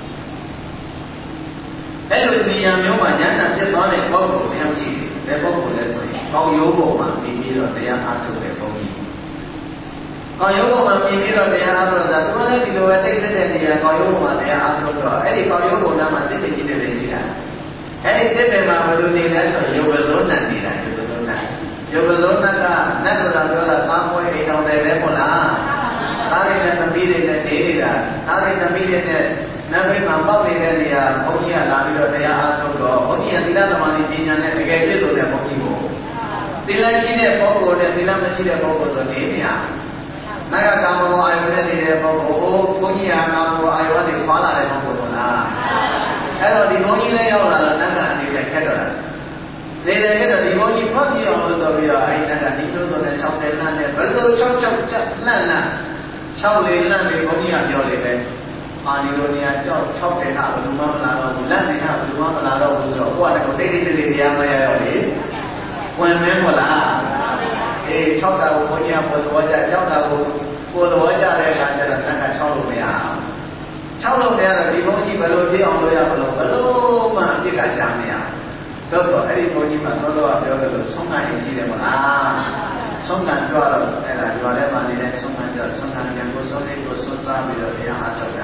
အဲ့လိုနေရာမျိုးမှာယန္တာဖြစ်သွားတဲ့ပုဂ္ဂိုလ်ဘယ်ရောက်ရှိလဲဘယ်ပုဂ္ဂိုလ်လဲဆိုရင်ကောင်းရိုးပေါ်မှာပြီးတော့တရားအားထုတ်တဲ့ဘုန်းကြီးကောင်းရိုးပေါ်မှာပြီးတော့တရားအားထုတ်တာသူလည်းဒီလိုပဲတိတ်ဆက်တဲ့နေရာကောင်းရိုးပေါ်မှာတရားအားထုတ်တော့အဲ့ဒီကောင်းရိုးပေါ်မှာတိတ်တိတ်ကြီးတဲ့နေရာအဲ့ဒီတိတ်တယ်မှာဘယ်လိုနေလဲဆိုယောဂဇောနတ်နေတာယောဂဇောနတ်ကနတ်တော်ပြောတာကာမွေအိမ်တော်တယ်ပဲမဟုတ်လားသားတွေနဲ့သမီးတွေနဲ့နေနေတာသားတွေသမီးတွေနဲ့နတ်ဘက်မှာပေါက်နေတဲ့နေရာဘုန်းကြီးကလာပြီးတော့တရားအားထုတ်တော့ဘုန်းကြီးကသီလသမာဓိပညာနဲ့တကယ်ပြည့်စုံတဲ့ဘုန်းကြီးကိုသီလရှိတဲ့ပုဂ္ဂိုလ်နဲ့သီလမရှိတဲ့ပုဂ္ဂိုလ်ဆိုနေနေရနတ်ကကာမဂုဏ်အာယုနဲ့နေတဲ့ပုဂ္ဂိုလ်ဘုန်းကြီးကကာမဂုဏ်အာယုနဲ့ဖွာလာတဲ့ပုဂ္ဂိုလ်ဟုတ်လားအဲ့တော့ဒီဘုန်းကြီးလည်းရောက်လာတော့နတ်ကအနေနဲ့ခက်တော့လားနေတယ်ခက်တော့ဒီဘုန်းကြီးဖတ်ပြအောင်လို့ဆိုပြီးတော့အဲ့နတ်ကဒီလိုဆိုတဲ့6တယ်လမ်းနဲ့ဘယ်လို6လမ်း6လေလမ်းတွေဘုန်းကြီးကပြောတယ်ပဲအာဒီလိုနေရာကြောက်6တယ်ဟာဘယ်သူမှမလာတော့ဘူးလက်နေတာဘယ်သူမှမလာတော့ဘူးဆိုတော့ကိုကလည်းတိတ်တိတ်တိတ်တရားမရတော့လေဝင်မင်းမလားအေး6တာကိုဘုန်းကြီးကပေါ်တော်ကြ6တာကိုပေါ်တော်ကြတဲ့အခါကျတော့နတ်က6လို့မရ6လို့မရတော့ဒီဘုန်းကြီးဘယ်လိုပြအောင်လုပ်ရမလို့ဘယ်လိုမှအပြစ်ကရှာမရတော့အဲ့ဒီဘုန်းကြီးမှာသောတော်ကပြောတယ်လို့ဆုံးခံရင်ရှိတယ်မလားဆုံးခံကြတော့အဲ့ဒါကြွားထဲမှာနေတဲ့ဆုံးခံကြဆုံးခံရင်ကိုဆုံးလေးကိုဆုံးသားပြီးတော့တရားအားထုတ်တာ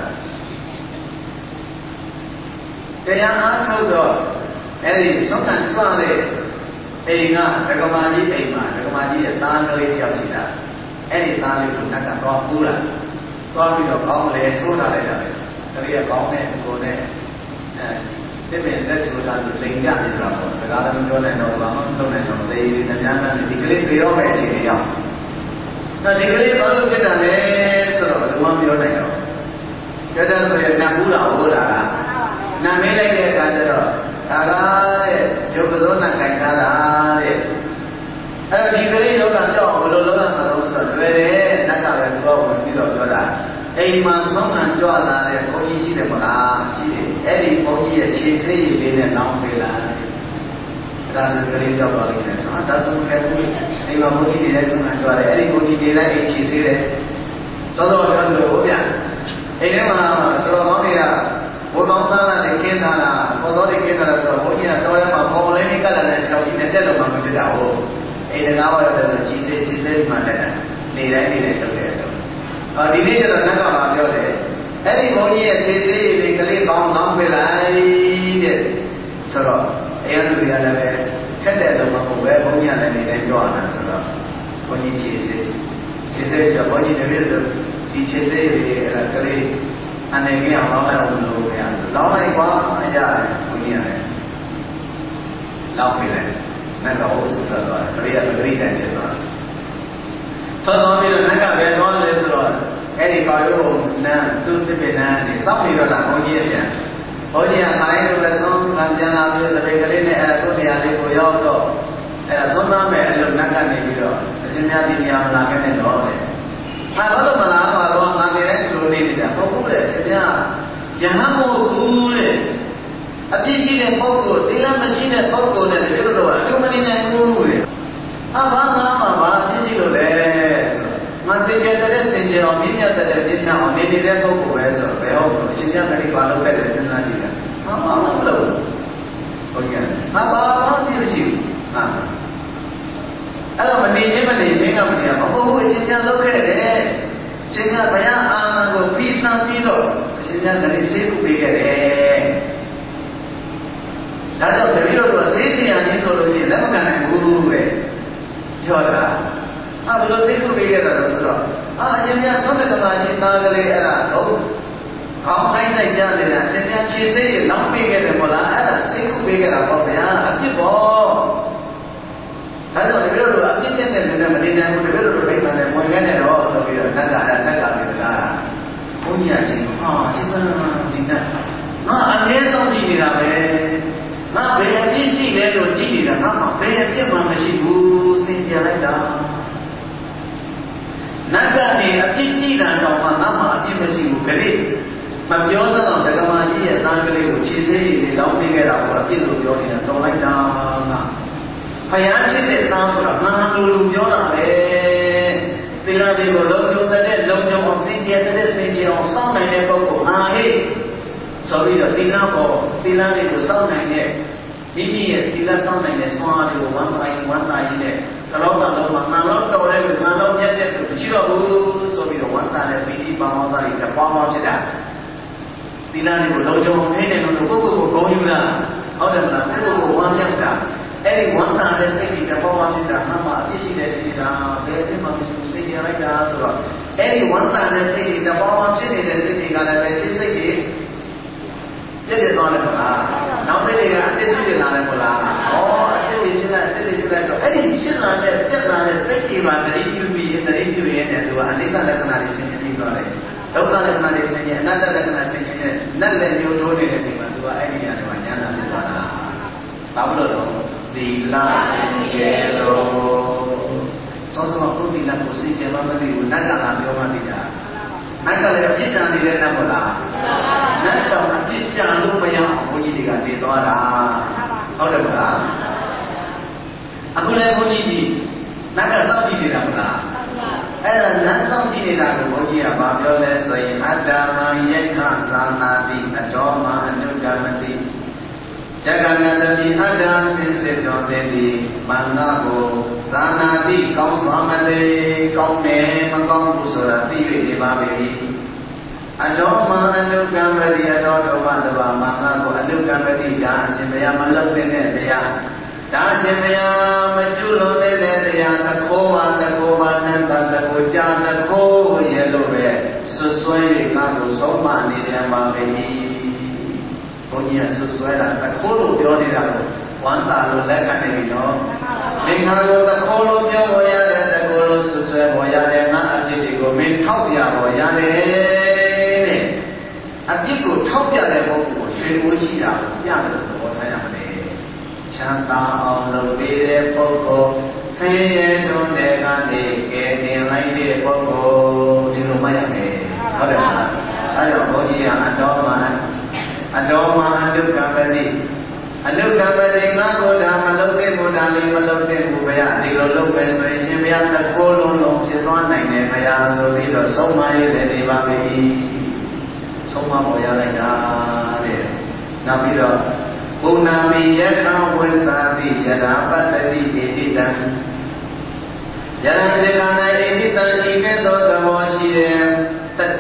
တရားအားထုတ်တော့အဲ့ဒီဆုံးခံကြွားတဲ့အိမ်ကဒကမာကြီးအိမ်မှာဒကမာကြီးရဲ့သားကလေးတယောက်ရှိတာအဲ့ဒီသားလေးကိုနတ်ကတော့ပူးလာသွားပြီးတော့ကောင်းလေဆိုးတာလိုက်တာလေကလေးကကောင်းတဲ့ကိုယ်နဲ့ဒီမဲ့ဇက်ဆိုတာလိန်ကြနေတာပေါ့ဒါကလည်းပြောနိုင်တော့ဘာမှမလုပ်နိုင်တော့လေတရားမှန်ဒီကလေးပြေတော့မဲ့အခြေအနေရောက်ဒါဒီကလေးဘာလို့ဖြစ်တာလဲဆိုတော့ဘယ်သူမှပြောနိုင်တော့ကြတဲ့ဆိုရင်နတ်ဘူးလားဟုတ်လားနာမည်လိုက်တဲ့အခါကျတော့ဒါကတဲ့ယောဂဇောနာခိုင်ထားတာတဲ့အဲ့တော့ဒီကလေးယောဂကြောက်ဘယ်လိုလုပ်ရမှာလဲဆိုတော့လွယ်တယ်နတ်ကပဲသူကဝင်ပြီးတော့ပြောတာအိမ်မှာဆုံးခံကြွလာတဲ့ဘုန်းကြီးရှိတယ်မလားရှိတယ်အဲ့ဒီဘုန်းကြီးရဲ့ခြေဆေးရည်လေးနဲ့လောင်းပေးလာဒါဆိုကလေးကြောက်ပါလိမ့်မယ်ဟာဒါဆိုလည်းဘုန်းကြီးအိမ်မှာဘုန်းကြီးတွေလည်းဆုံးခံကြွတယ်အဲ့ဒီဘုန်းကြီးတွေလည်းအိမ်ခြေဆေးတယ်သောတော်ပြောလို့ဟုတ်ဗျအိမ်ထဲမှာတော်တော်ကောင်းတွေကဘုကောင်းစားလာတဲ့ခင်းသားလားပေါ်တော်တွေခင်းသားလားဆိုတော့ဘုန်းကြီးကတော်ထဲမှာပေါ်လေးနဲ့ကတ်လာတဲ့ကြောက်ကြီးနဲ့တက်လို့မှမဖြစ်တာဟုတ်အိမ်တကားပေါ်ရတယ်ဆိုခြေဆေးမှတက်တယ်နေတိုင်းလုပ်တယ်ဒီနေ့ကျတော့နတ်ကမှာပြောတယ်အဲ့ဒီဘုန်းကြီးရဲ့ခြေသေးလေးကလေးကောင်းကောင်းပြလိုက်တဲ့ဆိုတော့အဲ့လူတွေကလည်းပဲခက်တဲ့လုံမဟုတ်ပဲဘုန်းကြီးကလည်းနေတိုင်းကြွားတာဆိုဘုန်းကြီးခြေစေးတော့ဘုန်းကြီးတပည့်တို့ဒီခြေစေးတွေကလေးအနေကအောင်လောက်လိုက်အောင်လို့ဗျာလောက်လိုက်ကွာရတယ်ဘုန်းကြီးရတယ်လောက်ပြီလေနတ်ကဟုတ်ဆိုတော့ပရိယပရိတိုင်ဖြစ်သွားတော်တော်ပြီးတော့နတ်ကဘယ်တော့လဲဆိုတော့အဲ့ဒီကောင်ရုံနန်းသူတပည့်နန်းနေစောင့်နေတော့လာဘုန်းကြီးပြန်ဘုန်းကြီးကခိုင်းလို့ပဲဆုံးခံပြန်လာပြီးတပည့်ကလေးနဲ့အဲ့ဒါကိုနေရာလေးကိုရောက်တော့အဲ့ဒါဆုံးသားမဲ့အဲ့လိုနတ်ကနေပြီးတော့အရှင်မြတ်ဒီနေရာမှာလာခဲ့တဲ့တော့လေငါတော့မလားပါတော့ငါနေတဲ့ဒီလိုနေနေတာပုဂ္ဂိုလ်ရဲ့အရှင်မြတ်ယဟန်မို့ဘူးတဲ့အပြစ်ရှိတဲ့ပုဂ္ဂိုလ်သီလမရှိတဲ့ပုဂ္ဂိုလ်နဲ့တပည့်တို့ကအကျိုးမနေနိုင်ဘူးတဲ့ဘာငါမှဘာအပြစ်ရှိလို့လဲဆိုတော့ငါစင်ကြတဲ့စင်ကြအောင်မြင့်မြတ်တဲ့ပြည့်ညောင်းနေတဲ့ပုဂ္ဂိုလ်ပဲဆိုတော့ဘယ်ဟုတ်လို့အရှင်မြတ်ကလေးဘာလုပ်ခဲ့တယ်စဉ်းစားကြည့်တယ်ဘာမှမလုပ်ဘူးဟုတ်ကဲ့ဘာမှမရှိဘူးဟာအဲ့တော့မနေခြင်းမနေခြင်းကမနေရမဟုတ်ဘူးအရှင်မြတ်လုပ်ခဲ့တယ်ရှင်မြတ်ဘုရားအာမန်ကိုဖိစံပြီးတော့အရှင်မြတ်ကလေးဆေးကုပေးခဲ့တယ်ဒါကြောင့်တပည့်တော်တို့ဆေးတရားကြီးဆိုလို့ရှိရင်လက်မခံနိုင်ဘူးပဲပြောတာဘယ်လိုဆေးကုပေးခဲ့တာလဲဆိုတော့အရှင်မြတ်သုံးတဲ့ကမာကြီးသားကလေးအဲ့ဒါတော့ကောင်းတိုင်းလိုက်ကြနေတာအရှင်မြတ်ခြေဆေးရလောင်းပေးခဲ့တယ်မို့လားအဲ့ဒါဆေးကုပေးခဲ့တာပေါ့ဗျာအဖြစ်ပေါ့ဒါကြောင့်တပည့်တော်တို့အပြစ်နဲ့လည်းမနေနိုင်ဘူးတပည့်တော်တို့မိမနဲ့ဝင်ခဲ့တယ်တော့ဆိုပြီးတော့လက်ကပြီလားဘုန်းကြီးအချင်းဟာဒီကဒီကငါအနည်းဆုံးကြည့်နေတာပဲငါဘယ်အပြစ်ရှိလဲလို့ကြည့်နေတာငါမှဘယ်အပြစ်မှမရှိဘူးစင်ကြလိုက်တာနတ်ကနေအပြစ်ကြည့်တာတော့မှငါမှအပြစ်မရှိဘူးခရီးမပြောစတော့ဒကမာကြီးရဲ့သားကလေးကိုခြေဆေးရည်တွေလောင်းပေးခဲ့တာကိုအပြစ်လို့ပြောနေတာတော်လိုက်တာငါဖယားဖြစ်တဲ့သားဆိုတာငါလူပြောတာပဲသီလတွေကိုလုံခြုံတဲ့လုံခြုံအောင်စင်ကြယ်တဲ့စင်ကြယ်အောင်စောင့်နိုင်တဲ့ပုဂ္ဂိုလ်ဟာဟဲ့ဆိုပြီးတော့သီလတွေကိုစောင့်နိုင်တဲ့မိမိရဲ့သီလစောင့်နိုင်တဲ့ဆွမ်းအားတွေကိုဝမ်းသာရင်နဲ့ကလောကလုံးမှာနာလောက်တော်တဲ့လူနာလောက်မြတ်တဲ့သူမရှိတော့ဘူးဆိုပြီးတော့ဝမ်းသာတဲ့ပိဋိပါမောသာတွေတပွားပွားဖြစ်တာသီလတွေကိုလုံခြုံအောင်ထိန်းတယ်လို့ကိုယ့်ကိုယ်ကိုဂုဏ်ယူတာဟုတ်တယ်မလားကိုယ့်ကိုယ်ကိုဝမ်းမြောက်တာအဲ့ဒီဝမ်းသာတဲ့စိတ်တွေတပွားပွားဖြစ်တာမှအပြစ်ရှိတဲ့စိတ်ကဘယ်အဖြစ်မှမရှိဘူးစိတ်ရလိုက်တာဆိုတော့အဲ့ဒီဝမ်းသာတဲ့စိတ်တွေတပွားပွားဖြစ်နေတဲ့စိတ်တွေကလည်းပဲစိတ်တွေပြည့်သွားတယ်မလားနောက်စိတ်တွေကအစ်စ်ဖြစ်လာတယ်မလားဩအစ်စ်တွေဖြစ်လိုက်တော့အဲ့ဒီဖြစ်လာတဲ့ပြက်လာတဲ့စိတ်တွေမှာတတိပြုပြီးတတိပြုရတဲ့သူကအနိစ္စလက္ခဏာတွေရှင်းပြသွားတယ်ဒုက္ခလက္ခဏာတွေရှင်းပြအနတ္တလက္ခဏာရှင်းပြတဲ့နတ်လည်းမျိုးထိုးနေတဲ့အချိန်မှာသူကအဲ့ဒီနေရာတွေမှာဉာဏ်သာဖြစ်သွားတာဘာလို့လဲသီလကျေလို့စောစောပုဒ်သီလကိုစိတ်ကြမမသိဘူးနတ်ကလာပြောမှသိတာနတ်ကလည်းအပြစ်ချနေတဲ့နတ်မလားနတ်တော့အပြစ်ချလို့မရအောင်ဘုန်းကြီးတွေကတည်သွားတာဟုတ်တယ်မလားအခုလည်းဘုန်းကြီးကြီးနတ်ကစောင့်ကြည့်နေတာမလားအဲ့ဒါနတ်စောင့်ကြည့်နေတာကိုဘုန်းကြီးကဘာပြောလဲဆိုရင်အတ္တမယက္ခသာနာတိအတော်မအနုကမတိယက္ခဏတတိအတ္တစင်စစ်တော်တဲ့ဒီမန္တကိုသာနာတိကောင်းသွားမလဲကောင်းတယ်မကောင်းဘူးဆိုတာသိရနေပါပြီအတော်မအနုကမတိအတော်တော်မတဘာမန္တကိုအနုကမတိဒါအရှင်ဘုရားမလုပ်တဲ့တရားဒါအရှင်ဘုရားမကျွလွန်တဲ့တရားတခိုးပါနန္တတကိုကြာတခိုးရလို့ပဲဆွဆွဲ၍ငါတို့ဆုံးမနေတယ်ပါပဲဘုန်းကြီးကဆွဆွဲတာတခိုးလို့ပြောနေတာကိုဝမ်းသာလို့လက်ခံနေပြီနော်မင်းငါတို့တခိုးလို့ပြောပေါ်ရတယ်တခိုးလို့ဆွဆွဲပေါ်ရတယ်ငါအပြစ်တွေကိုမင်းထောက်ပြပေါ်ရတယ်တဲ့အပြစ်ကိုထောက်ပြတဲ့ပုဂ္ဂိုလ်ကိုရွှေကိုရှိတာကိုပြတယ်သဘောထားရမယ်ချမ်းသာအောင်လုပ်ပေးတဲ့ပုဂ္ဂိုလ်ဆင်းရဲတွန်းတဲ့ကနေကဲတင်လိုက်တဲ့ပုဂ္ဂိုလ်ဒီလိုမှတ်ရမယ်ဟုတ်တယ်မလားအဲကြောင့်ဘုန်းကြီးကအတော်မှအနုကမ္ပတိအနုကမ္ပတိငါကိုဒါမလုပ်တဲ့ဘုရားလေးမလုပ်တဲ့ဘုရားဒီလိုလုပ်ပဲဆိုရင်ရှင်ဘုရားတခိုးလုံးဖြစ်သွားနိုင်တယ်ဘုရားဆိုပြီးတော့ဆုံးမရတဲ့နေပါပြီဆုံးမပေါ်ရလိုက်တာတဲ့နောက်ပြီးတော့ဘုနာမိယထာဝိသတိယထာပတ္တိဣတိတံယရံစေကနာဣတိတံဤကဲ့သို့သဘောရှိတဲ့တတိ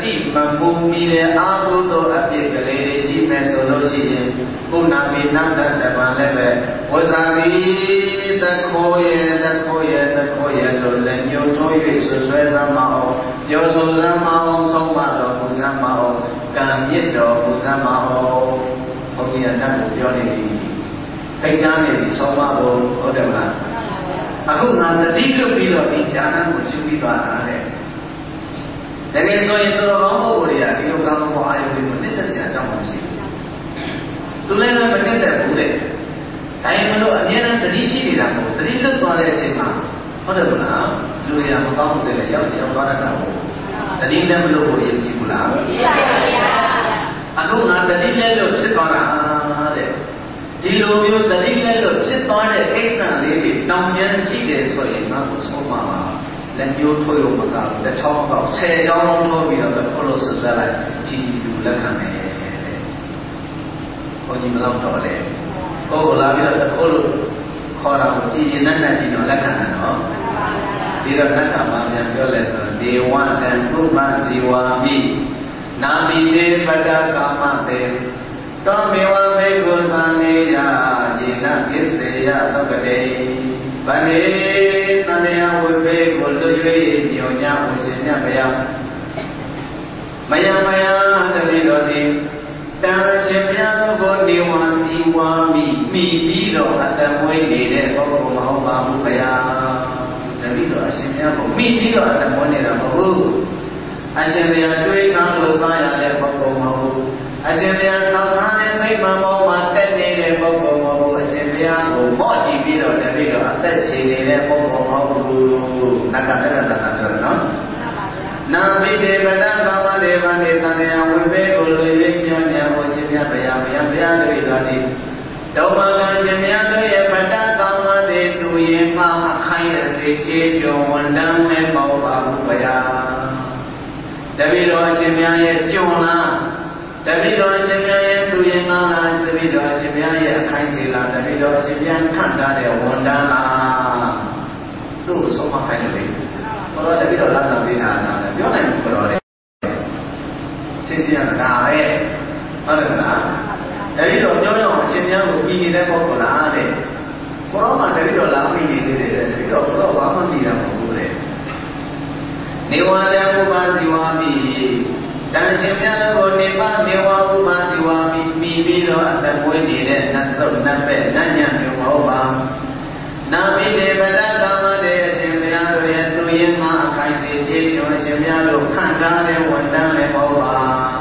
တိမပူမီတဲ့အာဟုသောအပြစ်ကလေးတွေရှိမဲ့ဆိုလို့ရှိရင်ခုနာမီနောက်တပံလည်းပဲဝဇာတိတခိုးရဲ့လို့လည်းညှို့ထိုး၍ဆွဲသမ်းမအောင်ပြောဆိုသမ်းမအောင်ဆုံးမတော်မူသမ်းမအောင်ကံမြင့်တော်မူသမ်းမအောင်ဘုရားကတတ်ကိုပြောနေပြီဖိတ်ကြားနေပြီဆုံးမဖို့ဟုတ်တယ်မလားအခုငါတတိလွတ်ပြီးတော့ဒီဈာန်ကိုရှုပြီးသွားတာတဲ့တကယ်ဆိုရင်သူတော်ကောင်းပုဂ္ဂိုလ်တွေကဒီလိုကောင်းသောအာယုတွေကိုနှစ်သက်စရာအကြောင်းမရှိဘူးသူလည်းမနှစ်သက်ဘူးတဲ့ဒါရင်မလို့အမြဲတမ်းတတိရှိနေတာမဟုတ်တတိလွတ်သွားတဲ့အချိန်မှာဟုတ်တယ်မလားလူတွေကမကောင်းဘူးလေရောက်သွားတတ်တာဟုတ်တတိလည်းမလို့ကိုယဉ်ကြည့်ဘူးလားမရှိပါဘူးဗျာအခုငါတတိလည်းလို့ဖြစ်သွားတာတဲ့ဒီလိုမျိုးတတိလည်းလို့ဖြစ်သွားတဲ့အိဋ္ဌံလေးတွေတောင်ပြန်ရှိတယ်ဆိုရင်ငါကိုဆုံးမပါလက်မျိုးထိုးရုံမကဘူးတစ်ချောင်းတော့10ချောင်းလုံးထိုးပြီးတော့ခေါ်လို့ဆက်ဆက်လိုက်ကြည်လူလက်ခံတယ်တဲ့ဘုန်းကြီးမလောက်တော့လေကိုယ်လာပြီးတော့ခေါ်လို့ခေါ်တာကိုကြည်ရင်နဲ့ကြည်တော့လက်ခံတယ်နော်ဒီတော့လက်ခံမှပြန်ပြောလဲဆိုဒေဝတံဥပဇီဝာမိနာမိတေပတ္တကာမတေတောမေဝဘေကုသံနေယယေနကိစေယသုကတေဗန္နေသန္တရားဝိဘေကိုလွတ်၍ညောညာဝရှင်မြတ်ဗျာမယတတိတော်သည်တန်ရှင်ဘုရားတို့ကိုနေဝါစီဝါမိပြီးတော့အတမွေးနေတဲ့ပုဂ္ဂိုလ်မဟုတ်ပါဘူးဗျာတတိတော်အရှင်ဘုရားကိုပြီးတော့အတမွေးနေတာမဟုတ်ဘူးအရှင်ဘုရားတွေးထားလို့စားရတဲ့ပုဂ္ဂိုလ်မဟုတ်ဘူးအရှင်ဘုရားဆောက်ထားတဲ့မိမ္မာမောမှာတက်နေတဲ့ပုဂ္ဂိုလ်မဟုတ်ဘူးအရှင်ဘုရားကိုမော့ကြည့်ပြီးတော့တတိတော်အသက်ရှင်နေတဲ့ပုဂ္ဂိုလ်မဟုတ်ဘူးနကတရတနာပြောနော်နာမိတေပဒကာမဒေဝနေတန်ယဝိဘေကိုလူရင်းညောညာကိုရှင်မြတ်ဗျာဘုရားတို့တော်ဒီဒုမကရှင်မြတ်တို့ရဲ့ပဒကာမတေသူရင်မှအခိုင်အစေကျေကြုံဝန်တန်းနဲ့ပေါ့ပါဘူးဗျာတပည့်တော်အရှင်မြတ်ရဲ့ကြုံလားတပည့်တော်အရှင်မြတ်ရဲ့သူရင်လားတပည့်တော်အရှင်မြတ်ရဲ့အခိုင်ကြီးလားတပည့်တော်အရှင်မြတ်ခန့်ထားတဲ့ဝန်တန်းလားသူ့ကိုဆုံးမခိုင်းတယ်ဘုရားတပည့်တော်လာတာပေးထားတာလည်းပြောနိုင်ဘူးဘုရားလေရှင်းရှင်းတာပဲဟုတ်တယ်မလားတပည့်တော်ပြောရအောင်အရှင်မြတ်ကိုပြီးနေတဲ့ပုဂ္ဂိုလ်လားတဲ့ဘုရားကတပည့်တော်လာပြီးနေသေးတယ်တပည့်တော်ဘာမှမသိတာမဟုတ်ဘူးတဲ့နေဝတံဥပဇီဝာမိတန်ရှင်မြတ်ကိုနေပါနေဝဥပဇီဝာမိပြီးတော့အသက်မွေးနေတဲ့နတ်သုတ်နတ်ပဲ့နတ်ညံ့မျိုးမဟုတ်ပါနာမိတေပဒကာမတေအရှင်ဘုရားတို့ရဲ့သူရင်မှအခိုင်စေခြင်းကျော်အရှင်ဘုရားတို့ခန့်ထားတဲ့ဝန်တန်းလည်းမဟုတ်ပါ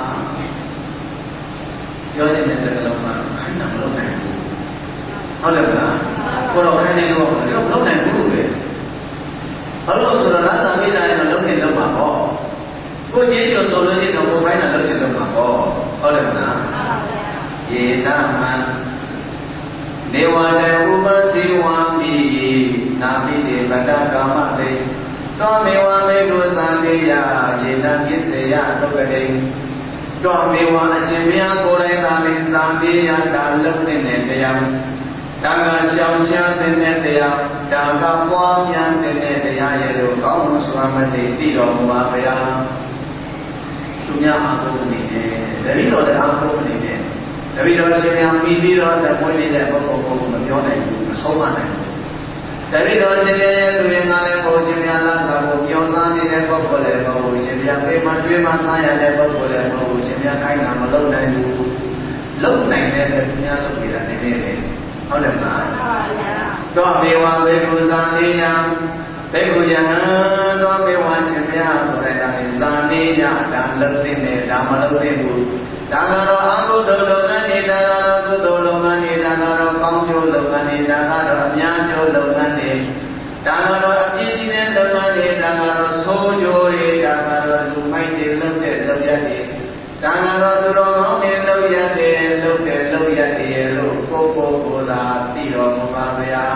ပြောနေတဲ့စကားလုံးကခိုင်းတာမလုပ်နိုင်ဘူးဟုတ်တယ်မလားကိုတော့ခိုင်းနေတော့မလုပ်နိုင်ဘူးပဲဘာလို့ဆိုတော့လာသာမိလာရင်တော့လုပ်နေတော့မှာပေါ့ကိုကျေးကျော်ဆိုလို့ရှိတော့ကိုခိုင်းတာလုပ်ချင်တော့မှာပေါ့ဟုတ်တယ်မလားယေတမံနေဝတံဥပဇီဝံမိနာမိတေပဒကာမတေသောမေဝမေကုသံတေယယေတံကိစေယသုကတေသောမေဝအရှင်ဘုရားကိုယ်တိုင်သာလင်သံတေယတာလုံးတဲ့တရားဒါကရှောင်ရှားတဲ့တရားဒါကပွားများတဲ့တရားရဲ့လို့ကောင်းစွာမသိတော်မူပါဗျာသူများအားကိုးနေတယ်တတိတော်လည်းအားကိုးနေတယ်တပည့်တော်ရှင်များပြီးတော့တမွေးနေတဲ့ပုဂ္ဂိုလ်ကိုမပြောနိုင်ဘူးမဆုံးမနိုင်ဘူးတပည့်တော်ရှင်ရဲ့သူရင်ကလည်းဘုရားရှင်များလာတာကိုပြောသားနေတဲ့ပုဂ္ဂိုလ်လည်းမဟုတ်ဘူးရှင်များပြေမှကျွေးမှသားရတဲ့ပုဂ္ဂိုလ်လည်းမဟုတ်ဘူးရှင်များခိုင်းတာမလုပ်နိုင်ဘူးလုပ်နိုင်တဲ့သူများလုပ်နေတာနည်းနည်းပဲဟုတ်တယ်မလားမှန်ပါဗျာတော့ဘေဝဘေကုသံနေယဘေကုယံတော့ဘေဝရှင်များဆိုတဲ့ဒါနဲ့ဇာနေယဒါလုပ်တဲ့ဒါမလုပ်တဲ့ဘူးဒါကတော့အကုသိုလ်လုပ်ငန်းတွေဒါကတော့ကုသိုလ်လုပ်ငန်းတွေဒါကတော့ကောင်းကျိုးလုပ်ငန်းတွေဒါကတော့အများကျိုးလုပ်ငန်းတွေဒါကတော့အပြည့်ရှိတဲ့လုပ်ငန်းတွေဒါကတော့ဆိုးကျိုးတွေဒါကတော့လူမိုက်တွေလုပ်တဲ့လုပ်ရက်တွေဒါကတော့သူတော်ကောင်းတွေလုပ်ရက်တွေလုပ်တဲ့လုပ်ရက်တွေလို့ကိုယ်သာသိတော်မူပါဗျာ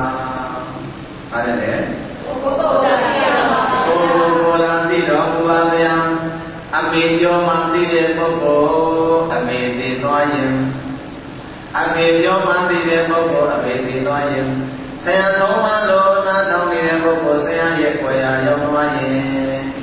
ပါတယ်ကိုယ်သာသိတော်မူပါဗျာအမေပြောမှသိတဲ့ပုဂ္ဂိုလ်အမေသိသွားရင်အမေပြောမှသိတဲ့ပုဂ္ဂိုလ်အမေသိသွားရင်ဆရာဆုံးမလို့နားထောင်နေတဲ့ပုဂ္ဂိုလ်ဆရာရဲ့ကိုယ်ရာရောက်သွားရင်အကု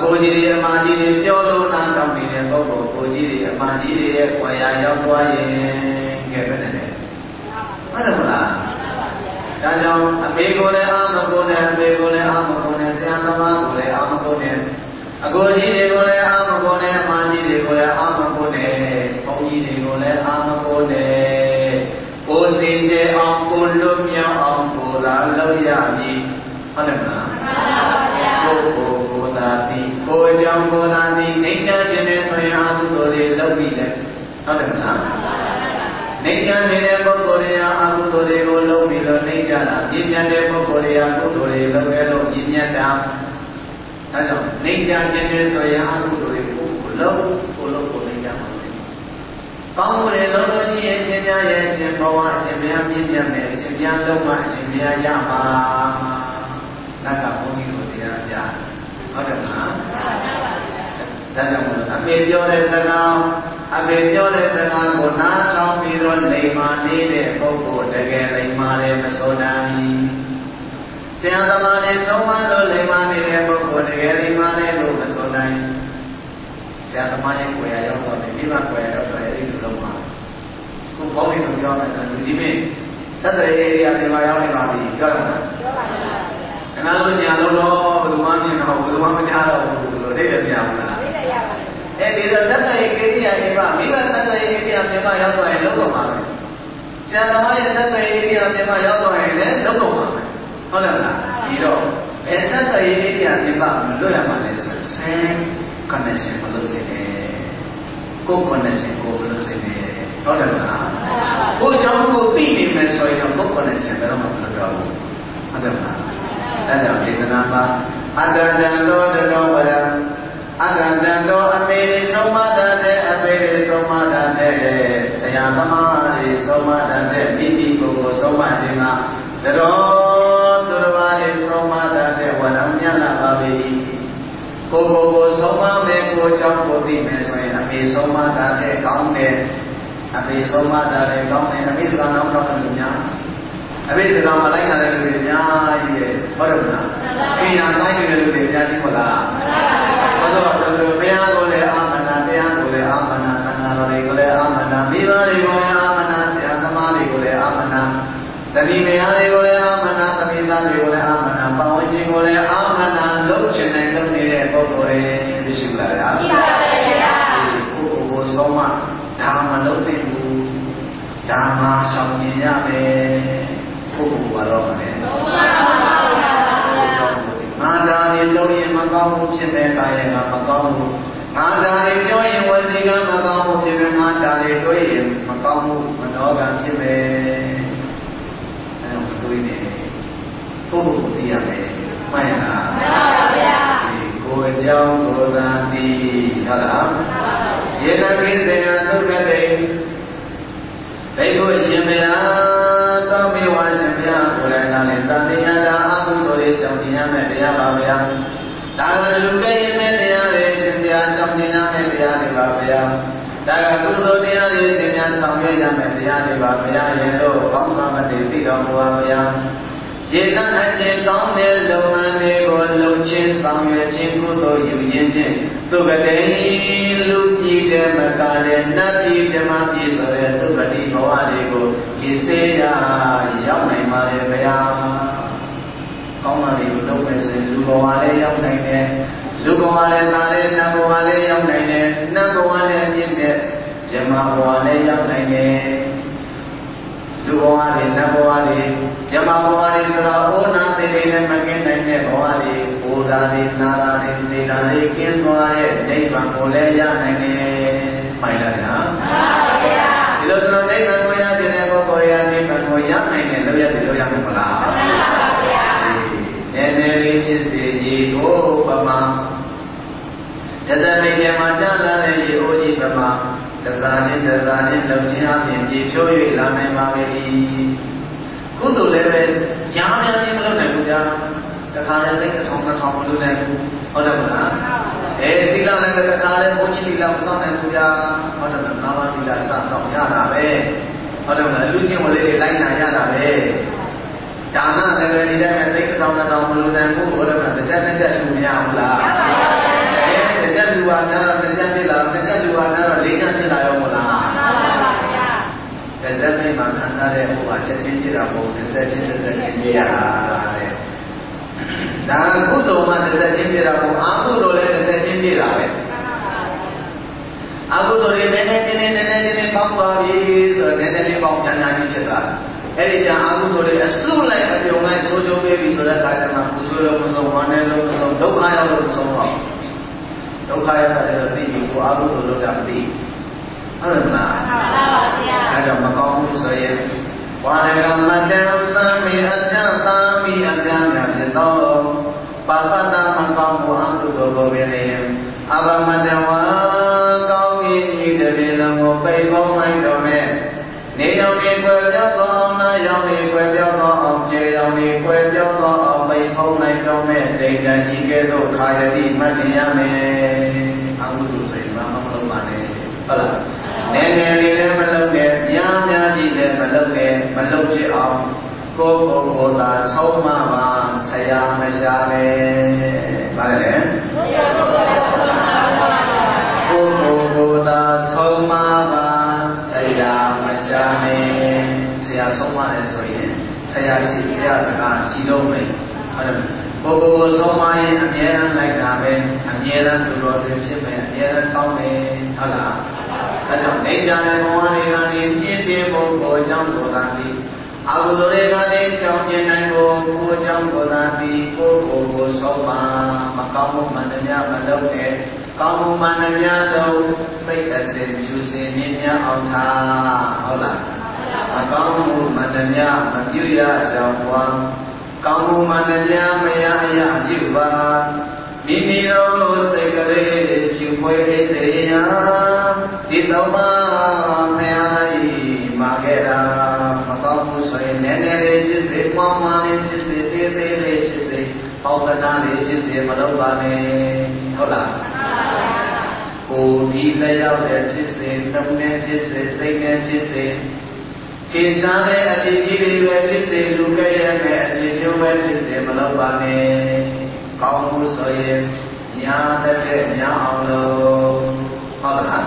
ကိုကြီးတွေအမကြီးတွေပြောလို့နားထောင်နေတဲ့ပုဂ္ဂိုလ်ကိုကြီးတွေအမကြီးတွေရဲ့ကွာရာရောက်သွားရင်ကဲဘယ်နဲ့လဲဟုတ်တယ်မလားဒါကြောင့်အမေကိုလည်းအာမကိုနဲ့အမေကိုလည်းအာမကိုနဲ့ဆရာသမားကိုလည်းအာမကိုနဲ့အကိုကြီးတွေကိုလည်းအာမကိုနဲ့အမကြီးတွေကိုလည်းအာမကိုနဲ့ဘုန်းကြီးတွေကိုလည်းအာမကိုနဲ့ကိုစင်ကြယ်အောင်ကိုလွတ်မြောက်အောင်ကိုသာလုပ်ရမည်ဟုတ်တယ်မလားကိုသာတိကိုကြောင့်ကိုသာတိနေကြခြင်းနဲ့ဆိုရင်အာဟုတော်တွေလုပ်ပြီးလဲဟုတ်တယ်မလားနေကြနေတဲ့ပုဂ္ဂိုလ်တွေဟာအာဟုတော်တွေကိုလုပ်ပြီးတော့နေကြတာပြည့်ညတ်တဲ့ပုဂ္ဂိုလ်တွေဟာကုသိုလ်တွေလုပ်ရလို့ပြည့်ညတ်တာဒါကြောင့်နေကြခြင်းနဲ့ဆိုရင်အာဟုတော်တွေကိုလုပ်ကိုနေကြမှာကောင်းမှုတွေလုံးလုံးရှိရင်ရှင်များရဲ့ရှင်ဘဝအရှင်ဘုရားပြည့်ညတ်မယ်ရှင်ဘုရားလုံးဝအရှင်ဘုရားရမှာနတ်ကဘုန်းကြီးတို့တရားပြဟုတ်တယ်မလားဒါကြောင့်အမေပြောတဲ့စကားအမေပြောတဲ့စကားကိုနားထောင်ပြီးတော့လိမ္မာနေတဲ့ပုဂ္ဂိုလ်တကယ်လိမ္မာတယ်မဆိုနိုင်ဆရာသမားတွေသုံးပါးလို့လိမ္မာနေတဲ့ပုဂ္ဂိုလ်တကယ်လိမ္မာတယ်လို့မဆိုနိုင်ဆရာသမားရဲ့ကိုယ်ရရောက်တော့တယ်မိဘကိုယ်ရရောက်တော့အဲ့ဒီလိုလုံးပါခုပေါင်းနေလို့ပြောမယ်ဆိုလူကြီးမင်းသက်တရေအေရိယာဒီမှာရောက်နေပါပြီပြောရမှာပြောပါပါခဏလို့ရှင်လို့တော့ဘယ်သူမှမြင်တော့ဘယ်သူမှမကြားတော့ဘူးလို့အိဗယ်မရဘူးလားအိဗယ်ရပါအဲ့ဒီတော့သက်တရေအေရိယာဒီမှာမိဘသက်တရေအေရိယာဒီမှာရောက်တော့ရင်လုံးတော့မှာပဲဆရာသမားရဲ့သက်တရေအေရိယာဒီမှာရောက်တော့ရင်လည်းလုံးတော့မှာပဲဟုတ်တယ်မလားဒီတော့အဲ့သက်တရေအေရိယာဒီမှာမလွတ်ရမှာလဲဆိုဆဲconnection မလို့စေတယ်ကို connection ကိုမလို့စေတယ်ဟုတ်တယ်မလားကိုကြောင့်ကိုပြီးနေမယ်ဆိုရင်တော့ကို connection ဘယ်တော့မှမလုပ်ရဘူးဟုတ်တယ်မလားဒါကြောင့်ဒေသနာမှာအတ္တတံတော်တတော်ဝရအတ္တတံတော်အမေဆုံးမတတ်တဲ့အပေဆုံးမတတ်တဲ့ဆရာသမားတွေဆုံးမတတ်တဲ့မိမိကိုယ်ကိုဆုံးမခြင်းကတတော်သူတော်ဘာတွေဆုံးမတတ်တဲ့ဝရမြတ်လာပါပြီကိုဆုံးမမယ်ကိုကြောင့်ကိုသိမယ်ဆိုရင်အမေဆုံးမတတ်တဲ့ကောင်းတဲ့အမေဆုံးမတတ်တဲ့ကောင်းတဲ့အမေစကားနောက်တော့လူများအမေစကားမလိုက်နိုင်တဲ့လူတွေအများကြီးပဲဟုတ်တယ်မလားခင်ဗျာတိုင်းနေတဲ့လူတွေအများကြီးမလားဆိုတော့ဘုရားကိုလည်းအာမနာတရားကိုလည်းအာမနာသံဃာတော်တွေကိုလည်းအာမနာမိဘတွေကိုလည်းအာမနာဆရာသမားတွေကိုလည်းအာမနာသတိမယားတွေကိုလည်းအာမနာသတိသားတွေကိုလည်းအာမနာပတ်ဝန်းကျင်ကိုလည်းအာမနာလုပ်ချင်နိုင်လုပ်နေတဲ့ပုဂ္ဂိုလ်တွေရှိလားဗျာရှိပါပါဘုရားကိုဆုံးမဒါမလုပ်နိုင်ဘူးဒါမှဆောင်ကျင်ရမယ်ကိုကတော့မလဲဆုံးမပါပါဘုရားငါဒါတွေလုပ်ရင်မကောင်းဘူးဖြစ်မဲ့ကာယကမကောင်းဘူးငါဒါတွေပြောရင်ဝစီကမကောင်းဘူးဖြစ်မဲ့ငါဒါတွေတွေးရင်မကောင်းဘူးမနောကဖြစ်မဲ့အဲတော့မတွေးနဲ့ကိုသိရမယ်မှန်လားမှန်ပါဗျာကိုအကြောင်းကိုသာသိဟုတ်လားယေနကိစေယသုခတိဘိက္ခုရှင်မယားသောမိဝါရှင်မယားကိုလည်းနားလေသတိယတာအကုသိုလ်တွေဆောင်ကျင်ရမယ်တရားပါဗျာဒါကလူကရင်တဲ့တရားတွေရှင်ဘုရားဆောင်ကျင်ရမယ်တရားတွေပါဗျာဒါကကုသိုလ်တရားတွေရှင်ဘုရားဆောင်ရွက်ရမယ်တရားတွေပါဗျာရဲ့လို့ကောင်းသောမတည်သိတော်မူပါဗျာယေနအချင်းကောင်းတဲ့လုပ်ငန်းတွေကိုလုပ်ချင်းဆောင်ရွက်ခြင်းကုသိုလ်ယူခြင်းဖြင့်သုခတိလူပြည်ဓမ္မကလည်းနတ်ပြည်ဓမ္မပြည်ဆိုတဲ့သုခတိဘဝတွေကိုကိစေယရောက်နိုင်ပါလေဗျာကောင်းတာတွေကိုလုပ်မယ်ဆိုရင်လူဘဝလည်းရောက်နိုင်တယ်လူဘဝလည်းသာတယ်နတ်ဘဝလည်းရောက်နိုင်တယ်နတ်ဘဝလည်းမြင့်တဲ့ဓမ္မဘဝလည်းရောက်နိုင်တယ်လူဘဝတွေနတ်ဘဝတွေဓမ္မဘဝတွေဆိုတော့အိုးနာသိတွေနဲ့မကင်းနိုင်တဲ့ဘဝတွေအိုးတာတွေနာတာတွေသိတာတွေကင်းသွားတဲ့နိဗ္ဗာန်ကိုလည်းရနိုင်တယ်မှန်လားဗျာမှန်ပါဗျာဒီလိုဆိုတော့နိဗ္ဗာန်ကိုရခြင်းတဲ့ပုဂ္ဂိုလ်ရနိဗ္ဗာန်ကိုရနိုင်တယ်လို့ရတယ်လို့ရမှာမလားမှန်ပါဗျာနည်းနည်းလေးဖြစ်စေကြီးဟိုပမာတသမိတ်ထဲမှာကြားလာတဲ့ရေအိုးကြီးပမာတစားနဲ့လုံခြင်းအပြင်ပြေဖြိုး၍လာနိုင်ပါပဲကုသိုလ်လည်းပဲညားများချင်းမလုပ်နိုင်ဘူးကြာတခါလည်းသိတစ်ထောင်မလုပ်နိုင်ဘူးဟုတ်တယ်မလားသီလလည်းပဲတခါလည်းဘုန်းကြီးသီလမဆောင်နိုင်ဘူးကြာဟုတ်တယ်မလားနာမသီလစတော့ရတာပဲဟုတ်တယ်မလားလူချင်းဝလေးတွေလိုက်နာရတာပဲဒါနလည်းပဲဒီတိုင်းပဲသိတစ်ထောင်မလုပ်နိုင်ဘူးဟုတ်တယ်မလားတစ်ချက်လူမရဘူးလားပါများတော့တစ်ချက်ဖြစ်လာတစ်ချက်လူပါများတော့၄ချက်ဖြစ်လာရောမလားမှန်ပါဗျာတစ်ချက်မိမှာခံစားတဲ့ဟိုကချက်ချင်းဖြစ်တာမဟုတ်တစ်ချက်ချင်းဖြစ်ရတာတဲ့ဒါကုသိုလ်မှတစ်ချက်ချင်းဖြစ်တာမဟုတ်အကုသိုလ်လည်းတစ်ချက်ချင်းဖြစ်တာပဲအကုသိုလ်တွေနည်းနည်းချင်းပေါက်သွားပြီဆိုတော့နည်းနည်းလေးပေါက်ညာကြီးဖြစ်သွားအဲ့ဒီကြအကုသိုလ်တွေအစုလိုက်အပြုံလိုက်ဆိုးကျိုးပေးပြီဆိုတဲ့အခါကျမှကုသိုလ်လို့မဆုံးဝမ်းနဲ့လို့မဆုံးဒုက္ခရောက်လို့မဆုံးတော့ဒုက္ခရောက်တယ်လို့သိပြီကိုအကုသိုလ်လို့ကမသိဟုတ်တယ်မလားမှန်ပါဗျာအဲကြောင့်မကောင်းဘူးဆိုရင်ဝါရကမတ္တံသံမိအကျံသာမိအကျံများဖြစ်သောပါပတ္တမကောင်းမှုအကုသိုလ်ကိုပင်လျင်အဘမတ္တဝါကောင်းကြီးဤတည်းလုံးကိုပိတ်ဖုံးလိုက်တော်နဲ့နေရောင်နေွယ်ပြောင်းသောနာရောင်နေွယ်ပြောင်းသောအောင်ကျေရောင်နေွယ်ပြောင်းသောအောင်ပိတ်ဖုံးလိုက်တော်မဲ့ဒိဋ္ဌိကြီးကဲ့သို့ခါယတိမှတ်ထင်ရမယ်အကုသိုလ်စိတ်မလုပ်ပါနဲ့ဟုတ်လားနည်းနည်းလေးလည်းမလုပ်နဲ့များကြီးလည်းမလုပ်နဲ့မလုပ်ချင်အောင်ကိုယ်သာဆုံးမပါဆရာမရှာနဲ့ဗါတယ်ကိုယ်သာဆုံးမပါဆရာမရှာနဲ့ဆရာဆုံးမတယ်ဆိုရင်ဆရာရှိဆရာစကားရှိတော့မယ်ဟုတ်တယ်ကိုယ်ဆုံးမရင်အမြဲတမ်းလိုက်တာပဲအမြဲတမ်းသူတော်စင်ဖြစ်မယ်အမြဲတမ်းကောင်းမယ်ဟုတ်လားအဲကြောင့်နေကြတဲ့ဘဝတွေကနေပြည့်တင်ဖို့ကိုအကြောင်းကိုသာပြီးအကုသိုလ်တွေကနေရှောင်ကျဉ်နိုင်ဖို့ကိုအကြောင်းကိုသာပြီးကိုဆုံးမမကောင်းမှုမှန်တရားမလုပ်နဲ့ကောင်းမှုမှန်တရားတော့စိတ်အစဉ်ဖြူစင်မြင့်မြတ်အောင်ထားဟုတ်လားမကောင်းမှုမှန်တရားမပြုရဆောင်ပွားကောင်းမှုမှန်တရားမရအရာပြုပါမိမိတို့စိတ်ကလေးဖြူဖွေးစေရာဒီတော့မှမရ၏မာခဲ့တာမကောင်းဘူးဆိုရင်နည်းနည်းလေးဖြစ်စေပွားများလေးဖြစ်စေသေးသေးလေးဖြစ်စေပေါ့စကားလေးဖြစ်စေမလုပ်ပါနဲ့ဟုတ်လားကိုဒီလည်းရောက်တဲ့ဖြစ်စေနှုတ်နဲ့ဖြစ်စေစိတ်နဲ့ဖြစ်စေခြေစားတဲ့အဖြစ်ကြီးတွေပဲဖြစ်စေလူခဲ့ရမယ့်အဖြစ်မျိုးပဲဖြစ်စေမလုပ်ပါနဲ့ကောင်းမှုဆိုရင်ညာတဲ့ညာအောင်လို့ဟုတ်လား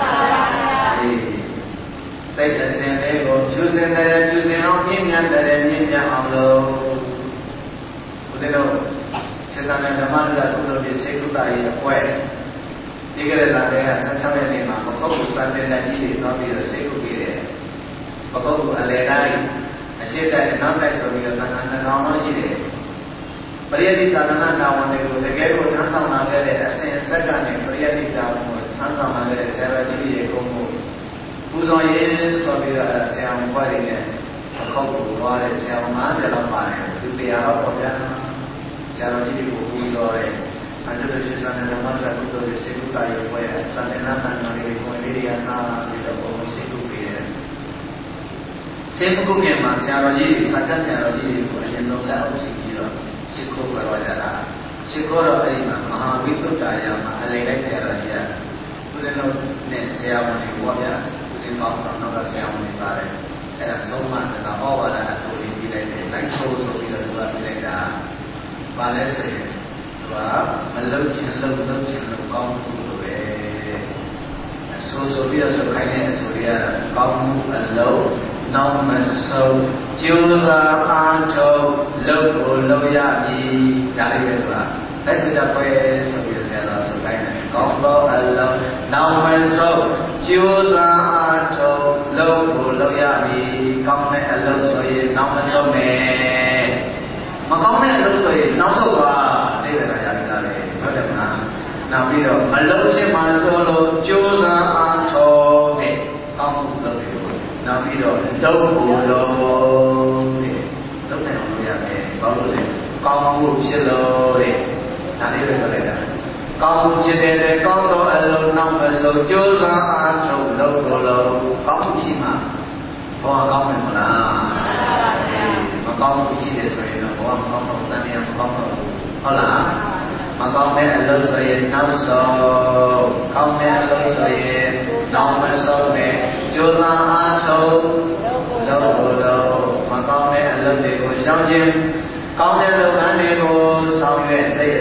စိတ်အစဉ်လေးကိုဖြူစင်တယ်ဖြူစင်အောင်မြင့်မြတ်တယ်မြင့်မြတ်အောင်လို့ဦးဇင်းတို့စေတနာဓမ္မလူကုသိုလ်ပြည့်စေကုသရေးအဖွဲ့ဒီကနေ့လာတဲ့16ရက်နေ့မှာပကုတ်ကိုစတဲ့လက်ကြီးတွေတော့ပြီးတော့စေကုပေးတယ်ပကုတ်ကိုအလယ်တိုင်းအရှိတိုက်အနောက်တိုက်ဆိုပြီးတော့သံဃာ2000လောက်ရှိတယ်ပရိယတိသာသနာတာဝန်တွေကိုတကယ်ကိုထမ်းဆောင်လာခဲ့တဲ့အစဉ်အဆက်ကနေပရိယတိတာဝန်ကိုထမ်းဆောင်လာခဲ့တဲ့ဆရာတော်ကြီးတွေကုန်းကိုပူဇော်ရေးဆိုပြီးတော့ဆရာဝန်ဘွားတွေနဲ့အခုတ်ကိုသွားတဲ့ဆရာဝန်50လောက်ပါတယ်သူ100လောက်ပေါ့ဗျာဆရာတော်ကြီးတွေကိုပူဇော်တယ်အကျိုးရှိစံတဲ့ဓမ္မစကုသိုလ်တွေစေကုသရေးပွဲစံတဲ့နာတန်တော်တွေကိုလေးတွေကစားပြီးတော့ဘုံစေကုပေးတယ်စေကုခင်မှာဆရာတော်ကြီးတွေစာချက်ဆရာတော်ကြီးတွေကိုအရင်ဆုံးလက်အောက်ရှိပြီးတော့ရှိခိုးကြတော့ကြတာရှိခိုးတော့အဲ့ဒီမှာမဟာဝိသုဒ္ဓရာမှာအလေလိုက်ဆရာတော်ကြီးကဦးဇင်းတို့နဲ့ဆရာဝန်တွေဘောပြဦးဇင်းကောင်းဆောင်တော့ဆရာဝန်တွေပါတယ်အဲ့ဒါဆုံးမတာဟောပါတာအတူလေးပြီးလိုက်တယ်လိုက်ဆိုးဆိုပြီးတော့သူကပြီးလိုက်တာပါလဲဆိုရင်သူကမလုံချင်လုံကောင်းမှုလိုပဲအဆိုပြီးတော့ဆိုခိုင်းတဲ့အဆိုတွေကကောင်းမှုအလုံးနောက်မဆုံးကျိုးစားအားထုတ်လုပ်ကိုလုပ်ရပြီဒါလေးပဲသူကလက်စကြပွဲဆိုပြီးတော့ဆရာတော်ဆိုခိုင်းတယ်ကောင်းသောအလုံးနောက်မဆုံးကျိုးစားအားထုတ်လုပ်ကိုလုပ်ရပြီကောင်းတဲ့အလုံးဆိုရင်နောက်မဆုံးနဲ့မကောင်းတဲ့အလုပ်ဆိုရင်နောက်ဆုံးပါအိဗေဒရာပြီးသားပဲဟုတ်တယ်မလားနောက်ပြီးတော့မလုံးချင်းမှဆိုလို့ကြိုးစားအားထုတ်တဲ့ကောင်းမှုလုပ်တယ်နောက်ပြီးတော့လုပ်ဖို့လုပ်တဲ့လုပ်နိုင်အောင်လုပ်ရမယ်ဘာလို့လဲကောင်းမှုဖြစ်လို့တဲ့ဒါလေးပဲပြောလိုက်တာကောင်းမှုဖြစ်တဲ့ကောင်းသောအလုံးနောက်မဆုံးကြိုးစားအားထုတ်လုပ်ဖို့လုပ်ကောင်းမှုရှိမှဘောကောင်းမယ်မလားမကောင်းမှုရှိတယ်ဆိုရင်တော့ဘောမကောင်းတော့တန်မြတ်မကောင်းတော့ဟုတ်လားမကောင်းတဲ့အလုပ်ဆိုရင်နောက်ဆုံးကောင်းတဲ့အလုပ်ဆိုရင်နောက်မဆုံးနဲ့ကြိုးစားအားထုတ်လုပ်ဖို့လုပ်မကောင်းတဲ့အလုပ်တွေကိုရှောင်ကျဉ်ကောင်းတဲ့လုပ်ငန်းတွေကိုဆောင်ရွက်စိတ်အစဉ်တွေကို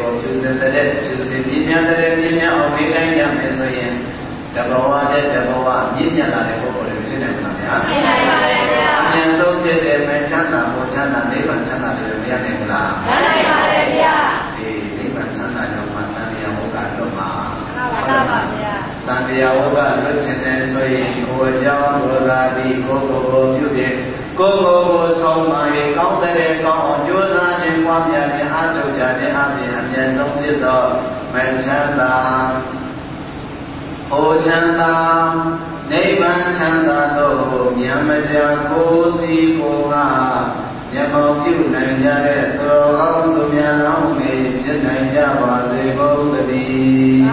ကိုကျူစတဲ့ကျူစပြင်းများတဲ့ပြင်းများအောင်ဝေးတိုင်းရမယ်ဆိုရင်တဘောဝနဲ့တဘောဝမြင့်မြတ်လာတဲ့ပုဂ္ဂိုလ်တွေဖြစ်နေမှာဗျာဖြစ်နိုင်ပါလေဗျာအမြတ်ဆုံးဖြစ်တဲ့မချမ်းသာဘုချမ်းသာနိဗ္ဗာန်ချမ်းသာတွေမရနိုင်ဘူးလားရနိုင်ပါလေဗျာဒီနိဗ္ဗာန်ချမ်းသာကြောင့်မှတန်တရားဝကလွတ်မှာမှန်ပါဗျာတန်တရားဝကလွတ်ခြင်းနဲ့ဆိုရင်ကိုယ်အကြောင်းကိုယ်သာဒီကိုယ်ကိုပြုတဲ့ကိုယ်ကိုဆုံးမရင်ကောင်းတဲ့ကောင်းအောင်ကြိုးစားခြင်းပွားများခြင်းအားထုတ်ကြခြင်းအပြင်အမြတ်ဆုံးဖြစ်သောမချမ်းသာဩချမ်းသာနိဗ္ဗာန်ချမ်းသာတို့မြတ်မကြာကိုယ်စီကိုယ်ကမျက်မှောက်ပြုနိုင်ကြတဲ့သူတော်ကောင်းသူများလောင်းနေဖြစ်နိုင်ကြပါစေကုန်သတည်း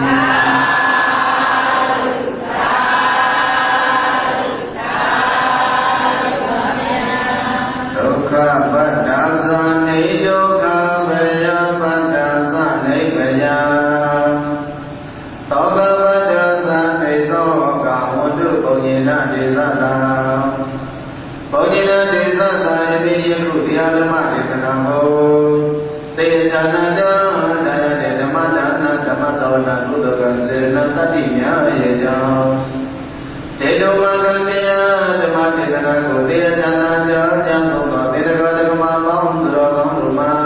ဒုက္ခပတ္တသနေဒုက္ခဝေယပတ္တသနေဝေယသောကပတ္တသနေသောကဝတ္တုပုံညေနဒေသတာပုံညေနဒေသတာယတိယခုတရားဓမ္မဒေသနာဟောတေဇာနာဇာဒါယတေဓမ္မဒါနဓမ္မသောနာကုသကစေနတတ္တိများရဲ့ကြောင့်တေတုမကတရားဓမ္မဒေသနာကိုတေဇာနာဇာကျမ်းဆုံးသောတေတ္တကဓမ္မပေါင်းသူတော်ကောင်းတို့မှာ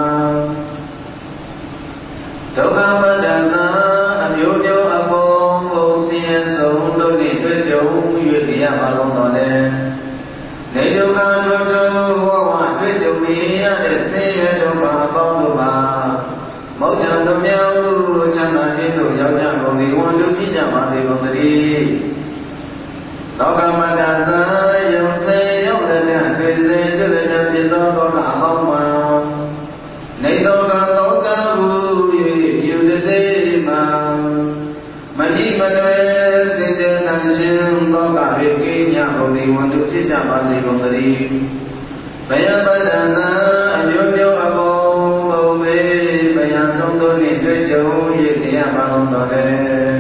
ဒုက္ခပတ္တသာအမျိုးမျိုးအပေါ်ဘုံစည်းဆုံးတို့နှင့်တွေ့ကြုံ၍တရားပါကုန်တော်လဲနေဒုက္ခတို့ဝဝတွေ့ကြုံရတဲ့ဆင်းရဲဒုက္ခအပေါင်းတို့မှာမောက္ခတို့မြောက်ချမ်းသာခြင်းတို့ရောက်ကြကုန်သည်ဝန်တို့ပြကြပါစေကုန်သတည်းလောကမတ္တသာယုံစေရောက်တဲ့တွေ့စေတွေ့တဲ့ဖြစ်သောလောကအပေါင်းမှာနေသောကသောကဟု၍ပြုတစေမှာမဏိမနွယ်စင်ကြယ်တန်ရှင်သောကရေကိညာကုန်သည်ဝန်တို့ဖြစ်ကြပါစေကုန်သတည်းဘယပတ္တသာအမျိုးမျိုးအပေါင်းဘုံမေဘယဆုံးတို့နှင့်တွေ့ကြုံ၍တရားပါကုန်တော်လဲ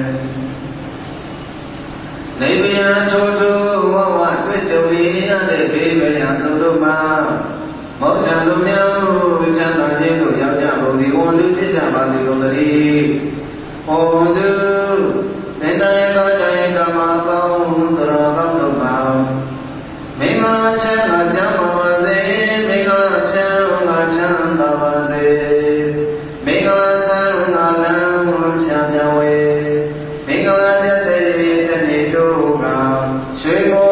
နေဗယထိုဝဝတွေ့ကြုံရတဲ့ဘေးဘယဆုံးတို့မှာမောက္ခတို့မြောက်ချမ်းသာခြင်းတို့ရောက်ကြကုန်သည်ဝန်တို့ဖြစ်ကြပါစေကုန်သတည်းဟောတုမေတ္တာယကတယကမပေါင်းသူတော်ကောင်းတို့မှာမင်္ဂလာချမ်းသာကြပါစေမင်္ဂလာချမ်းသာချမ်းသာပါစေမင်္ဂလာချမ်းသာလမ်းချမ်းသာဝေမင်္ဂလာတဲ့တနေ့တို့ကရွှေမော